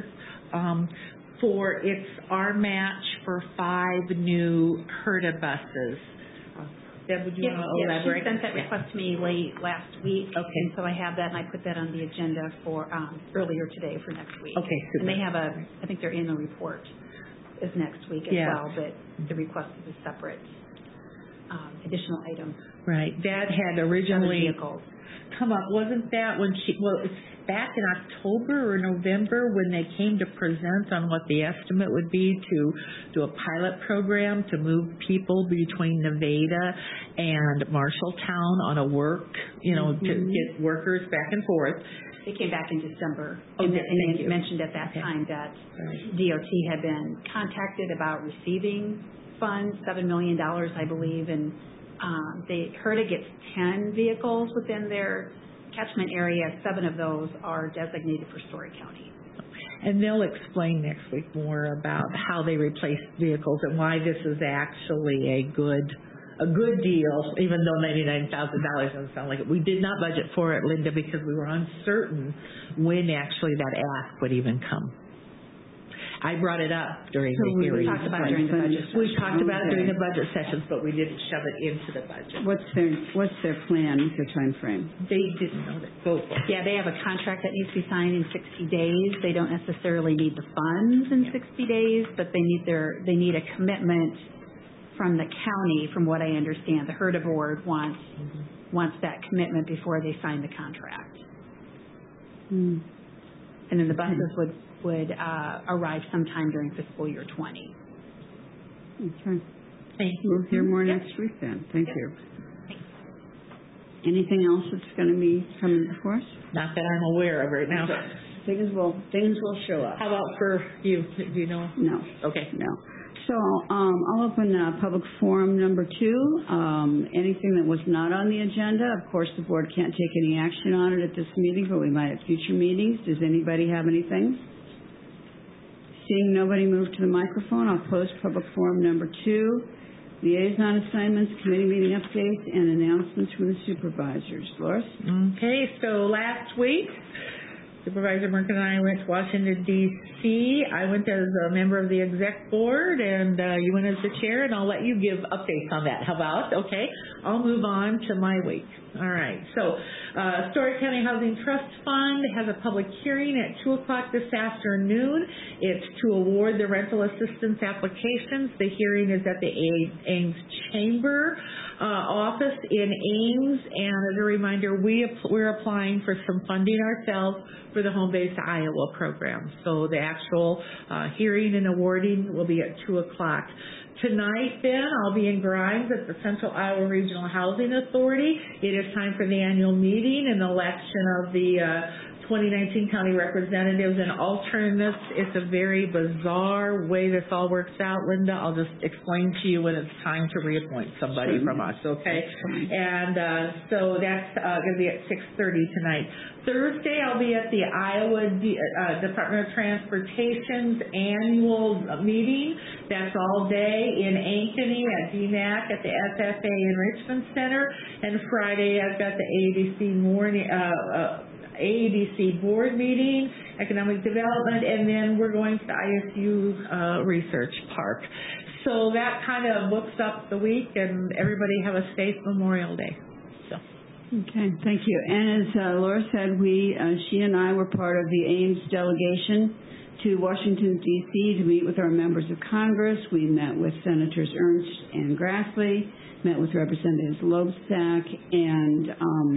for it's our match for 5 new HERDA buses. Deb, would you want to elaborate? She sent that request to me late last week. Okay. And so I have that, and I put that on the agenda for earlier today for next week. Okay, super. And they have I think their annual report is next week as well, but the request is a separate additional item. Right. That had originally come up. Wasn't that when it's back in October or November when they came to present on what the estimate would be to do a pilot program to move people between Nevada and Marshalltown on a work, to get workers back and forth. They came back in December, and they mentioned at that time that DOT had been contacted about receiving funds, $7 million, I believe, and HERDA gets 10 vehicles within their catchment area. 7 of those are designated for Story County. And they'll explain next week more about how they replace vehicles and why this is actually a good deal, even though $99,000 doesn't sound like it. We did not budget for it, Linda, because we were uncertain when actually that ask would even come. I brought it up during the hearing. We talked about it during the budget session. We talked about it during the budget sessions, but we didn't shove it into the budget. What's their plan, their time frame? They didn't know that. Go for it. Yeah, they have a contract that needs to be signed in 60 days. They don't necessarily need the funds in 60 days, but they need a commitment from the county, from what I understand. The HERDA board wants that commitment before they sign the contract. And then the buses would arrive sometime during fiscal year 20. Okay. Thank you. We'll hear more next week then. Thank you. Anything else that's going to be coming before us? Not that I'm aware of right now. Things will show up. How about for you? Do you know? No. Okay. No. So I'll open public forum number 2. Anything that was not on the agenda, of course, the board can't take any action on it at this meeting, but we might at future meetings. Does anybody have anything? Seeing nobody move to the microphone, I'll close public forum number 2. Liaison assignments, committee meeting updates, and announcements from the supervisors. Loris? Okay, so last week, Supervisor Merkin and I went to Washington, D.C. I went as a member of the exec board, and you went as the chair, and I'll let you give updates on that. How about? Okay. I'll move on to my week. All right. So, Story County Housing Trust Fund has a public hearing at 2 o'clock this afternoon. It's to award the rental assistance applications. The hearing is at the Ames Chamber office in Ames, and as a reminder, we're applying for some funding ourselves for the Home-Based Iowa program. So the actual hearing and awarding will be at 2 o'clock. Tonight, then, I'll be in Grimes at the Central Iowa Regional Housing Authority. It is time for the annual meeting and election of the 2019 county representatives and alternates. It's a very bizarre way this all works out, Linda. I'll just explain to you when it's time to reappoint somebody from us, okay? And so that's going to be at 6:30 tonight. Thursday, I'll be at the Iowa Department of Transportation's annual meeting. That's all day in Ankeny at DMAC at the SFA Enrichment Center. And Friday, I've got the AADC board meeting, economic development, and then we're going to the ISU Research Park. So that kind of books up the week, and everybody have a safe Memorial Day. Okay, thank you. And as Laura said, she and I were part of the Ames delegation to Washington, D.C. to meet with our members of Congress. We met with Senators Ernst and Grassley, met with Representatives Loebsack and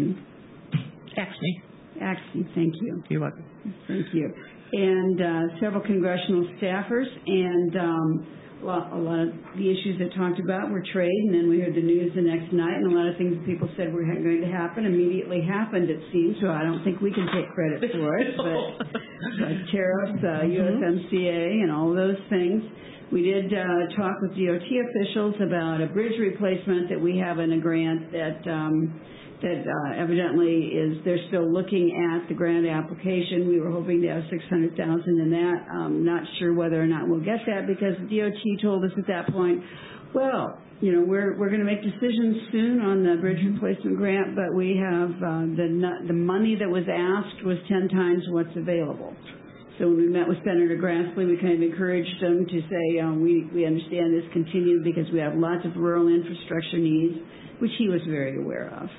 Axne, thank you. You're welcome. Thank you. And several congressional staffers, and a lot of the issues that talked about were trade, and then we heard the news the next night, and a lot of things that people said were going to happen immediately happened, it seems, so I don't think we can take credit for it, but tariffs, USMCA, and all those things. We did talk with DOT officials about a bridge replacement that we have in a grant that evidently they're still looking at the grant application. We were hoping to have $600,000 in that. Not sure whether or not we'll get that because DOT told us at that point, well, we're going to make decisions soon on the bridge replacement grant, but we have the money that was asked was 10 times what's available. So when we met with Senator Grassley, we kind of encouraged them to say, we understand this continued because we have lots of rural infrastructure needs, which he was very aware of.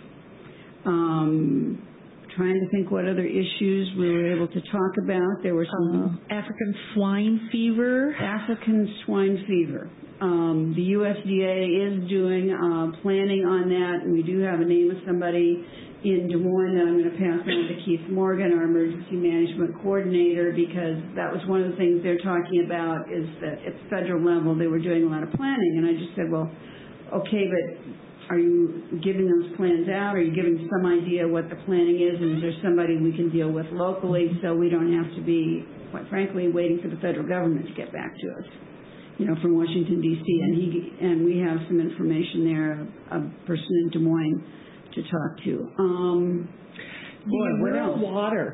Trying to think what other issues we were able to talk about. There were some African swine fever. African swine fever. The USDA is doing planning on that, and we do have a name of somebody in Des Moines that I'm going to pass on to Keith Morgan, our emergency management coordinator, because that was one of the things they're talking about is that at the federal level they were doing a lot of planning. And I just said, well, okay, but are you giving those plans out? Are you giving some idea what the planning is? And is there somebody we can deal with locally so we don't have to be, quite frankly, waiting for the federal government to get back to us, from Washington, D.C. And we have some information there, a person in Des Moines to talk to. Rural water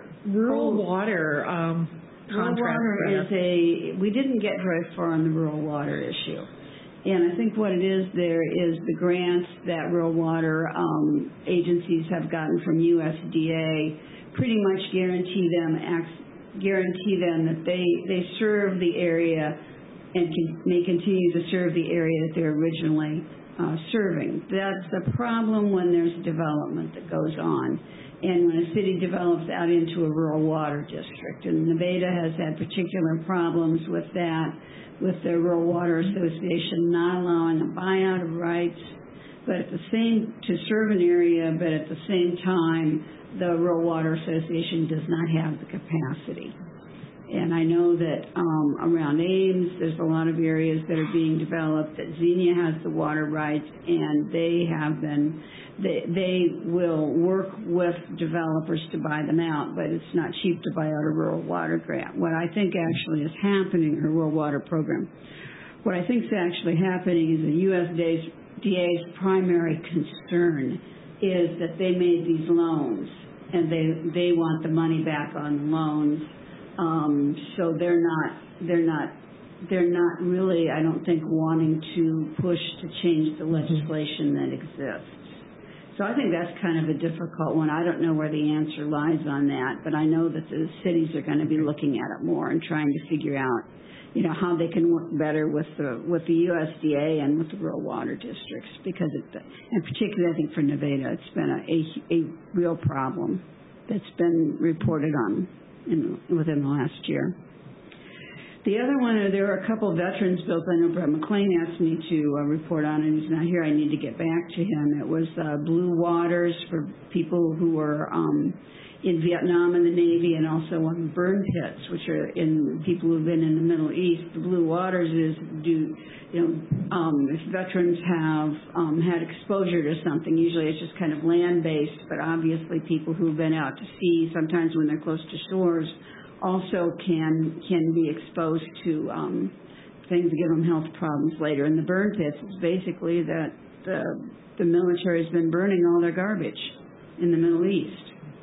contract. We didn't get very far on the rural water issue. And I think what it is there is the grants that rural water agencies have gotten from USDA pretty much guarantee them that they serve the area and may continue to serve the area that they're originally serving. That's the problem when there's development that goes on and when a city develops out into a rural water district. And Nevada has had particular problems with that, with the Rural Water Association not allowing a buyout of rights, but to serve an area, but at the same time, the Rural Water Association does not have the capacity. And I know that around Ames, there's a lot of areas that are being developed, that Xenia has the water rights, and they will work with developers to buy them out, but it's not cheap to buy out a rural water grant. What I think actually is happening, a rural water program, what I think is actually happening is the USDA's primary concern is that they made these loans, and they want the money back on loans. So they're not really, I don't think, wanting to push to change the legislation that exists. So I think that's kind of a difficult one. I don't know where the answer lies on that, but I know that the cities are going to be looking at it more and trying to figure out, how they can work better with the USDA and with the rural water districts, because and particularly I think for Nevada, it's been a real problem that's been reported on within the last year. The other one, there are a couple of veterans bills. I know Brett McLean asked me to report on, and he's not here. I need to get back to him. It was Blue Waters for people who were in Vietnam in the Navy, and also on burn pits, which are in people who've been in the Middle East. The Blue Waters is if veterans have had exposure to something, usually it's just kind of land-based, but obviously people who've been out to sea, sometimes when they're close to shores, also can be exposed to things that give them health problems later. And the burn pits is basically that the military has been burning all their garbage in the Middle East,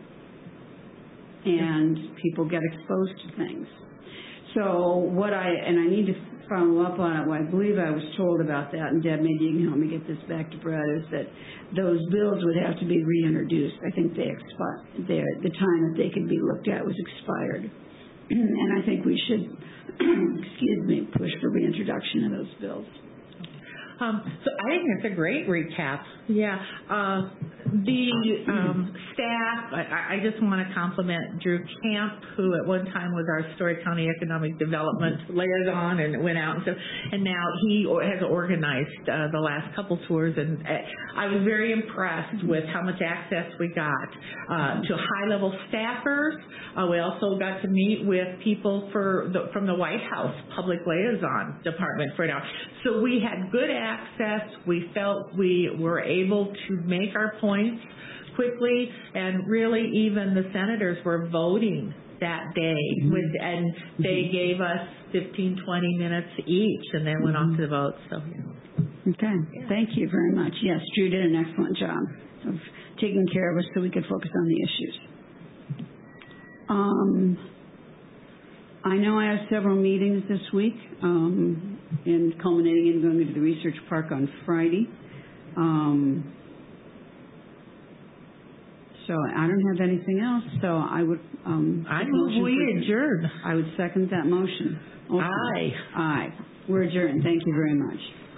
and people get exposed to things. So I need to follow up on it. What I believe I was told about that, and Deb, maybe you can help me get this back to Brett, is that those bills would have to be reintroduced. I think the time that they could be looked at was expired. And I think we should, push for reintroduction of those bills. So I think that's a great recap. Yeah. The staff, I just want to compliment Drew Camp, who at one time was our Story County Economic Development liaison and went out and stuff. And now he has organized the last couple tours, and I was very impressed with how much access we got to high-level staffers. We also got to meet with people from the White House Public Liaison Department for an hour. So we had good access. We felt we were able to make our points quickly, and really even the senators were voting that day, and they gave us 15, 20 minutes each, and then went off to the vote. So. Okay. Thank you very much. Yes, Drew did an excellent job of taking care of us so we could focus on the issues. I know I have several meetings this week, and culminating in going to the Research Park on Friday. So I don't have anything else, so I would... I move we adjourn. I would second that motion. Aye. Aye. We're adjourned. Thank you very much.